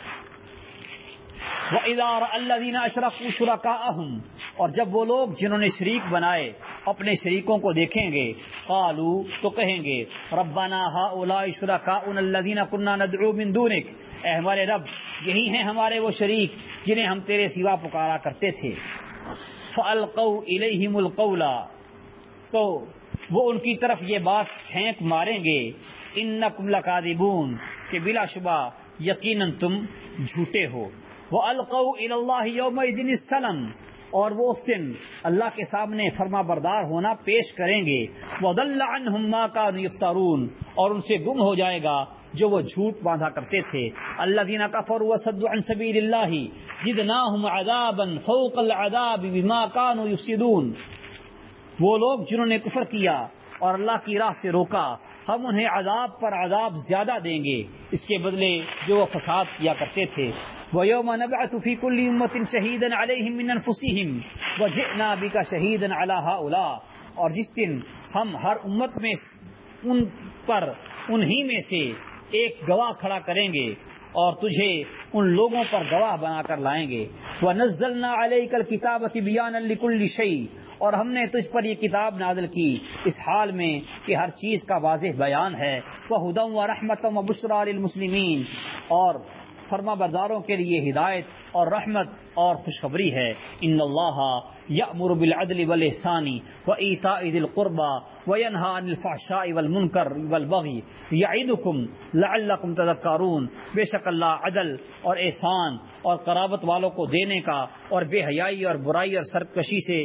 وَإِذَا رَأَى الَّذِينَ أَشْرَكُوا شُرَكَاءَهُمْ، اور جب وہ لوگ جنہوں نے شریک بنائے اپنے شریکوں کو دیکھیں گے، قالوا، تو کہیں گے، ربنا هؤلاء شركاؤنا الذين كنا ندعو من دونك، اے ہمارے رب یہی ہیں ہمارے وہ شریک جنہیں ہم تیرے سوا پکارا کرتے تھے۔ فَأَلْقَوْا إِلَيْهِمُ الْقَوْلَ، تو وہ ان کی طرف یہ بات پھینک ماریں گے، انکم لکاذبون، کہ بلا شبہ یقیناً تم جھوٹے ہو۔ وَأَلْقَوْا إِلَى اللَّهِ يَوْمَئِذٍ السَّلَمَ، اور وہ اس دن اللہ کے سامنے فرما بردار ہونا پیش کریں گے۔ وَضَلَّ عَنْهُمْ مَا كَانُوا يَفْتَرُونَ، اور ان سے گم ہو جائے گا جو وہ جھوٹ باندھا کرتے تھے۔ الَّذِينَ كَفَرُوا وَصَدُّوا عَنْ سَبِيلِ اللَّهِ زِدْنَاهُمْ عَذَابًا فَوْقَ الْعَذَابِ بِمَا كَانُوا يُفْسِدُونَ، وہ لوگ جنہوں نے کفر کیا اور اللہ کی راہ سے روکا، ہم انہیں عذاب پر عذاب زیادہ دیں گے اس کے بدلے جو وہ فساد کیا کرتے تھے۔ وَيَوْمَ نَبْعَثُ فِي كُلِّ أُمَّةٍ شَهِيدًا عَلَيْهِمْ مِنْ أَنفُسِهِمْ وَجِئْنَا بِكَ شَهِيدًا عَلَى هؤلاء، اور جس دن ہم ہر امت میں ان پر انہی میں سے ایک گواہ کھڑا کریں گے اور تجھے ان لوگوں پر گواہ بنا کر لائیں گے۔ وَنَزَّلْنَا عَلَيْكَ الْكِتَابَ تِبْيَانًا لِكُلِّ شَيْءٍ، اور ہم نے تجھ پر یہ کتاب نازل کی اس حال میں کہ ہر چیز کا واضح بیان ہے۔ وَهُدًى وَرَحْمَةً وَبُشْرَى لِلْمُسْلِمِينَ، اور فرما برداروں کے لیے ہدایت اور رحمت اور خوشخبری ہے۔ ان اللہ یأمر بالعدل والاحسان وایتاء ذی القربى وینہی عن الفحشاء والمنکر والبغی یعظکم لعلکم تذکرون، بے شک اللہ عدل اور احسان اور قرابت والوں کو دینے کا اور بے حیائی اور برائی اور سرکشی سے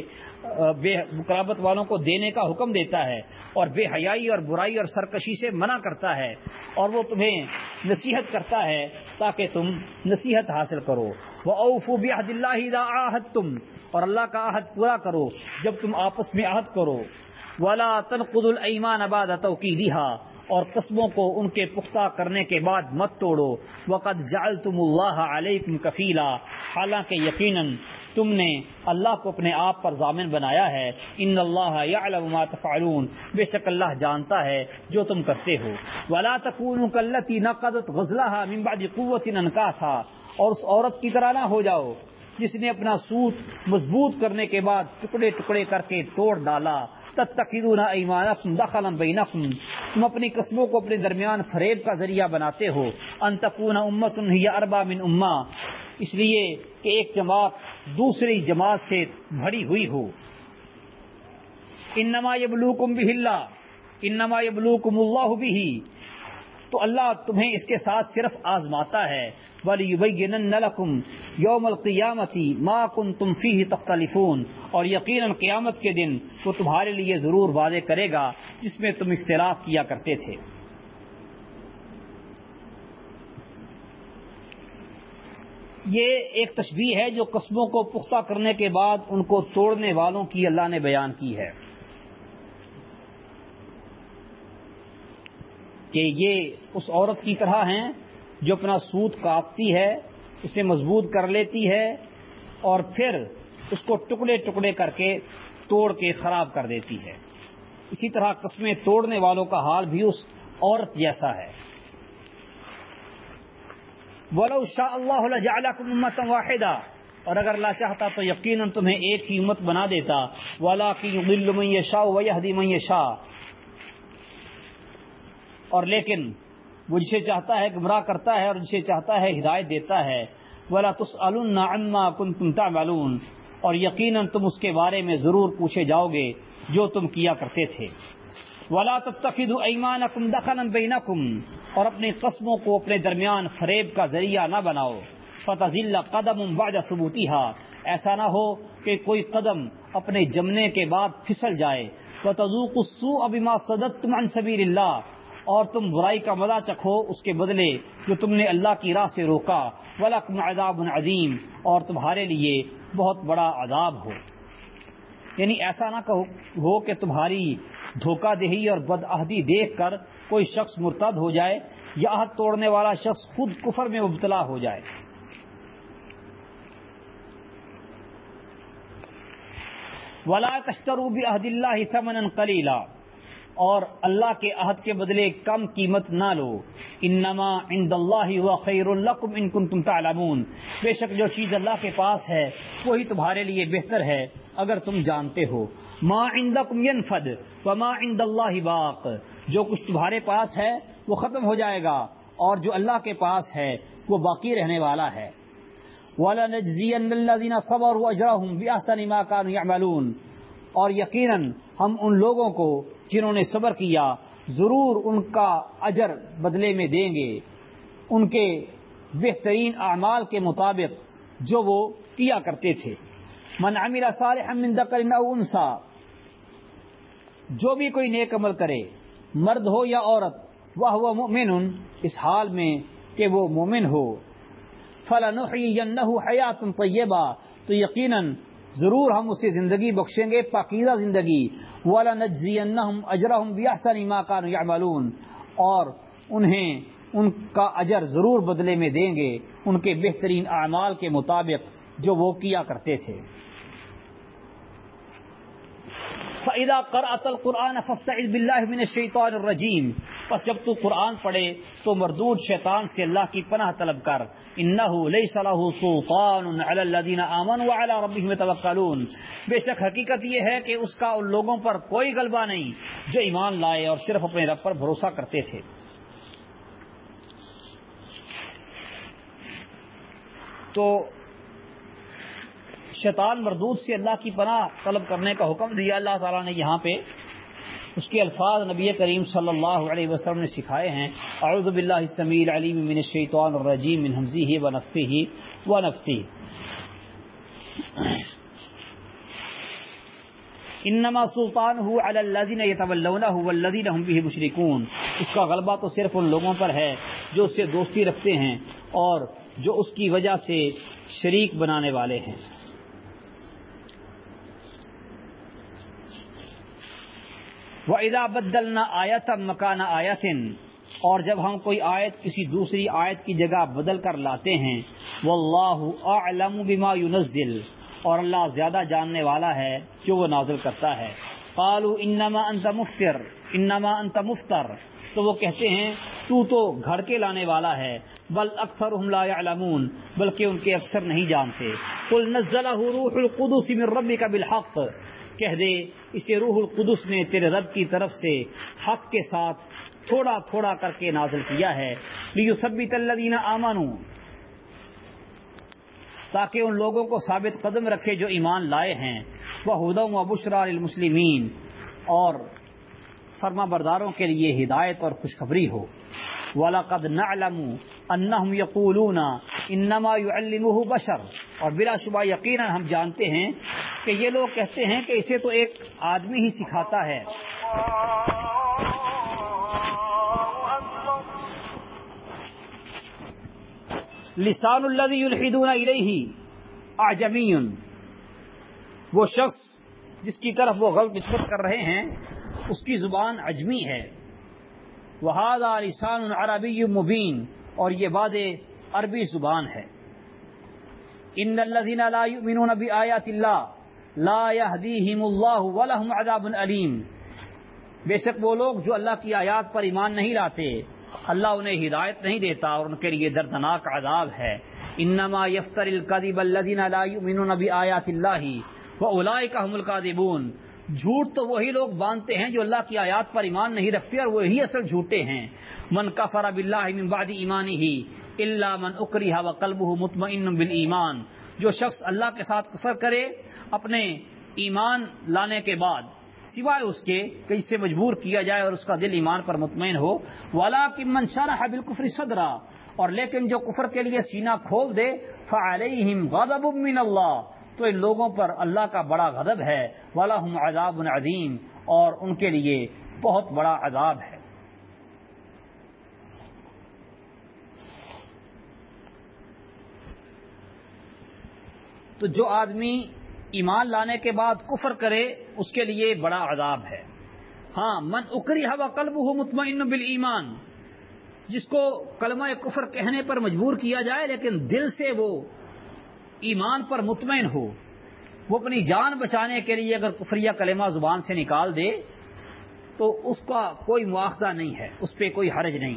قرابت والوں کو دینے کا حکم دیتا ہے اور بے حیائی اور برائی اور سرکشی سے منع کرتا ہے، اور وہ تمہیں نصیحت کرتا ہے تاکہ تم نصیحت حاصل کرو۔ وَأَوْفُوا بِعَهْدِ اللَّهِ إِذَا عَاهَدتُّمْ، اور اللہ کا عہد پورا کرو جب تم آپس میں عہد کرو۔ وَلَا تَنقُضُوا الْأَيْمَانَ بَعْدَ تَوْكِيدِهَا، اور قسموں کو ان کے پختہ کرنے کے بعد مت توڑو۔ وَقَدْ جَعَلْتُمُ اللَّهَ عَلَيْكُمْ كَفِيلًا، حالانکہ یقیناً تم نے اللہ کو اپنے آپ پر ضامن بنایا ہے۔ ان اللہ یعلم ما تفعلون، بے شک اللہ جانتا ہے جو تم کرتے ہو۔ ولا تکونوا کالتی نقضت غزلها من بعد قوة انکاثا، اور اس عورت کی طرح نہ ہو جاؤ جس نے اپنا سوت مضبوط کرنے کے بعد ٹکڑے ٹکڑے کر کے توڑ ڈالا۔ تتخذون ایمانکم دخلا بینکم، تم اپنی قسموں کو اپنے درمیان فریب کا ذریعہ بناتے ہو۔ ان تکون امۃ ہی اربا من امہ، اس لیے کہ ایک جماعت دوسری جماعت سے بھری ہوئی ہو۔ انما یبلوکم بہ اللہ، انما یبلوکم اللہ بہ، تو اللہ تمہیں اس کے ساتھ صرف آزماتا ہے۔ وَلِيُبَيِّنَنَّ لَكُمْ يَوْمَ الْقِيَامَةِ مَا كُنْتُمْ فِيهِ تَخْتَلِفُونَ، اور یقیناً قیامت کے دن وہ تمہارے لیے ضرور واضح کرے گا جس میں تم اختلاف کیا کرتے تھے۔ یہ ایک تشبیہ ہے جو قسموں کو پختہ کرنے کے بعد ان کو توڑنے والوں کی اللہ نے بیان کی ہے، کہ یہ اس عورت کی طرح ہیں جو اپنا سوت کاٹتی ہے، اسے مضبوط کر لیتی ہے اور پھر اس کو ٹکڑے ٹکڑے کر کے توڑ کے خراب کر دیتی ہے۔ اسی طرح قسمیں توڑنے والوں کا حال بھی اس عورت جیسا ہے۔ وَلَوْ شَاءَ اللَّهُ لَجَعَلَكُمْ أُمَّةً وَاحِدَةً، اور اگر اللہ چاہتا تو یقیناً تمہیں ایک ہی امت بنا دیتا۔ وَلَٰكِن يُضِلُّ مَن يَشَاءُ وَيَهْدِي مَن يَشَاءُ، اور لیکن وہ جسے چاہتا ہے گمراہ کرتا ہے اور جسے چاہتا ہے ہدایت دیتا ہے۔ وَلَا تُسْأَلُنَّ عَمَّا كُنتُمْ تَعْمَلُونَ، اور یقیناً تم اس کے بارے میں ضرور پوچھے جاؤ گے جو تم کیا کرتے تھے۔ وَلَا تَتَّخِذُوا أَيْمَانَكُمْ دَخَلًا بَيْنَكُمْ، اور اپنی قسموں کو اپنے درمیان فریب کا ذریعہ نہ بناؤ۔ فَتَزِلَّ قَدَمٌ بَعْدَ ثُبُوتِهَا، ایسا نہ ہو کہ کوئی قدم اپنے جمنے کے بعد پھسل جائے۔ وَتَذُوقُوا السُّوءَ بِمَا صَدَدتُّمْ عَنْ سَبِيلِ اللَّهِ، اور تم برائی کا مزہ چکھو اس کے بدلے جو تم نے اللہ کی راہ سے روکا۔ وَلَكُمْ عَذَابٌ عَظِيمٌ، اور تمہارے لیے بہت بڑا عذاب ہو۔ یعنی ایسا نہ ہو کہ تمہاری دھوکہ دہی اور بدعہدی دیکھ کر کوئی شخص مرتد ہو جائے یا عہد توڑنے والا شخص خود کفر میں مبتلا ہو جائے. وَلَا تَشْتَرُوا بِعَهْدِ اللَّهِ ثَمَنًا قَلِيلًا اور اللہ کے عہد کے بدلے کم قیمت نہ لو. انما عند اللہ هو خیر لکم ان کنتم تعلمون بے شک جو چیز اللہ کے پاس ہے وہی تمہارے لیے بہتر ہے اگر تم جانتے ہو. ما عندکم ينفد وما عند اللہ باق جو کچھ تمہارے پاس ہے وہ ختم ہو جائے گا اور جو اللہ کے پاس ہے وہ باقی رہنے والا ہے. وَلَنَجْزِيَنَّ الَّذِينَ صَبَرُوا أَجْرَهُمْ بِأَحْسَنِ مَا كَانُوا يَعْمَلُونَ اور یقیناً ہم ان لوگوں کو جنہوں نے صبر کیا ضرور ان کا اجر بدلے میں دیں گے ان کے بہترین اعمال کے مطابق جو وہ کیا کرتے تھے. من عمل صالحا من ذکر او انثى جو بھی کوئی نیک عمل کرے مرد ہو یا عورت وہو مؤمن اس حال میں کہ وہ مومن ہو فلنحيينه حیاة طیبہ تو یقیناً ضرور ہم اسے زندگی بخشیں گے پاکیزہ زندگی. وَلَنَجْزِيَنَّهُمْ أَجْرَهُمْ بِأَحْسَنِ مَا كَانُوا يَعْمَلُونَ اور انہیں ان کا اجر ضرور بدلے میں دیں گے ان کے بہترین اعمال کے مطابق جو وہ کیا کرتے تھے. فَإِذَا قَرَأْتَ الْقُرْآنَ فَاسْتَعِذْ بِاللَّهِ مِنَ الشَّيْطَانِ الرَّجِيمِ پس جب تو قرآن پڑھے تو مردود شیطان سے اللہ کی پناہ طلب کر. إِنَّهُ لَيْسَ لَهُ سُلْطَانٌ عَلَى الَّذِينَ آمَنُوا وَعَلَى رَبِّهِمْ يَتَوَكَّلُونَ بے شک حقیقت یہ ہے کہ اس کا ان لوگوں پر کوئی غلبہ نہیں جو ایمان لائے اور صرف اپنے رب پر بھروسہ کرتے تھے. تو شیطان مردود سے اللہ کی پناہ طلب کرنے کا حکم دیا اللہ تعالیٰ نے یہاں پہ. اس کے الفاظ نبی کریم صلی اللہ علیہ وسلم نے سکھائے ہیں. اعوذ باللہ السمیع العلیم من الشیطان الرجیم من ہمزہ ونفثہ ونفثہ. انما سلطانہ علی الذین یتولونہ والذین هم بہ مشرکون اس کا غلبہ تو صرف ان لوگوں پر ہے جو اس سے دوستی رکھتے ہیں اور جو اس کی وجہ سے شریک بنانے والے ہیں. وَإِذَا بَدَّلْنَا آیَةً مَكَانَ آیَةٍ اور جب ہم کوئی آیت کسی دوسری آیت کی جگہ بدل کر لاتے ہیں. وَاللَّهُ أَعْلَمُ بِمَا يُنَزِّلُ اور اللہ زیادہ جاننے والا ہے جو وہ نازل کرتا ہے. قَالُوا إِنَّمَا أَنْتَ مُفْتَرٍ إِنَّمَا أَنْتَ مُفْتَرٍ تو وہ کہتے ہیں تو گھڑ کے لانے والا ہے. بل اکثرهم لا يعلمون بلکہ ان کے اکثر نہیں جانتے. قل نزلہ روح القدس من ربک بالحق کہہ دے اسے روح القدس نے تیرے رب کی طرف سے حق کے ساتھ تھوڑا تھوڑا کر کے نازل کیا ہے. لیثبت الذین آمنوا تاکہ ان لوگوں کو ثابت قدم رکھے جو ایمان لائے ہیں. وہدی وبشریٰ للمسلمین اور فرما برداروں کے لیے ہدایت اور خوشخبری ہو. وَلَقَدْ نَعْلَمُ أَنَّهُمْ يَقُولُونَ إِنَّمَا يُعَلِّمُهُ بَشَرٌ اور بلا شبہ یقیناً ہم جانتے ہیں کہ یہ لوگ کہتے ہیں کہ اسے تو ایک آدمی ہی سکھاتا ہے. لسان الذی یلحدون الیہ اعجمی وہ شخص جس کی طرف وہ غلط نسبت کر رہے ہیں اس کی زبان عجمی ہے. وہذا لسان عربی مبین اور یہ واضح عربی زبان ہے. ان الذین لا یؤمنون بآیات اللہ لا یہدیہم اللہ ولہم عذاب علیم بے شک وہ لوگ جو اللہ کی آیات پر ایمان نہیں لاتے اللہ انہیں ہدایت نہیں دیتا اور ان کے لیے دردناک عذاب ہے. انما یفتر الکذب الذین لا یؤمنون بآیات اللہ واولئک هم الکاذبون جھوٹ تو وہی لوگ باندھتے ہیں جو اللہ کی آیات پر ایمان نہیں رکھتے اور وہی اصل جھوٹے ہیں. من کفر باللہ من بعد ایمانہ الا من اکرہ وقلبہ مطمئن بالایمان جو شخص اللہ کے ساتھ کفر کرے اپنے ایمان لانے کے بعد سوائے اس کے کہ اس سے مجبور کیا جائے اور اس کا دل ایمان پر مطمئن ہو. ولکن من شرح بالکفر صدرا اور لیکن جو کفر کے لیے سینہ کھول دے فعلیہم غضب من اللہ تو ان لوگوں پر اللہ کا بڑا غضب ہے. وَلَهُمْ عَذَابٌ عَظِيمٌ اور ان کے لیے بہت بڑا عذاب ہے. تو جو آدمی ایمان لانے کے بعد کفر کرے اس کے لیے بڑا عذاب ہے۔ ہاں، من اکرہ وقلبہ مطمئن بالایمان، جس کو کلمہ کفر کہنے پر مجبور کیا جائے لیکن دل سے وہ ایمان پر مطمئن ہو، وہ اپنی جان بچانے کے لیے اگر کفریہ کلمہ زبان سے نکال دے تو اس کا کوئی مواخذہ نہیں ہے، اس پہ کوئی حرج نہیں۔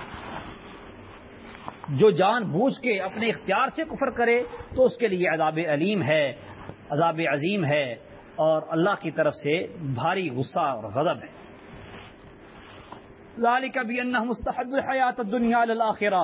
جو جان بوجھ کے اپنے اختیار سے کفر کرے تو اس کے لیے عذاب علیم ہے، عذاب عظیم ہے، اور اللہ کی طرف سے بھاری غصہ اور غضب ہے۔ ذالک بأنہم استحبوا الحیاۃ الدنیا علی الآخرہ،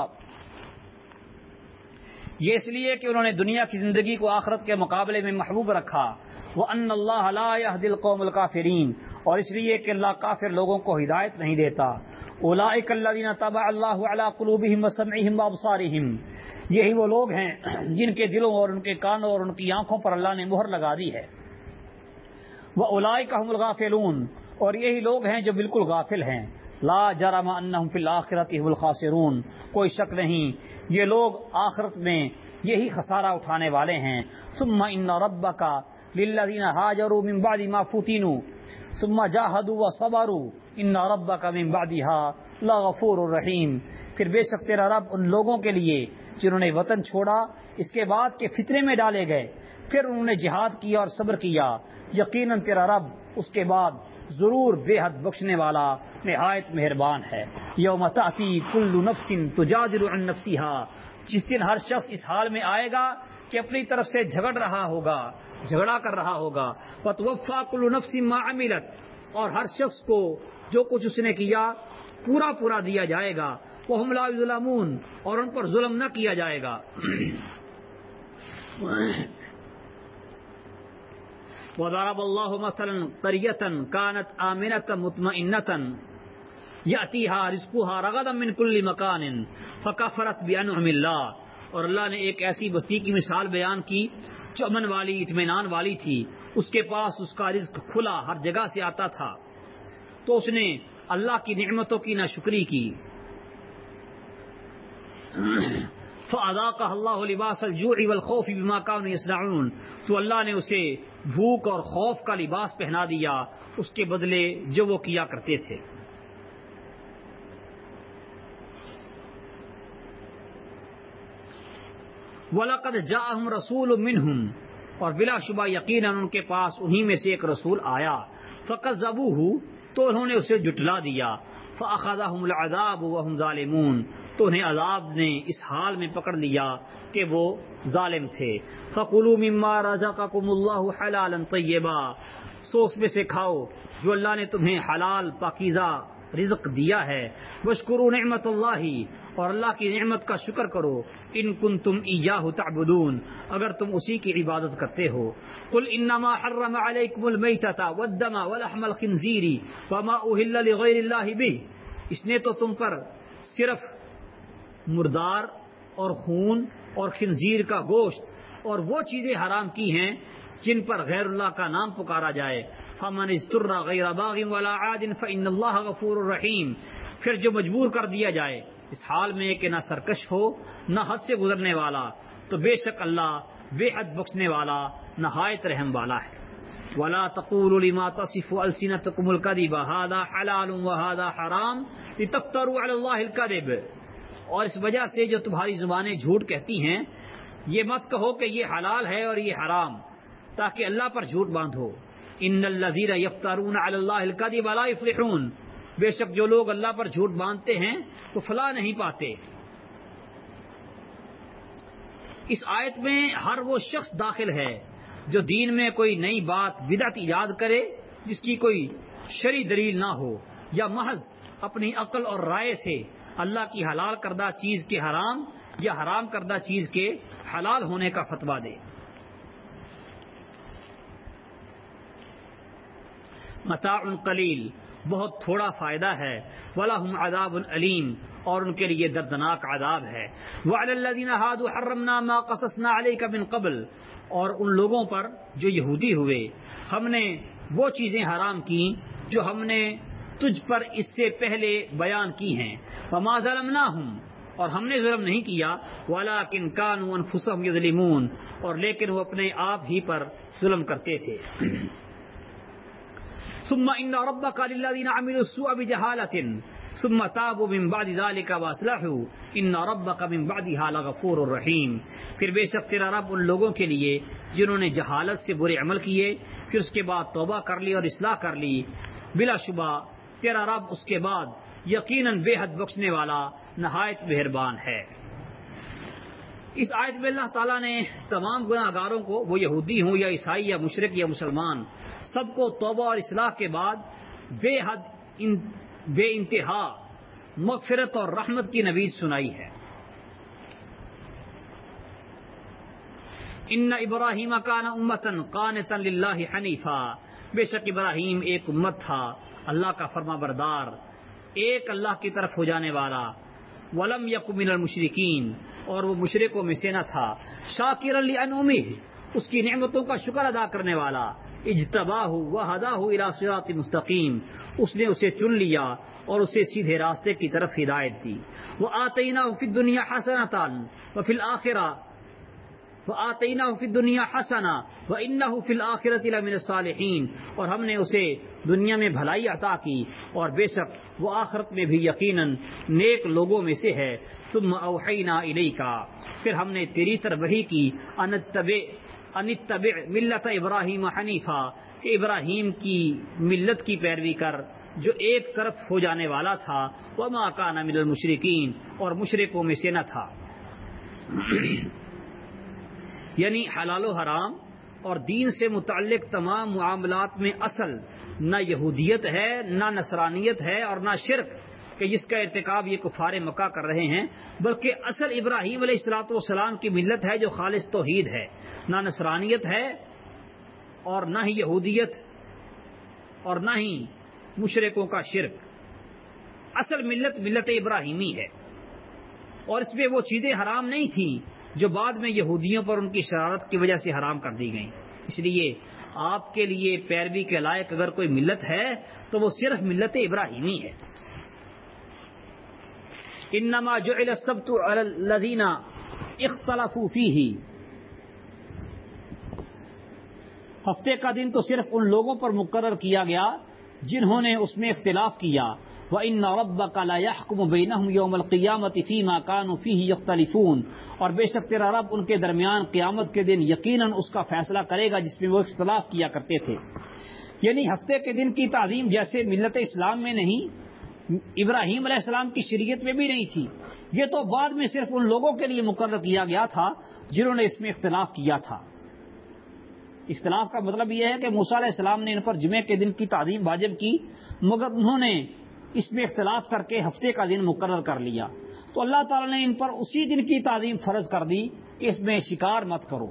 یہ اس لیے کہ انہوں نے دنیا کی زندگی کو آخرت کے مقابلے میں محبوب رکھا۔ وَأَنَّ اللَّهَ لَا يَهْدِي الْقَوْمَ الْكَافِرِينَ، اور اس لیے کہ اللہ کافر لوگوں کو ہدایت نہیں دیتا۔ أُولَٰئِكَ الَّذِينَ طَبَعَ اللَّهُ عَلَىٰ قُلُوبِهِمْ وَسَمْعِهِمْ وَأَبْصَارِهِمْ، یہی وہ لوگ ہیں جن کے دلوں اور ان کے کانوں اور ان کی آنکھوں پر اللہ نے مہر لگا دی ہے۔ وَأُولَٰئِكَ هُمُ الْغَافِلُونَ، اور یہی لوگ ہیں جو بالکل غافل ہیں۔ لا جرم انہم فی الآخرۃ هم الخاسرون، کوئی شک نہیں یہ لوگ آخرت میں یہی خسارہ اٹھانے والے ہیں۔ ثم ان ربک للذین ہاجروا من بعد ما فتنوا ثم جاہدوا وصبروا ان ربک من بعدها لغفور رحیم، پھر بے شک تیرا رب ان لوگوں کے لیے جنہوں نے وطن چھوڑا اس کے بعد کہ فتنے میں ڈالے گئے، پھر انہوں نے جہاد کیا اور صبر کیا، یقیناً تیرا رب اس کے بعد ضرور بے حد بخشنے والا نہایت مہربان ہے۔ یوم تأتی کل نفس تجادل عن نفسها، جس دن ہر شخص اس حال میں آئے گا کہ اپنی طرف سے جھگڑ رہا ہوگا، جھگڑا کر رہا ہوگا۔ وتوفى كل نفس ما عملت، اور ہر شخص کو جو کچھ اس نے کیا پورا پورا دیا جائے گا۔ وهم لا يظلمون، اور ان پر ظلم نہ کیا جائے گا۔ وضرب الله مثلا قرية كانت آمنة مطمئنة يأتيها رزقها رغدا من كل مكان فكفرت بأنعم الله، اور اللہ نے ایک ایسی بستی کی مثال بیان کی جو امن والی اطمینان والی تھی، اس کے پاس اس کا رزق کھلا ہر جگہ سے آتا تھا، تو اس نے اللہ کی نعمتوں کی ناشکری کی۔ فَأَذَاقَهَا اللَّهُ لِبَاسَ الْجُوعِ وَالْخَوْفِ بِمَا كَانُوا يَصْنَعُونَ، تو اللہ نے اسے بھوک اور خوف کا لباس پہنا دیا اس کے بدلے جو وہ کیا کرتے تھے۔ وَلَقَدْ جَاءَهُمْ رَسُولٌ مِّنْهُمْ، اور بلا شبہ یقیناً ان کے پاس انہی میں سے ایک رسول آیا۔ فَكَذَّبُوهُ، تو انہوں نے اسے جھٹلا دیا۔ فَأَخَذَهُمُ الْعَذَابُ وَهُمْ ظَالِمُونَ، تو انہیں عذاب نے اس حال میں پکڑ لیا کہ وہ ظالم تھے۔ فَكُلُوا مِمَّا رَزَقَكُمُ اللَّهُ حَلَالًا طَيِّبًا، سو اس میں سے کھاؤ جو اللہ نے تمہیں حلال پاکیزہ رزق دیا ہے۔ وَاشْكُرُوا نِعْمَتَ اللَّهِ، اور اللہ کی نعمت کا شکر کرو۔ ان کنتم ایاہ تعبدون، اگر تم اسی کی عبادت کرتے ہو۔ قل انما حرم علیکم المیتۃ والدم ولحم الخنزیر وما اہل لغیر اللہ بہ، اس نے تو تم پر صرف مردار اور خون اور خنزیر کا گوشت اور وہ چیزیں حرام کی ہیں جن پر غیر اللہ کا نام پکارا جائے۔ فمن اضطر غیر باغ ولا عاد فإن اللہ غفور رحیم، پھر جو مجبور کر دیا جائے اس حال میں کہ نہ سرکش ہو نہ حد سے گزرنے والا، تو بے شک اللہ بے حد بخشنے والا نہایت رحم والا ہے۔ وَلَا تَقُولُوا لِمَا تَصِفُ أَلْسِنَتُكُمُ الْكَذِبَ هَذَا حَلَالٌ وَهَذَا حَرَامٌ لِتَفْتَرُوا عَلَى اللَّهِ الْكَذِبَ، اور اس وجہ سے جو تمہاری زبانیں جھوٹ کہتی ہیں یہ مت کہو کہ یہ حلال ہے اور یہ حرام تاکہ اللہ پر جھوٹ باندھو۔ إِنَّ الَّذِينَ يَفْتَرُونَ عَلَى اللَّهِ الْكَذِبَ لَا يُفْلِحُونَ، بے شک جو لوگ اللہ پر جھوٹ باندھتے ہیں تو فلاح نہیں پاتے۔ اس آیت میں ہر وہ شخص داخل ہے جو دین میں کوئی نئی بات بدعت ایجاد کرے جس کی کوئی شرعی دلیل نہ ہو، یا محض اپنی عقل اور رائے سے اللہ کی حلال کردہ چیز کے حرام یا حرام کردہ چیز کے حلال ہونے کا فتویٰ دے۔ متاع قلیل، بہت تھوڑا فائدہ ہے۔ وَلَهُمْ عَذَابٌ أَلِيمٌ، اور ان کے لیے دردناک عذاب ہے۔ وَعَلَى الَّذِينَ هَادُوا حَرَّمْنَا مَا قَصَصْنَا عَلَيْكَ مِن قَبْلُ، اور ان لوگوں پر جو یہودی ہوئے ہم نے وہ چیزیں حرام کی جو ہم نے تجھ پر اس سے پہلے بیان کی ہیں۔ وَمَا ظَلَمْنَاهُمْ، اور ہم نے ظلم نہیں کیا، وَلَٰكِن كَانُوا أَنفُسَهُمْ يَظْلِمُونَ، اور لیکن وہ اپنے آپ ہی پر ظلم کرتے تھے۔ ثُمَّ إِنَّ رَبَّكَ لِلَّذِينَ عَمِلُوا السُّوءَ بِجَهَالَةٍ ثُمَّ تَابُوا مِن بَعْدِ ذَلِكَ وَأَصْلَحُوا إِنَّ رَبَّكَ مِن بَعْدِهَا لَغَفُورٌ رَّحِيمٌ۔ پھر بے شک تیرا رب ان لوگوں کے لیے جنہوں نے جہالت سے برے عمل کیے پھر اس کے بعد توبہ کر لی اور اصلاح کر لی، بلا شبہ تیرا رب اس کے بعد یقیناً بے حد بخشنے والا نہایت مہربان ہے۔ اس آیت میں اللہ تعالیٰ نے تمام گناہ گاروں کو، وہ یہودی ہوں یا عیسائی یا مشرک یا مسلمان، سب کو توبہ اور اصلاح کے بعد بے انتہا مغفرت اور رحمت کی نوید سنائی ہے۔ ان ابراہیم کان امۃ قانتا للہ حنیفا، بے شک ابراہیم ایک امت تھا، اللہ کا فرما بردار، ایک اللہ کی طرف ہو جانے والا، ولم یک من المشرکین، اور وہ مشرکوں میں سے نہ تھا، شاکرا لانعمہ، اس کی نعمتوں کا شکر ادا کرنے والا، اجتباہ وہداہ الی صراط مستقیم، اس نے اسے چن لیا اور اسے سیدھے راستے کی طرف ہدایت دی۔ وآتیناہ فی الدنیا حسنۃ وفی الآخرہ وآتیناہ فی الدنیا حسنہ وانہ فی الآخرۃ لمن الصالحین، اور ہم نے اسے دنیا میں بھلائی عطا کی اور بے شک وہ آخرت میں بھی یقیناً نیک لوگوں میں سے ہے۔ ثم اوحینا الیک، پھر ہم نے تیری طرف وحی کی، ان اتبع ملت ابراہیم حنیفا، کہ ابراہیم کی ملت کی پیروی کر جو ایک طرف ہو جانے والا تھا، وما کان من المشرکین، اور مشرکوں میں سے نہ تھا۔ یعنی حلال و حرام اور دین سے متعلق تمام معاملات میں اصل نہ یہودیت ہے، نہ نصرانیت ہے اور نہ شرک کہ جس کا ارتکاب یہ کفار مکہ کر رہے ہیں، بلکہ اصل ابراہیم علیہ الصلوۃ والسلام کی ملت ہے جو خالص توحید ہے، نہ نصرانیت ہے اور نہ ہی یہودیت اور نہ ہی مشرکوں کا شرک، اصل ملت ابراہیمی ہے، اور اس میں وہ چیزیں حرام نہیں تھیں جو بعد میں یہودیوں پر ان کی شرارت کی وجہ سے حرام کر دی گئیں۔ اس لیے آپ کے لیے پیروی کے لائق اگر کوئی ملت ہے تو وہ صرف ملت ابراہیمی ہے۔ انما جعل السبت علی الذین اختلفوا فیہ، ہفتے کا دن تو صرف ان لوگوں پر مقرر کیا گیا جنہوں نے اس میں اختلاف کیا۔ وَإِنَّ رَبَّكَ لَيَحْكُمُ بَيْنَهُمْ يَوْمَ الْقِيَامَةِ فِيمَا كَانُوا فِيهِ يَخْتَلِفُونَ، اور بے شک تیرا رب ان کے درمیان قیامت کے دن یقیناً اس کا فیصلہ کرے گا جس میں وہ اختلاف کیا کرتے تھے۔ یعنی ہفتے کے دن کی تعظیم جیسے ملت اسلام میں نہیں، ابراہیم علیہ السلام کی شریعت میں بھی نہیں تھی، یہ تو بعد میں صرف ان لوگوں کے لیے مقرر کیا گیا تھا جنہوں نے اس میں اختلاف کیا تھا۔ اختلاف کا مطلب یہ ہے کہ موسیٰ علیہ السلام نے ان پر جمعے کے دن کی تعظیم واجب کی، مگر انہوں نے اس میں اختلاف کر کے ہفتے کا دن مقرر کر لیا، تو اللہ تعالیٰ نے ان پر اسی دن کی تعظیم فرض کر دی کہ اس میں شکار مت کرو۔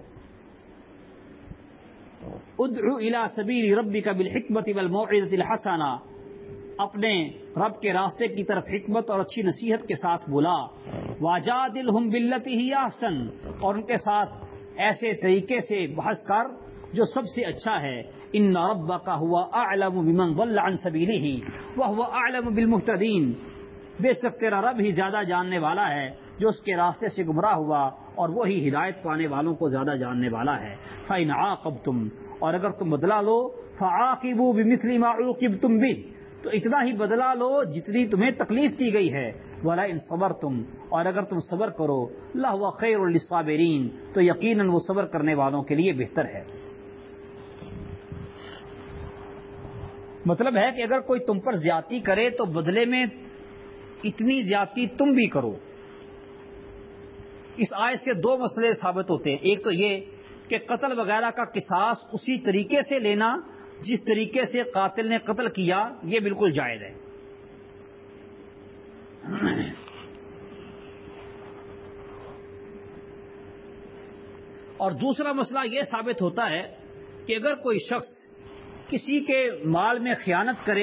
ادعو الی سبیل ربک بالحکمۃ والموعظۃ الحسنہ، اپنے رب کے راستے کی طرف حکمت اور اچھی نصیحت کے ساتھ بلا۔ وجادلہم باللتی ہی احسن، اور ان کے ساتھ ایسے طریقے سے بحث کر جو سب سے اچھا ہے۔ ان ربک هو اعلم بمن ضل عن سبیلہ وهو اعلم بالمہتدین، بے شک تیرا رب ہی زیادہ جاننے والا ہے جو اس کے راستے سے گمراہ ہوا، اور وہی ہدایت پانے والوں کو زیادہ جاننے والا ہے۔ فإن عاقبتم، اور اگر تم بدلہ لو، فعاقبوا بمثل ما عوقبتم به، تو اتنا ہی بدلہ لو جتنی تمہیں تکلیف دی گئی ہے۔ وَلَئِن صَبَرْتُمْ، اور اگر تم صبر کرو، لَهُوَ خَيْرٌ لِلصَّابِرِينَ، تو یقیناً وہ صبر کرنے والوں کے لیے بہتر ہے۔ مطلب ہے کہ اگر کوئی تم پر زیادتی کرے تو بدلے میں اتنی زیادتی تم بھی کرو۔ اس آیت سے دو مسئلے ثابت ہوتے ہیں، ایک تو یہ کہ قتل وغیرہ کا قصاص اسی طریقے سے لینا جس طریقے سے قاتل نے قتل کیا، یہ بالکل جائز ہے۔ اور دوسرا مسئلہ یہ ثابت ہوتا ہے کہ اگر کوئی شخص کسی کے مال میں خیانت کرے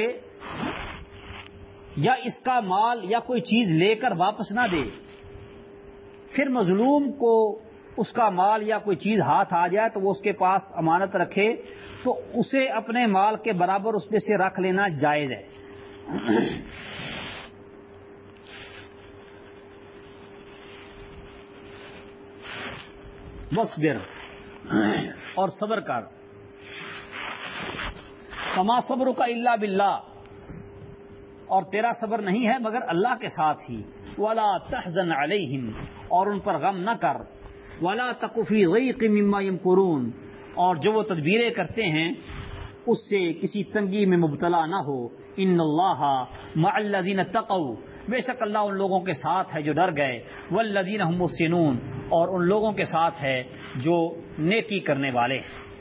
یا اس کا مال یا کوئی چیز لے کر واپس نہ دے، پھر مظلوم کو اس کا مال یا کوئی چیز ہاتھ آ جائے تو وہ اس کے پاس امانت رکھے، تو اسے اپنے مال کے برابر اس میں سے رکھ لینا جائز ہے۔ وصبر اور صبر کر، فما صبرک الا باللہ اور تیرا صبر نہیں ہے مگر اللہ کے ساتھ ہی، ولا تحزن علیہم اور ان پر غم نہ کر، ولا تک فی ضیق مما یمکرون اور جو وہ تدبیریں کرتے ہیں اس سے کسی تنگی میں مبتلا نہ ہو، ان اللہ مع الذین اتقوا بے شک اللہ ان لوگوں کے ساتھ ہے جو ڈر گئے، والذین هم محسنون اور ان لوگوں کے ساتھ ہے جو نیکی کرنے والے ہیں۔